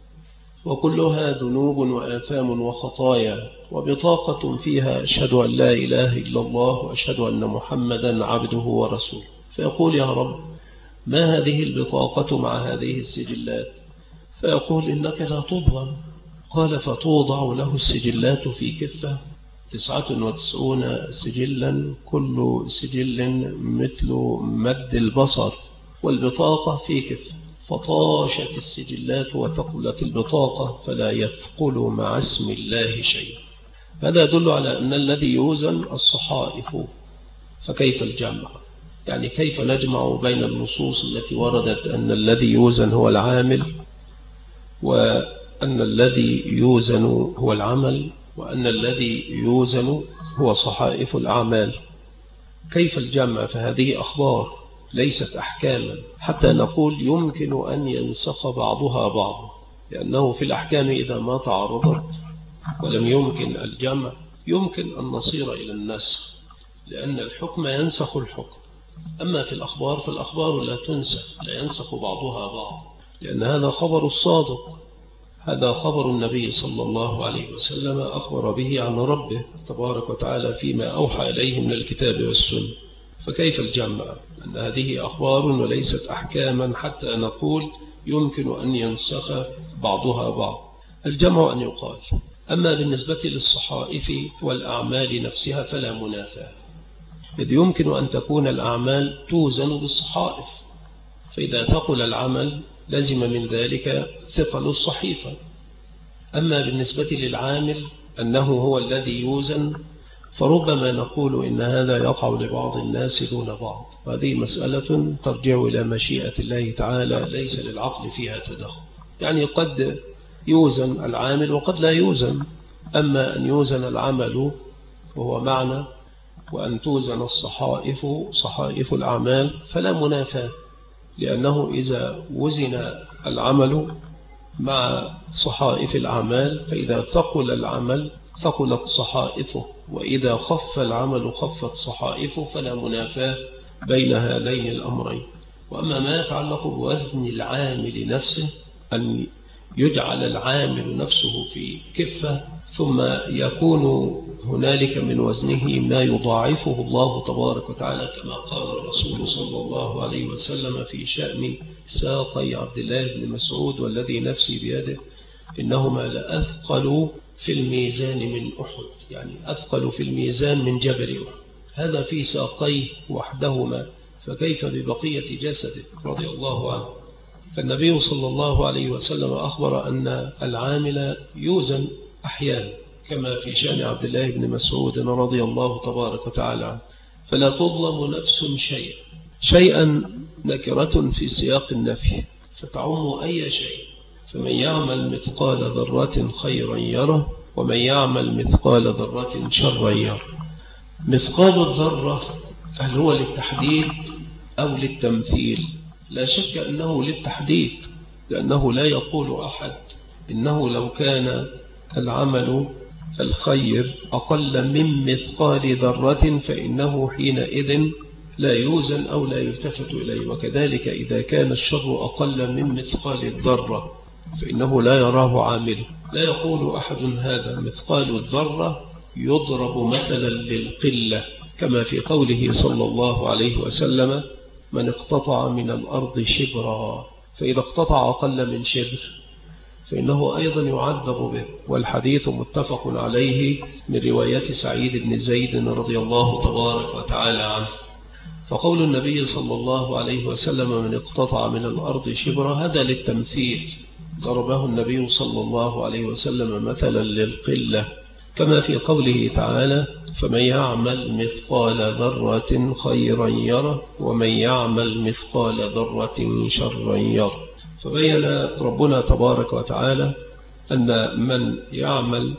وكلها ذنوب وآثام وخطايا، وبطاقة فيها: أشهد أن لا إله إلا الله وأشهد أن محمدا عبده ورسوله. فيقول: يا رب، ما هذه البطاقة مع هذه السجلات؟ فيقول: إنك لا تظلم. قال: فتوضع له السجلات في كفة، تسعة وتسعون سجلا، كل سجل مثل مد البصر، والبطاقة في كفة، فطاشت السجلات وثقلت البطاقة فلا يثقل مع اسم الله شيء. هذا يدل على أن الذي يوزن الصحائف، فكيف الجمع؟ يعني كيف نجمع بين النصوص التي وردت أن الذي يوزن هو العامل، وأن الذي يوزن هو العمل، وأن الذي يوزن هو صحائف الأعمال؟ كيف الجمع؟ فهذه أخبار ليست أحكاما حتى نقول يمكن أن ينسخ بعضها بعضا، لأنه في الأحكام إذا ما تعارضت ولم يمكن الجمع يمكن أن نصير إلى النسخ، لأن الحكم ينسخ الحكم. أما في الأخبار فالأخبار لا تنسخ، لا ينسخ بعضها بعض، لأن هذا خبر الصادق، هذا خبر النبي صلى الله عليه وسلم أخبر به عن ربه تبارك وتعالى فيما أوحى إليه من الكتاب والسنة. فكيف الجمع؟ أن هذه أخبار وليست أحكاما حتى نقول يمكن أن ينسخ بعضها بعض. الجمع أن يقال. أما بالنسبة للصحائف والأعمال نفسها فلا منافاة، إذ يمكن أن تكون الأعمال توزن بالصحائف، فإذا ثقل العمل لزم من ذلك ثقل الصحيفة. أما بالنسبة للعامل أنه هو الذي يوزن، فربما نقول إن هذا يقع لبعض الناس دون بعض، وهذه مسألة ترجع إلى مشيئة الله تعالى ليس للعقل فيها تدخل. يعني قد يوزن العامل وقد لا يوزن. أما أن يوزن العمل وهو معنى، وأن توزن الصحائف صحائف الأعمال فلا منافاة، لأنه إذا وزن العمل مع صحائف الأعمال فإذا ثقل العمل ثقلت صحائفه، وإذا خف العمل خفت صحائفه، فلا منافاة بين هذين الأمرين. وأما ما يتعلق بوزن العامل نفسه، أن يجعل العامل نفسه في كفة ثم يكون هنالك من وزنه ما يضاعفه الله تبارك وتعالى، كما قال الرسول صلى الله عليه وسلم في شأن ساقي عبد الله بن مسعود والذي نفسي بيده إنهما لأثقل في الميزان من أحد، يعني أثقل في الميزان من جبل أحد. هذا في ساقيه وحدهما، فكيف ببقية جسده رضي الله عنه. فالنبي صلى الله عليه وسلم أخبر أن العامل يوزن أحيانا، كما في شأن عبد الله بن مسعود رضي الله تبارك وتعالى عنه. فلا تظلم نفس شيئا. شيئا نكرة في سياق النفي فتعم أي شيء، فمن يعمل مثقال ذرة خيرا يره ومن يعمل مثقال ذرة شرا يره. مثقال الذرة هل هو للتحديد أو للتمثيل؟ لا شك أنه للتحديد، لأنه لا يقول أحد إنه لو كان العمل الخير أقل من مثقال ذرة فإنه حينئذ لا يوزن أو لا يلتفت إليه، وكذلك إذا كان الشر أقل من مثقال الذرة فإنه لا يراه عامله. لا يقول أحد هذا مثقال الذرة يضرب مثلا للقلة، كما في قوله صلى الله عليه وسلم من اقتطع من الأرض شبرا، فإذا اقتطع أقل من شبر فإنه أيضا يعذب به. والحديث متفق عليه من رواية سعيد بن زيد رضي الله تبارك وتعالى عنه. فقول النبي صلى الله عليه وسلم من اقتطع من الأرض شبرا هذا للتمثيل، ضربه النبي صلى الله عليه وسلم مثلا للقلة، كما في قوله تعالى فمن يعمل مثقال ذرة خيرا يره ومن يعمل مثقال ذرة شرا يره. فبين ربنا تبارك وتعالى أن من يعمل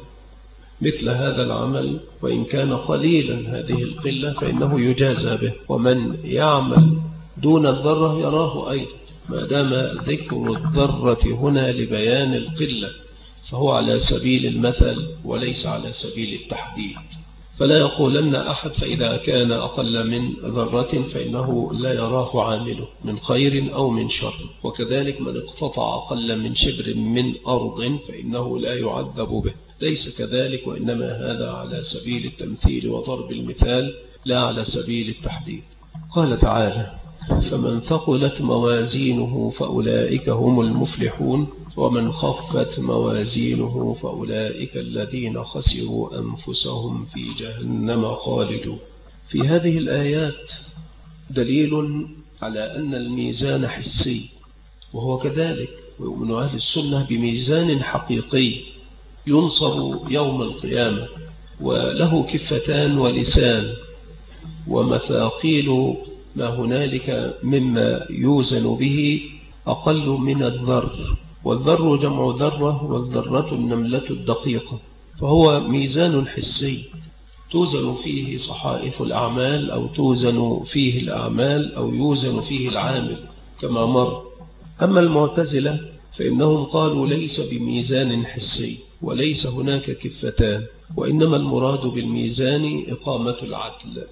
مثل هذا العمل وإن كان قليلا هذه القلة فإنه يجازى به، ومن يعمل دون الذرة يراه أيضا، ما دام ذكر الذرة هنا لبيان القلة فهو على سبيل المثل وليس على سبيل التحديد. فلا يقولن أحد فإذا كان أقل من ذرة فإنه لا يراه عامله من خير أو من شر، وكذلك من اقتطع أقل من شبر من أرض فإنه لا يعذب به، ليس كذلك، وإنما هذا على سبيل التمثيل وضرب المثال لا على سبيل التحديد. قال تعالى فمن ثقلت موازينه فأولئك هم المفلحون ومن خفت موازينه فأولئك الذين خسروا أنفسهم في جهنم خالدون. في هذه الآيات دليل على أن الميزان حسي وهو كذلك. ويؤمن أهل السنة بميزان حقيقي ينصب يوم القيامة، وله كفتان ولسان ومثاقيل ما هنالك مما يوزن به أقل من الذر، والذر جمع ذرة، والذرة النملة الدقيقة. فهو ميزان حسي توزن فيه صحائف الأعمال، أو توزن فيه الأعمال، أو يوزن فيه العامل كما مر. أما المعتزلة فإنهم قالوا ليس بميزان حسي، وليس هناك كفتان، وإنما المراد بالميزان إقامة العدل،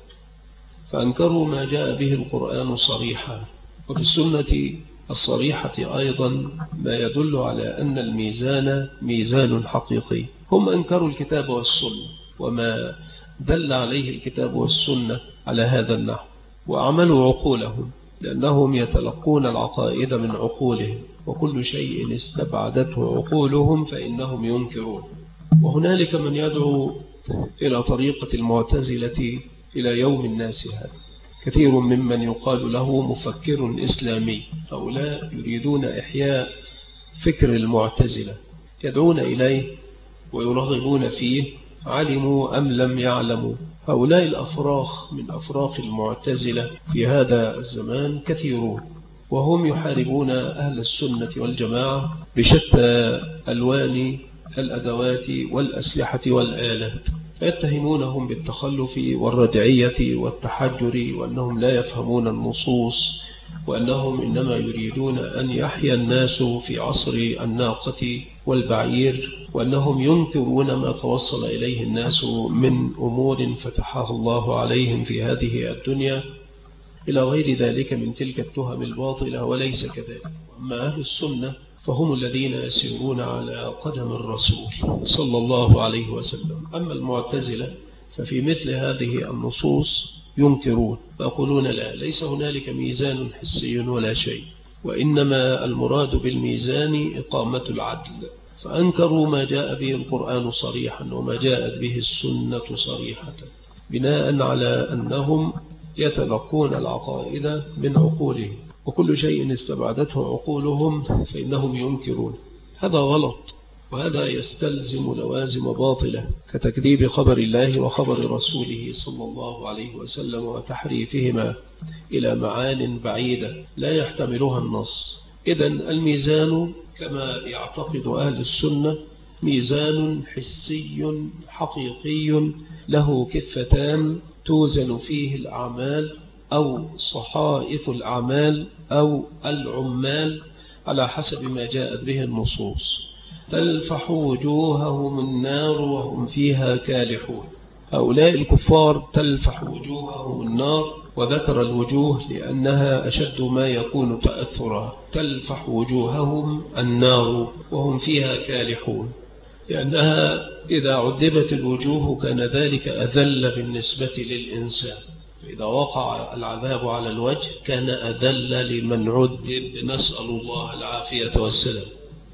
فأنكروا ما جاء به القرآن صريحا، وفي السنة الصريحة أيضا ما يدل على أن الميزان ميزان حقيقي. هم أنكروا الكتاب والسنة وما دل عليه الكتاب والسنة على هذا النحو، وأعملوا عقولهم، لأنهم يتلقون العقائد من عقولهم، وكل شيء استبعدته عقولهم فإنهم ينكرون. وهنالك من يدعو إلى طريقة المعتزلة إلى يوم الناس هذا، كثير ممن يقال له مفكر إسلامي. هؤلاء يريدون إحياء فكر المعتزلة، يدعون إليه ويرغبون فيه، علموا أم لم يعلموا. هؤلاء الأفراخ من أفراخ المعتزلة في هذا الزمان كثيرون، وهم يحاربون أهل السنة والجماعة بشتى ألوان الأدوات والأسلحة والآلات، فيتهمونهم بالتخلف والرجعية والتحجر، وأنهم لا يفهمون النصوص، وأنهم إنما يريدون أن يحيا الناس في عصر الناقة والبعير، وأنهم ينكرون ما توصل إليه الناس من أمور فتحها الله عليهم في هذه الدنيا، إلى غير ذلك من تلك التهم الباطلة، وليس كذلك. أما أهل السنة فهم الذين يسيرون على قدم الرسول صلى الله عليه وسلم. أما المعتزلة ففي مثل هذه النصوص ينكرون، فيقولون لا، ليس هنالك ميزان حسي ولا شيء، وإنما المراد بالميزان إقامة العدل. فأنكروا ما جاء به القرآن صريحا وما جاءت به السنة صريحة، بناء على أنهم يتلقون العقائد من عقولهم، وكل شيء استبعدته عقولهم فإنهم ينكرون. هذا غلط، وهذا يستلزم لوازم باطلة كتكذيب خبر الله وخبر رسوله صلى الله عليه وسلم، وتحريفهما إلى معان بعيدة لا يحتملها النص. إذن الميزان كما يعتقد أهل السنة ميزان حسي حقيقي له كفتان توزن فيه الأعمال أو صحائف الأعمال أو العمال على حسب ما جاءت به النصوص. تلفح وجوههم النار وهم فيها كالحون. هؤلاء الكفار تلفح وجوههم النار، وذكر الوجوه لأنها أشد ما يكون تأثرا. تلفح وجوههم النار وهم فيها كالحون، لأنها إذا عذبت الوجوه كان ذلك أذل بالنسبة للإنسان، فإذا وقع العذاب على الوجه كان أذل لمن عذب، نسأل الله العافية والسلام.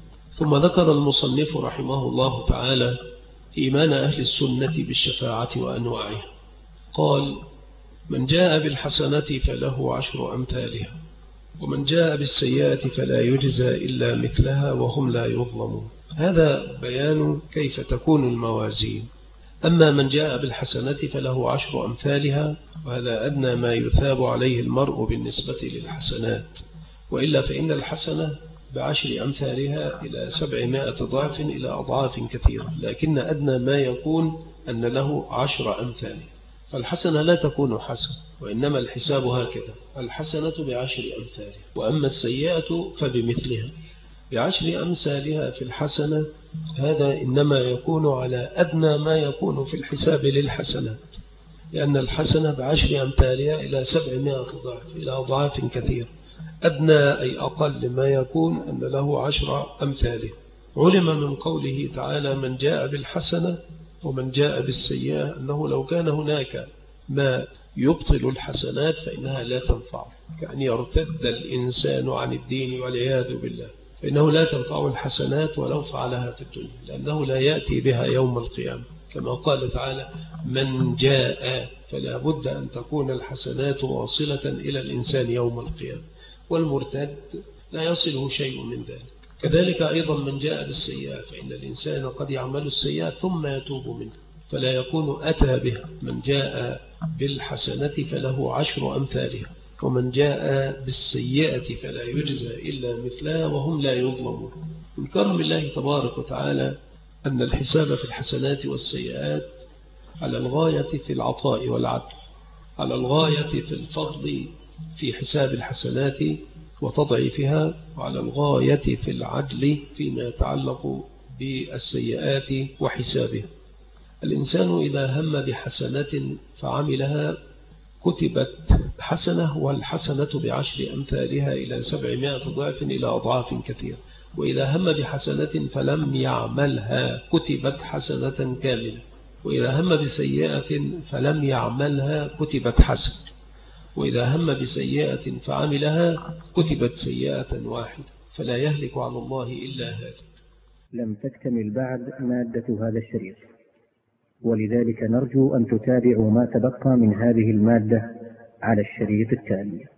ثم ذكر المصنف رحمه الله تعالى إيمان أهل السنة بالشفاعة وأنواعها. قال: من جاء بالحسنة فله عشر أمثالها، ومن جاء بالسيئة فلا يجزى إلا مثلها وهم لا يظلمون. هذا بيان كيف تكون الموازين. أما من جاء بالحسنة فله عشر أمثالها، وهذا أدنى ما يثاب عليه المرء بالنسبة للحسنات، وإلا فإن الحسنة بعشر أمثالها إلى سبعمائة ضعف إلى أضعاف كثيرة، لكن أدنى ما يكون أن له عشر أمثال. فالحسنة لا تكون حسنة، وإنما الحساب هكذا: الحسنة بعشر أمثالها، وأما السيئة فبمثلها. بعشر أمثالها في الحسنة هذا إنما يكون على أدنى ما يكون في الحساب للحسنات، لأن الحسنة بعشر أمثالها إلى سبعمائة ضعف إلى أضعاف كثيرة. أدنى أي أقل ما يكون أن له عشر أمثاله. علم من قوله تعالى: من جاء بالحسنة ومن جاء بالسيئة، أنه لو كان هناك ما يبطل الحسنات فإنها لا تنفع، كأن يرتد الإنسان عن الدين والعياذ بالله، فإنه لا تنفع الحسنات ولو فعلها في الدنيا، لأنه لا يأتي بها يوم القيامة، كما قال تعالى: من جاء، فلا بد أن تكون الحسنات واصلة إلى الإنسان يوم القيامة. والمرتد لا يصله شيء من ذلك. كذلك أيضا من جاء بالسيئة، فإن الإنسان قد يعمل السيئة ثم يتوب منها فلا يكون أتى بها. من جاء بالحسنة فله عشر أمثالها، ومن جاء بالسيئة فلا يجزى إلا مثلها وهم لا يظلمون. من كرم الله تبارك وتعالى أن الحساب في الحسنات والسيئات على الغاية في العطاء والعدل، على الغاية في الفضل في حساب الحسنات وتضعيفها، وعلى الغاية في العدل فيما يتعلق بالسيئات وحسابها. الإنسان إذا هم بحسنة فعملها كتبت حسنة، والحسنة بعشر أمثالها إلى سبعمائة ضعف إلى أضعاف كثيرة. وإذا هم بحسنة فلم يعملها كتبت حسنة كاملة، وإذا هم بسيئة فلم يعملها كتبت حسنة، وإذا هم بسيئة فعملها كتبت سيئة واحدة، فلا يهلك على الله إلا هالك. لم تكتمل بعد مادة هذا الشريط، ولذلك نرجو أن تتابعوا ما تبقى من هذه المادة على الشريط التالي.